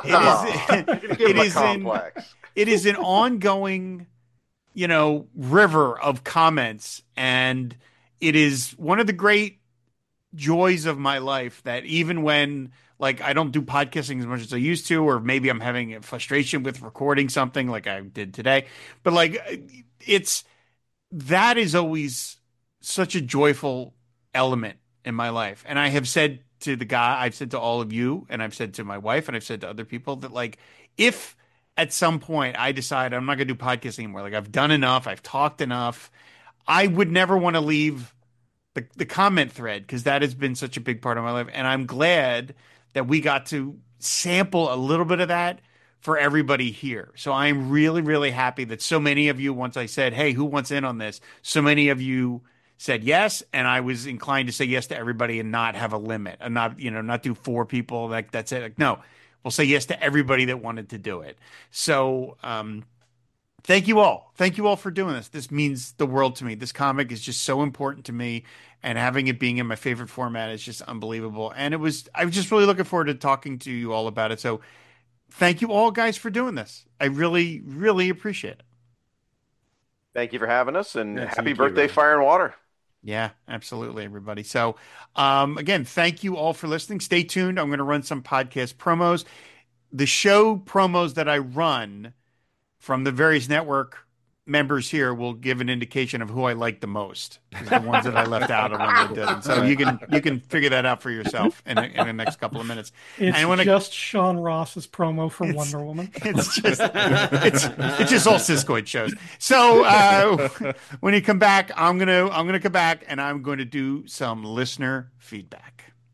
it is an ongoing, river of comments, and it is one of the great joys of my life that even when, like, I don't do podcasting as much as I used to, or maybe I'm having a frustration with recording something like I did today, but like that is always such a joyful element in my life. And I have said I've said to all of you, and I've said to my wife, and I've said to other people that, like, if at some point I decide I'm not going to do podcasting anymore, like I've done enough, I've talked enough, I would never want to leave the comment thread, because that has been such a big part of my life. And I'm glad that we got to sample a little bit of that for everybody here. So I'm really, really happy that so many of you, once I said, hey, who wants in on this? So many of you said yes, and I was inclined to say yes to everybody and not have a limit, and not do 4 people. Like, that's it. Like, no, we'll say yes to everybody that wanted to do it. So Thank you all. Thank you all for doing this. This means the world to me. This comic is just so important to me, and having it being in my favorite format is just unbelievable. And I was just really looking forward to talking to you all about it. So thank you all guys for doing this. I really, really appreciate it. Thank you for having us, and Yeah, happy thank birthday, you. Fire and Water. Yeah, absolutely, everybody. So, again, thank you all for listening. Stay tuned. I'm going to run some podcast promos. The show promos that I run from the various network members here will give an indication of who I like the most. The ones that I left out of when they didn't. So you can figure that out for yourself in the next couple of minutes. It's and just Sean Ross's promo for Wonder Woman. It's just all Siskoid shows. So when you come back, I'm gonna come back and I'm going to do some listener feedback.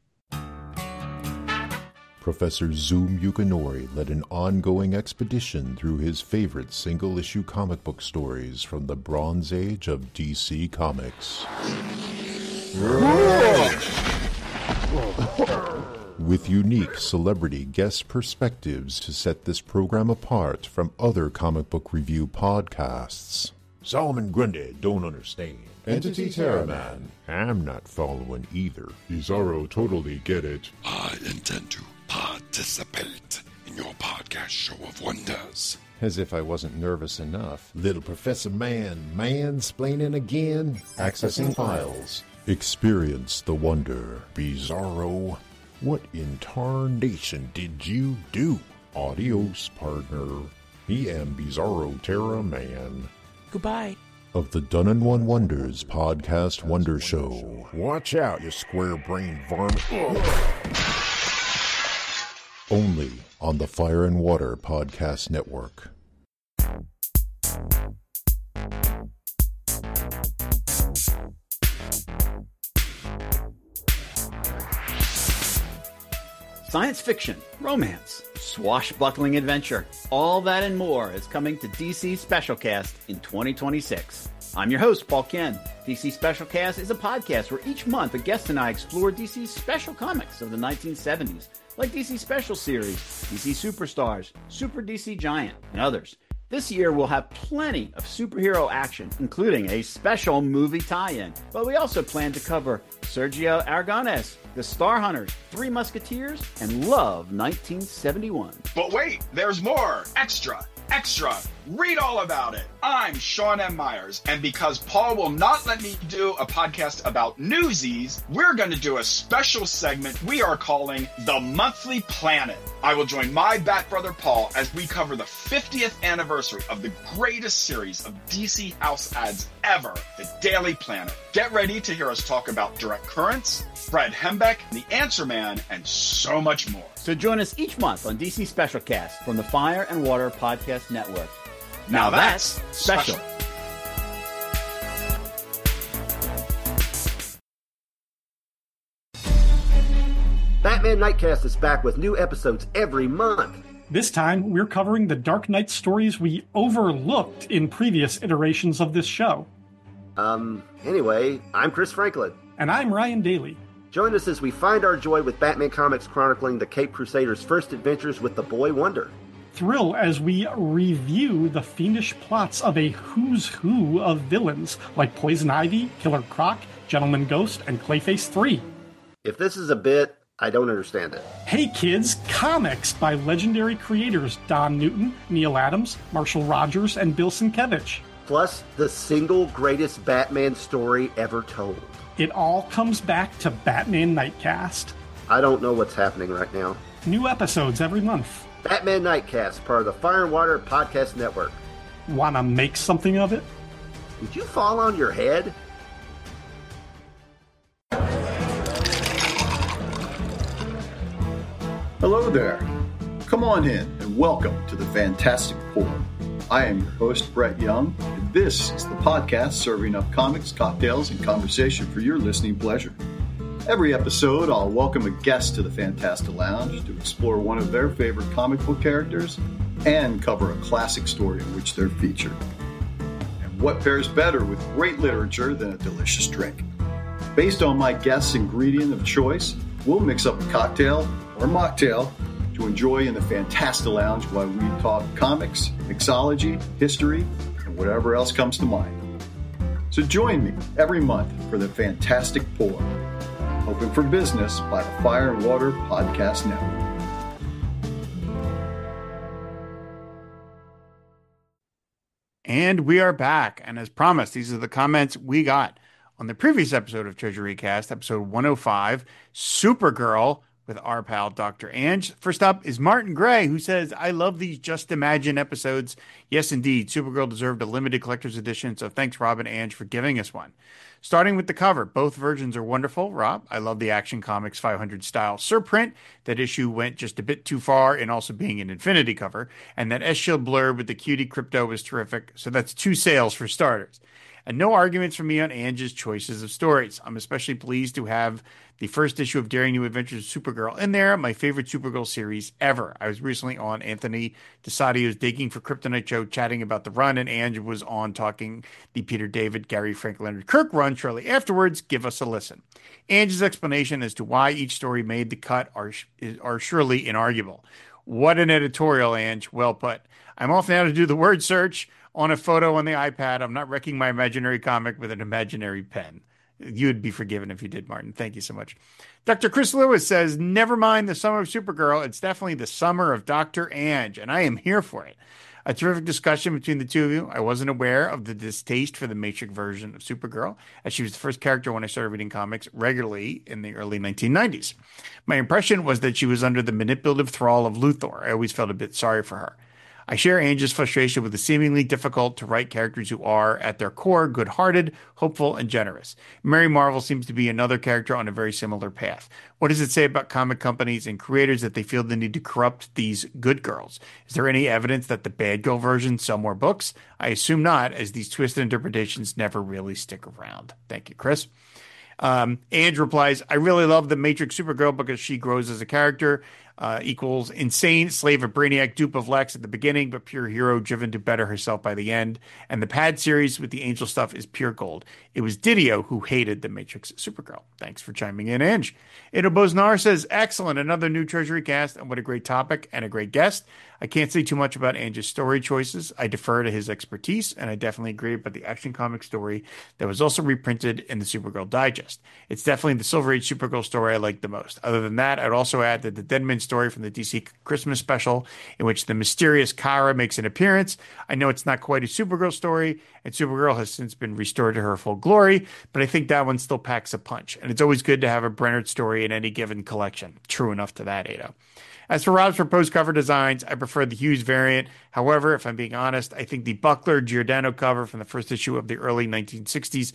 Professor Zoom Yukinori led an ongoing expedition through his favorite single-issue comic book stories from the Bronze Age of DC Comics. With unique celebrity guest perspectives to set this program apart from other comic book review podcasts. Solomon Grundy don't understand. Entity Terraman, I'm not following either. Bizarro totally get it. I intend to participate in your podcast show of wonders. As if I wasn't nervous enough. Little Professor Man, mansplaining again? Accessing files. Experience the wonder. Bizarro. What in tarnation did you do? Adios, partner. He am Bizarro Terra Man. Goodbye. Of the Done and One Wonders podcast Wonder Show. Watch out, you square-brained varmint. Only on the Fire and Water Podcast Network. Science fiction, romance, swashbuckling adventure, all that and more is coming to DC Specialcast in 2026. I'm your host, Paul Ken. DC Specialcast is a podcast where each month a guest and I explore DC's special comics of the 1970s, like DC Special Series, DC Superstars, Super DC Giant, and others. This year we'll have plenty of superhero action, including a special movie tie-in. But we also plan to cover Sergio Aragonés, The Star Hunters, Three Musketeers, and Love 1971. But wait, there's more! Extra! Read all about it. I'm Sean M. Myers, and because Paul will not let me do a podcast about Newsies, we're going to do a special segment we are calling The Monthly Planet. I will join my Bat brother Paul as we cover the 50th anniversary of the greatest series of DC house ads ever, The Daily Planet. Get ready to hear us talk about Direct Currents, Fred Hembeck, The Answer Man, and so much more. So join us each month on DC Specialcast from the Fire and Water Podcast Network. Now that's special. Batman Nightcast is back with new episodes every month. This time, we're covering the Dark Knight stories we overlooked in previous iterations of this show. Anyway, I'm Chris Franklin. And I'm Ryan Daly. Join us as we find our joy with Batman Comics chronicling the Caped Crusaders' first adventures with the Boy Wonder. Thrill as we review the fiendish plots of a who's who of villains like Poison Ivy, Killer Croc, Gentleman Ghost, and Clayface 3. If this is a bit, I don't understand it. Hey Kids, comics by legendary creators Don Newton, Neil Adams, Marshall Rogers, and Bill Sienkiewicz. Plus, the single greatest Batman story ever told. It all comes back to Batman Nightcast. I don't know what's happening right now. New episodes every month. Batman Nightcast, part of the Fire and Water Podcast Network. Wanna make something of it? Did you fall on your head? Hello there. Come on in and welcome to the Fantastic Four. I am your host, Brett Young, and this is the podcast serving up comics, cocktails, and conversation for your listening pleasure. Every episode, I'll welcome a guest to the Fantastic Lounge to explore one of their favorite comic book characters and cover a classic story in which they're featured. And what pairs better with great literature than a delicious drink? Based on my guest's ingredient of choice, we'll mix up a cocktail or mocktail to enjoy in the Fantasta Lounge while we talk comics, mixology, history, and whatever else comes to mind. So join me every month for the Fantastic Pour, Open for Business by the Fire and Water Podcast Network. And we are back. And as promised, these are the comments we got on the previous episode of Treasury Cast, episode 105, Supergirl, with our pal, Dr. Ange. First up is Martin Gray, who says, I love these Just Imagine episodes. Yes, indeed. Supergirl deserved a limited collector's edition, so thanks, Rob and Ange, for giving us one. Starting with the cover, both versions are wonderful. Rob, I love the Action Comics 500 style surprint. That issue went just a bit too far in also being an Infinity cover. And that S-Shield blurb with the cutie crypto was terrific. So that's 2 sales for starters. And no arguments from me on Ange's choices of stories. I'm especially pleased to have the first issue of Daring New Adventures of Supergirl in there, my favorite Supergirl series ever. I was recently on Anthony DeSadio's Digging for Kryptonite show chatting about the run, and Ange was on talking the Peter David, Gary Frank, Leonard Kirk run shortly afterwards. Give us a listen. Ange's explanation as to why each story made the cut are surely inarguable. What an editorial, Ange. Well put. I'm off now to do the word search on a photo on the iPad. I'm not wrecking my imaginary comic with an imaginary pen. You'd be forgiven if you did, Martin. Thank you so much. Dr. Chris Lewis says, never mind the summer of Supergirl. It's definitely the summer of Dr. Ange, and I am here for it. A terrific discussion between the two of you. I wasn't aware of the distaste for the Matrix version of Supergirl, as she was the first character when I started reading comics regularly in the early 1990s. My impression was that she was under the manipulative thrall of Luthor. I always felt a bit sorry for her. I share Ange's frustration with the seemingly difficult to write characters who are, at their core, good-hearted, hopeful, and generous. Mary Marvel seems to be another character on a very similar path. What does it say about comic companies and creators that they feel the need to corrupt these good girls? Is there any evidence that the bad girl versions sell more books? I assume not, as these twisted interpretations never really stick around. Thank you, Chris. Ange replies, I really love the Matrix Supergirl because she grows as a character, equals insane slave of Brainiac, dupe of Lex at the beginning, but pure hero driven to better herself by the end. And the Pad series with the Angel stuff is pure gold. It was Didio who hated the Matrix Supergirl. Thanks for chiming in, Ange. Ido Bosnar says, excellent, another new Treasury cast, and what a great topic and a great guest. I can't say too much about Ange's story choices. I defer to his expertise, and I definitely agree about the Action Comics story that was also reprinted in the Supergirl Digest. It's definitely the Silver Age Supergirl story I like the most. Other than that, I'd also add that the Deadman story from the DC Christmas special, in which the mysterious Kara makes an appearance. I know it's not quite a Supergirl story, and Supergirl has since been restored to her full glory, but I think that one still packs a punch. And it's always good to have a Brennard story in any given collection. True enough to that, Ada. As for Rob's proposed cover designs, I prefer the Hughes variant. However, if I'm being honest, I think the Buckler Giordano cover from the first issue of the early 1960s,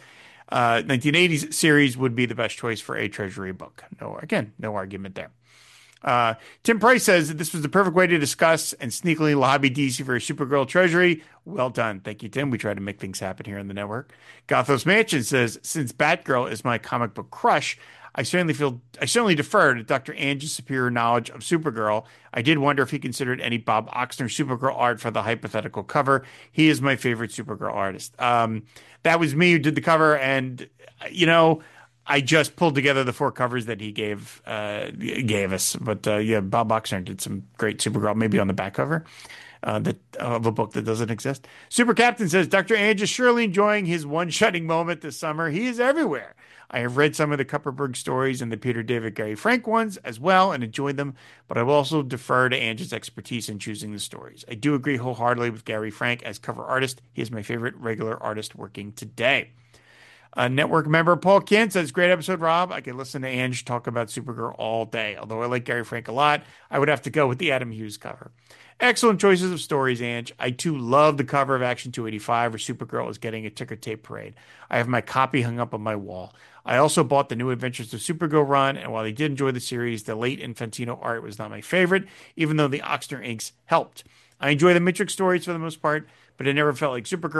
1980s series would be the best choice for a Treasury book. No argument there. Tim Price says that this was the perfect way to discuss and sneakily lobby DC for a Supergirl Treasury. Well done. Thank you, Tim. We try to make things happen here in the network. Gothos Mansion says, since Batgirl is my comic book crush, I certainly defer to Dr. Ange's superior knowledge of Supergirl. I did wonder if he considered any Bob Oxner Supergirl art for the hypothetical cover. He is my favorite Supergirl artist. That was me who did the cover, and I just pulled together the 4 covers that he gave us. But Bob Oxner did some great Supergirl, maybe on the back cover of a book that doesn't exist. Super Captain says, Dr. Ange is surely enjoying his one-shutting moment this summer. He is everywhere. I have read some of the Kupperberg stories and the Peter David Gary Frank ones as well and enjoyed them, but I will also defer to Ange's expertise in choosing the stories. I do agree wholeheartedly with Gary Frank as cover artist. He is my favorite regular artist working today. Network member Paul Kent says, great episode, Rob. I could listen to Ange talk about Supergirl all day. Although I like Gary Frank a lot, I would have to go with the Adam Hughes cover. Excellent choices of stories, Ange. I too love the cover of Action 285 where Supergirl is getting a ticker tape parade. I have my copy hung up on my wall. I also bought the New Adventures of Supergirl run, and while I did enjoy the series, the late Infantino art was not my favorite, even though the Oxner inks helped. I enjoy the Matrix stories for the most part, but it never felt like Supergirl.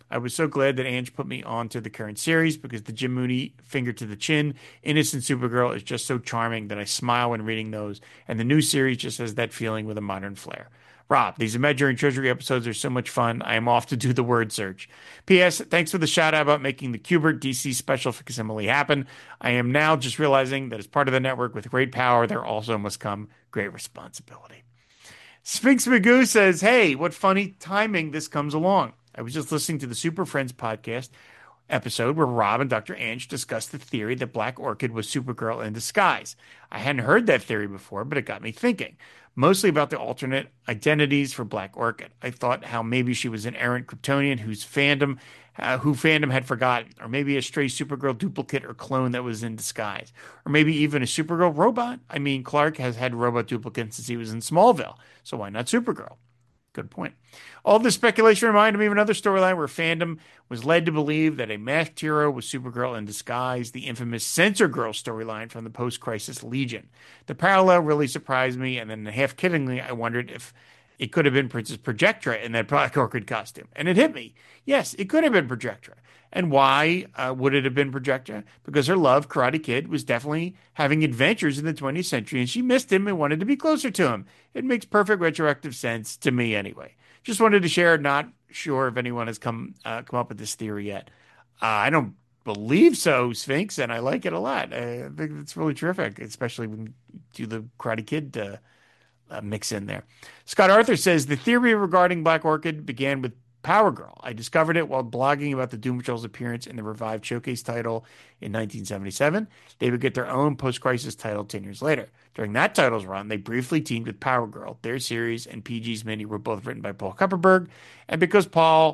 I was so glad that Ange put me on to the current series because the Jim Mooney finger to the chin, innocent Supergirl is just so charming that I smile when reading those, and the new series just has that feeling with a modern flair. Rob, these Imaginary Treasury episodes are so much fun. I am off to do the word search. P.S. Thanks for the shout out about making the Kubert DC special facsimile happen. I am now just realizing that as part of the network with great power, there also must come great responsibility. Sphinx Magoo says, hey, what funny timing this comes along. I was just listening to the Super Friends podcast episode where Rob and Dr. Ange discussed the theory that Black Orchid was Supergirl in disguise. I hadn't heard that theory before, but it got me thinking. Mostly about the alternate identities for Black Orchid. I thought how maybe she was an errant Kryptonian who fandom had forgotten, or maybe a stray Supergirl duplicate or clone that was in disguise, or maybe even a Supergirl robot. I mean, Clark has had robot duplicates since he was in Smallville, so why not Supergirl? Good point. All this speculation reminded me of another storyline where fandom was led to believe that a masked hero was Supergirl in disguise, the infamous Censor Girl storyline from the post-crisis Legion. The parallel really surprised me, and then half kiddingly, I wondered if it could have been Princess Projectra in that Black Orchid costume. And it hit me. Yes, it could have been Projectra. And why would it have been Projectra? Because her love, Karate Kid, was definitely having adventures in the 20th century, and she missed him and wanted to be closer to him. It makes perfect retroactive sense to me anyway. Just wanted to share. Not sure if anyone has come up with this theory yet. I don't believe so, Sphinx, and I like it a lot. I think it's really terrific, especially when you do the Karate Kid mix in there. Scott Arthur says, the theory regarding Black Orchid began with Power Girl. I discovered it while blogging about the Doom Patrol's appearance in the revived Showcase title in 1977. They would get their own post-crisis title 10 years later. During that title's run, they briefly teamed with Power Girl. Their series and PG's mini were both written by Paul Kupperberg, and because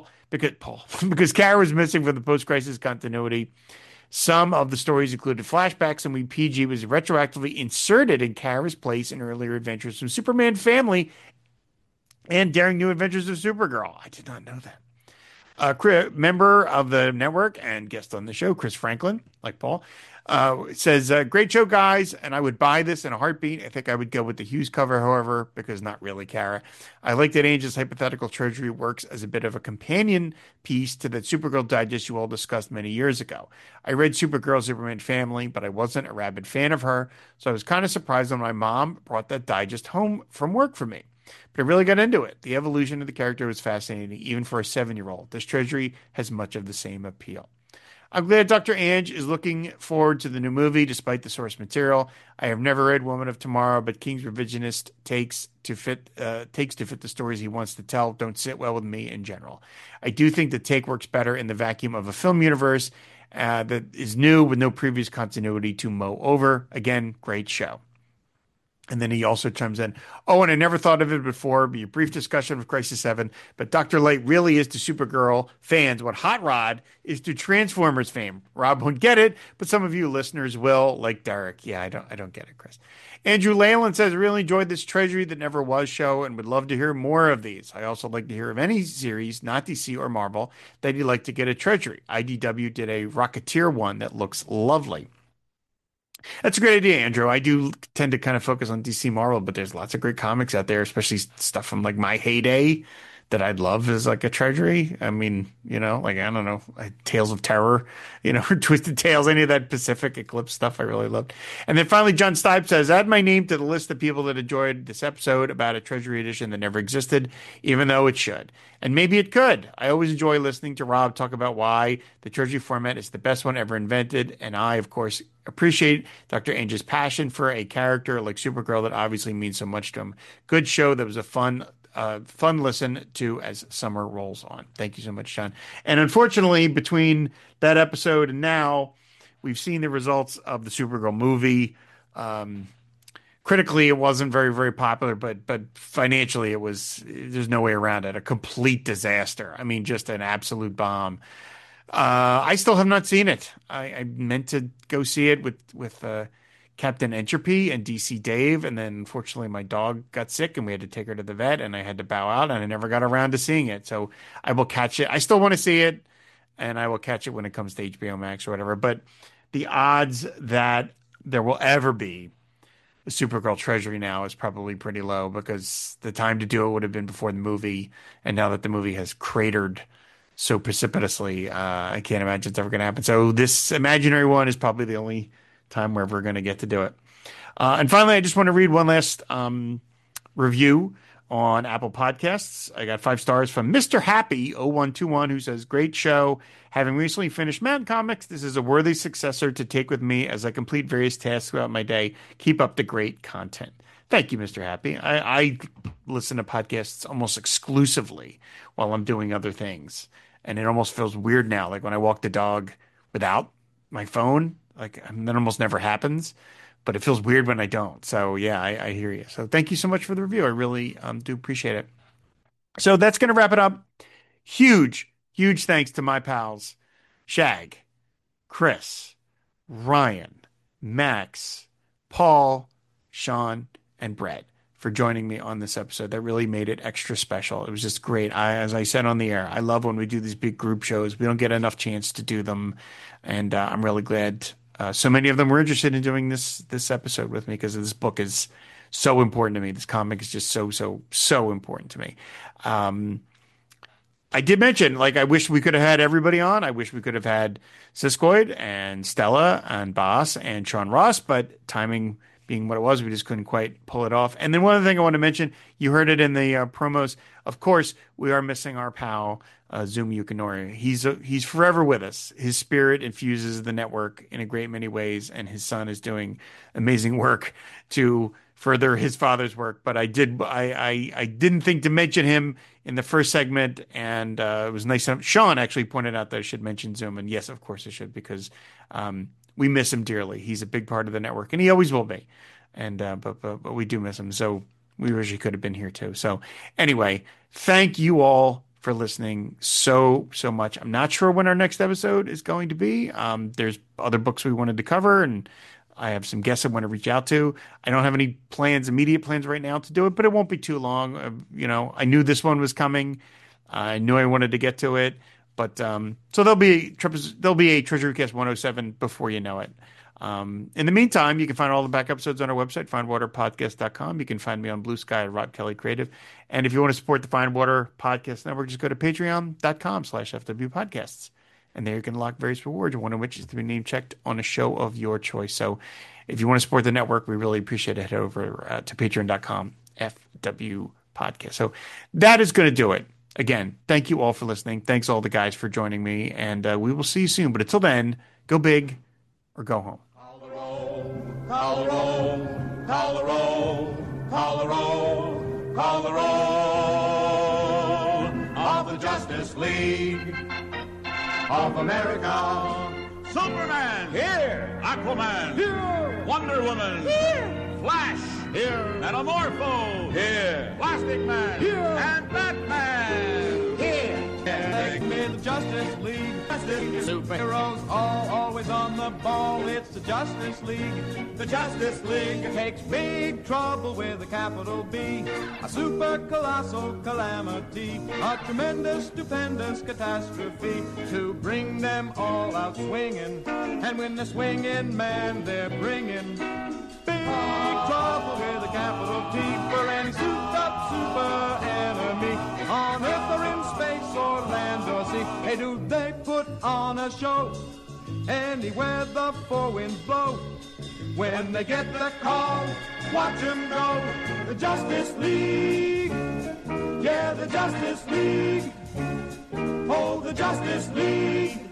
Kara was missing from the post-crisis continuity, some of the stories included flashbacks, and PG was retroactively inserted in Kara's place in earlier adventures from Superman Family and Daring New Adventures of Supergirl. I did not know that. Member of the network and guest on the show, Chris Franklin, like Paul, says, great show, guys, and I would buy this in a heartbeat. I think I would go with the Hughes cover, however, because not really Kara. I like that Ange's hypothetical treasury works as a bit of a companion piece to that Supergirl digest you all discussed many years ago. I read Supergirl Superman Family, but I wasn't a rabid fan of her, so I was kind of surprised when my mom brought that digest home from work for me. But I really got into it. The evolution of the character was fascinating, even for a 7-year-old. This treasury has much of the same appeal. I'm glad Dr. Ange is looking forward to the new movie, despite the source material. I have never read Woman of Tomorrow, but King's revisionist takes to fit the stories he wants to tell don't sit well with me in general. I do think the take works better in the vacuum of a film universe that is new with no previous continuity to mow over. Again, great show. And then he also chimes in, oh, and I never thought of it before, be a brief discussion of Crisis 7, but Dr. Light really is to Supergirl fans what Hot Rod is to Transformers fame. Rob won't get it, but some of you listeners will, like Derek. Yeah, I don't get it, Chris. Andrew Leyland says, really enjoyed this Treasury That Never Was show and would love to hear more of these. I also like to hear of any series, not DC or Marvel, that you'd like to get a Treasury. IDW did a Rocketeer one that looks lovely. That's a great idea, Andrew. I do tend to kind of focus on DC Marvel, but there's lots of great comics out there, especially stuff from like my heyday that I'd love as like a treasury. I mean, like, I don't know, Tales of Terror, Twisted Tales, any of that Pacific Eclipse stuff I really loved. And then finally, John Stipe says, add my name to the list of people that enjoyed this episode about a treasury edition that never existed, even though it should. And maybe it could. I always enjoy listening to Rob talk about why the treasury format is the best one ever invented. And I, of course, appreciate Dr. Ange's passion for a character like Supergirl that obviously means so much to him. Good show. That was a fun listen to as summer rolls on. Thank you so much, John. And unfortunately, between that episode and now, we've seen the results of the Supergirl movie. Critically, it wasn't very, very popular, but financially, there's no way around it. A complete disaster. I mean, just an absolute bomb. I still have not seen it. I meant to go see it with Captain Entropy and DC Dave, and then unfortunately my dog got sick and we had to take her to the vet, and I had to bow out, and I never got around to seeing it. So I will catch it. I still want to see it, and I will catch it when it comes to HBO Max or whatever. But the odds that there will ever be a Supergirl Treasury now is probably pretty low, because the time to do it would have been before the movie, and now that the movie has cratered so precipitously. I can't imagine it's ever going to happen. So this imaginary one is probably the only time we're ever going to get to do it. And finally, I just want to read one last review on Apple Podcasts. I got 5 stars from Mr. Happy 0121, who says, great show. Having recently finished Mountain Comics, this is a worthy successor to take with me as I complete various tasks throughout my day. Keep up the great content. Thank you, Mr. Happy. I listen to podcasts almost exclusively while I'm doing other things. And it almost feels weird now. Like when I walk the dog without my phone, like that almost never happens. But it feels weird when I don't. So, yeah, I hear you. So thank you so much for the review. I really do appreciate it. So that's going to wrap it up. Huge thanks to my pals, Shag, Chris, Ryan, Max, Paul, Sean, and Brett for joining me on this episode. That really made it extra special. It was just great. As I said on the air, I love when we do these big group shows. We don't get enough chance to do them. And I'm really glad so many of them were interested in doing this episode with me because this book is so important to me. This comic is just so important to me. I did mention, like, I wish we could have had everybody on. I wish we could have had Siskoid and Stella and Boss and Sean Ross, but timing being what it was, we just couldn't quite pull it off. And then one other thing I want to mention, you heard it in the promos. Of course, we are missing our pal, Zumi Yukinori. He's forever with us. His spirit infuses the network in a great many ways, and his son is doing amazing work to further his father's work. But I didn't think to mention him in the first segment, and it was nice. Sean actually pointed out that I should mention Zoom, and yes, of course I should, because we miss him dearly. He's a big part of the network, and he always will be. And but we do miss him. So we wish he could have been here too. So anyway, thank you all for listening so much. I'm not sure when our next episode is going to be. There's other books we wanted to cover, and I have some guests I want to reach out to. I don't have any immediate plans right now to do it, but it won't be too long. I knew this one was coming. I knew I wanted to get to it. But so there'll be a Treasury Cast 107 before you know it. In the meantime, you can find all the back episodes on our website, findwaterpodcast.com. You can find me on Blue Sky at Rob Kelly Creative. And if you want to support the Find Water Podcast Network, just go to patreon.com/FW Podcasts. And there you can unlock various rewards, one of which is to be name checked on a show of your choice. So if you want to support the network, we really appreciate it. Head over to patreon.com/FW Podcast. So that is going to do it. Again, thank you all for listening. Thanks all the guys for joining me. And we will see you soon. But until then, go big or go home. Call the roll, call the roll, call the roll, call the roll of the Justice League of America. Superman! Here! Aquaman! Here! Wonder Woman! Here! Flash! Here! Metamorpho! Here! Plastic Man! Here! And Batman! Here! Take me the Justice League. Superheroes all always on the ball. It's the Justice League. The Justice League takes big trouble with a capital B. A super colossal calamity. A tremendous, stupendous catastrophe. To bring them all out swinging. And when they're swinging, man, they're bringing big trouble with a capital T. For any souped-up super enemy. On Earth or in space or land or sea. Hey, do they put on a show anywhere the four winds blow? When they get the call, watch them go. The Justice League, yeah, the Justice League. Oh, the Justice League.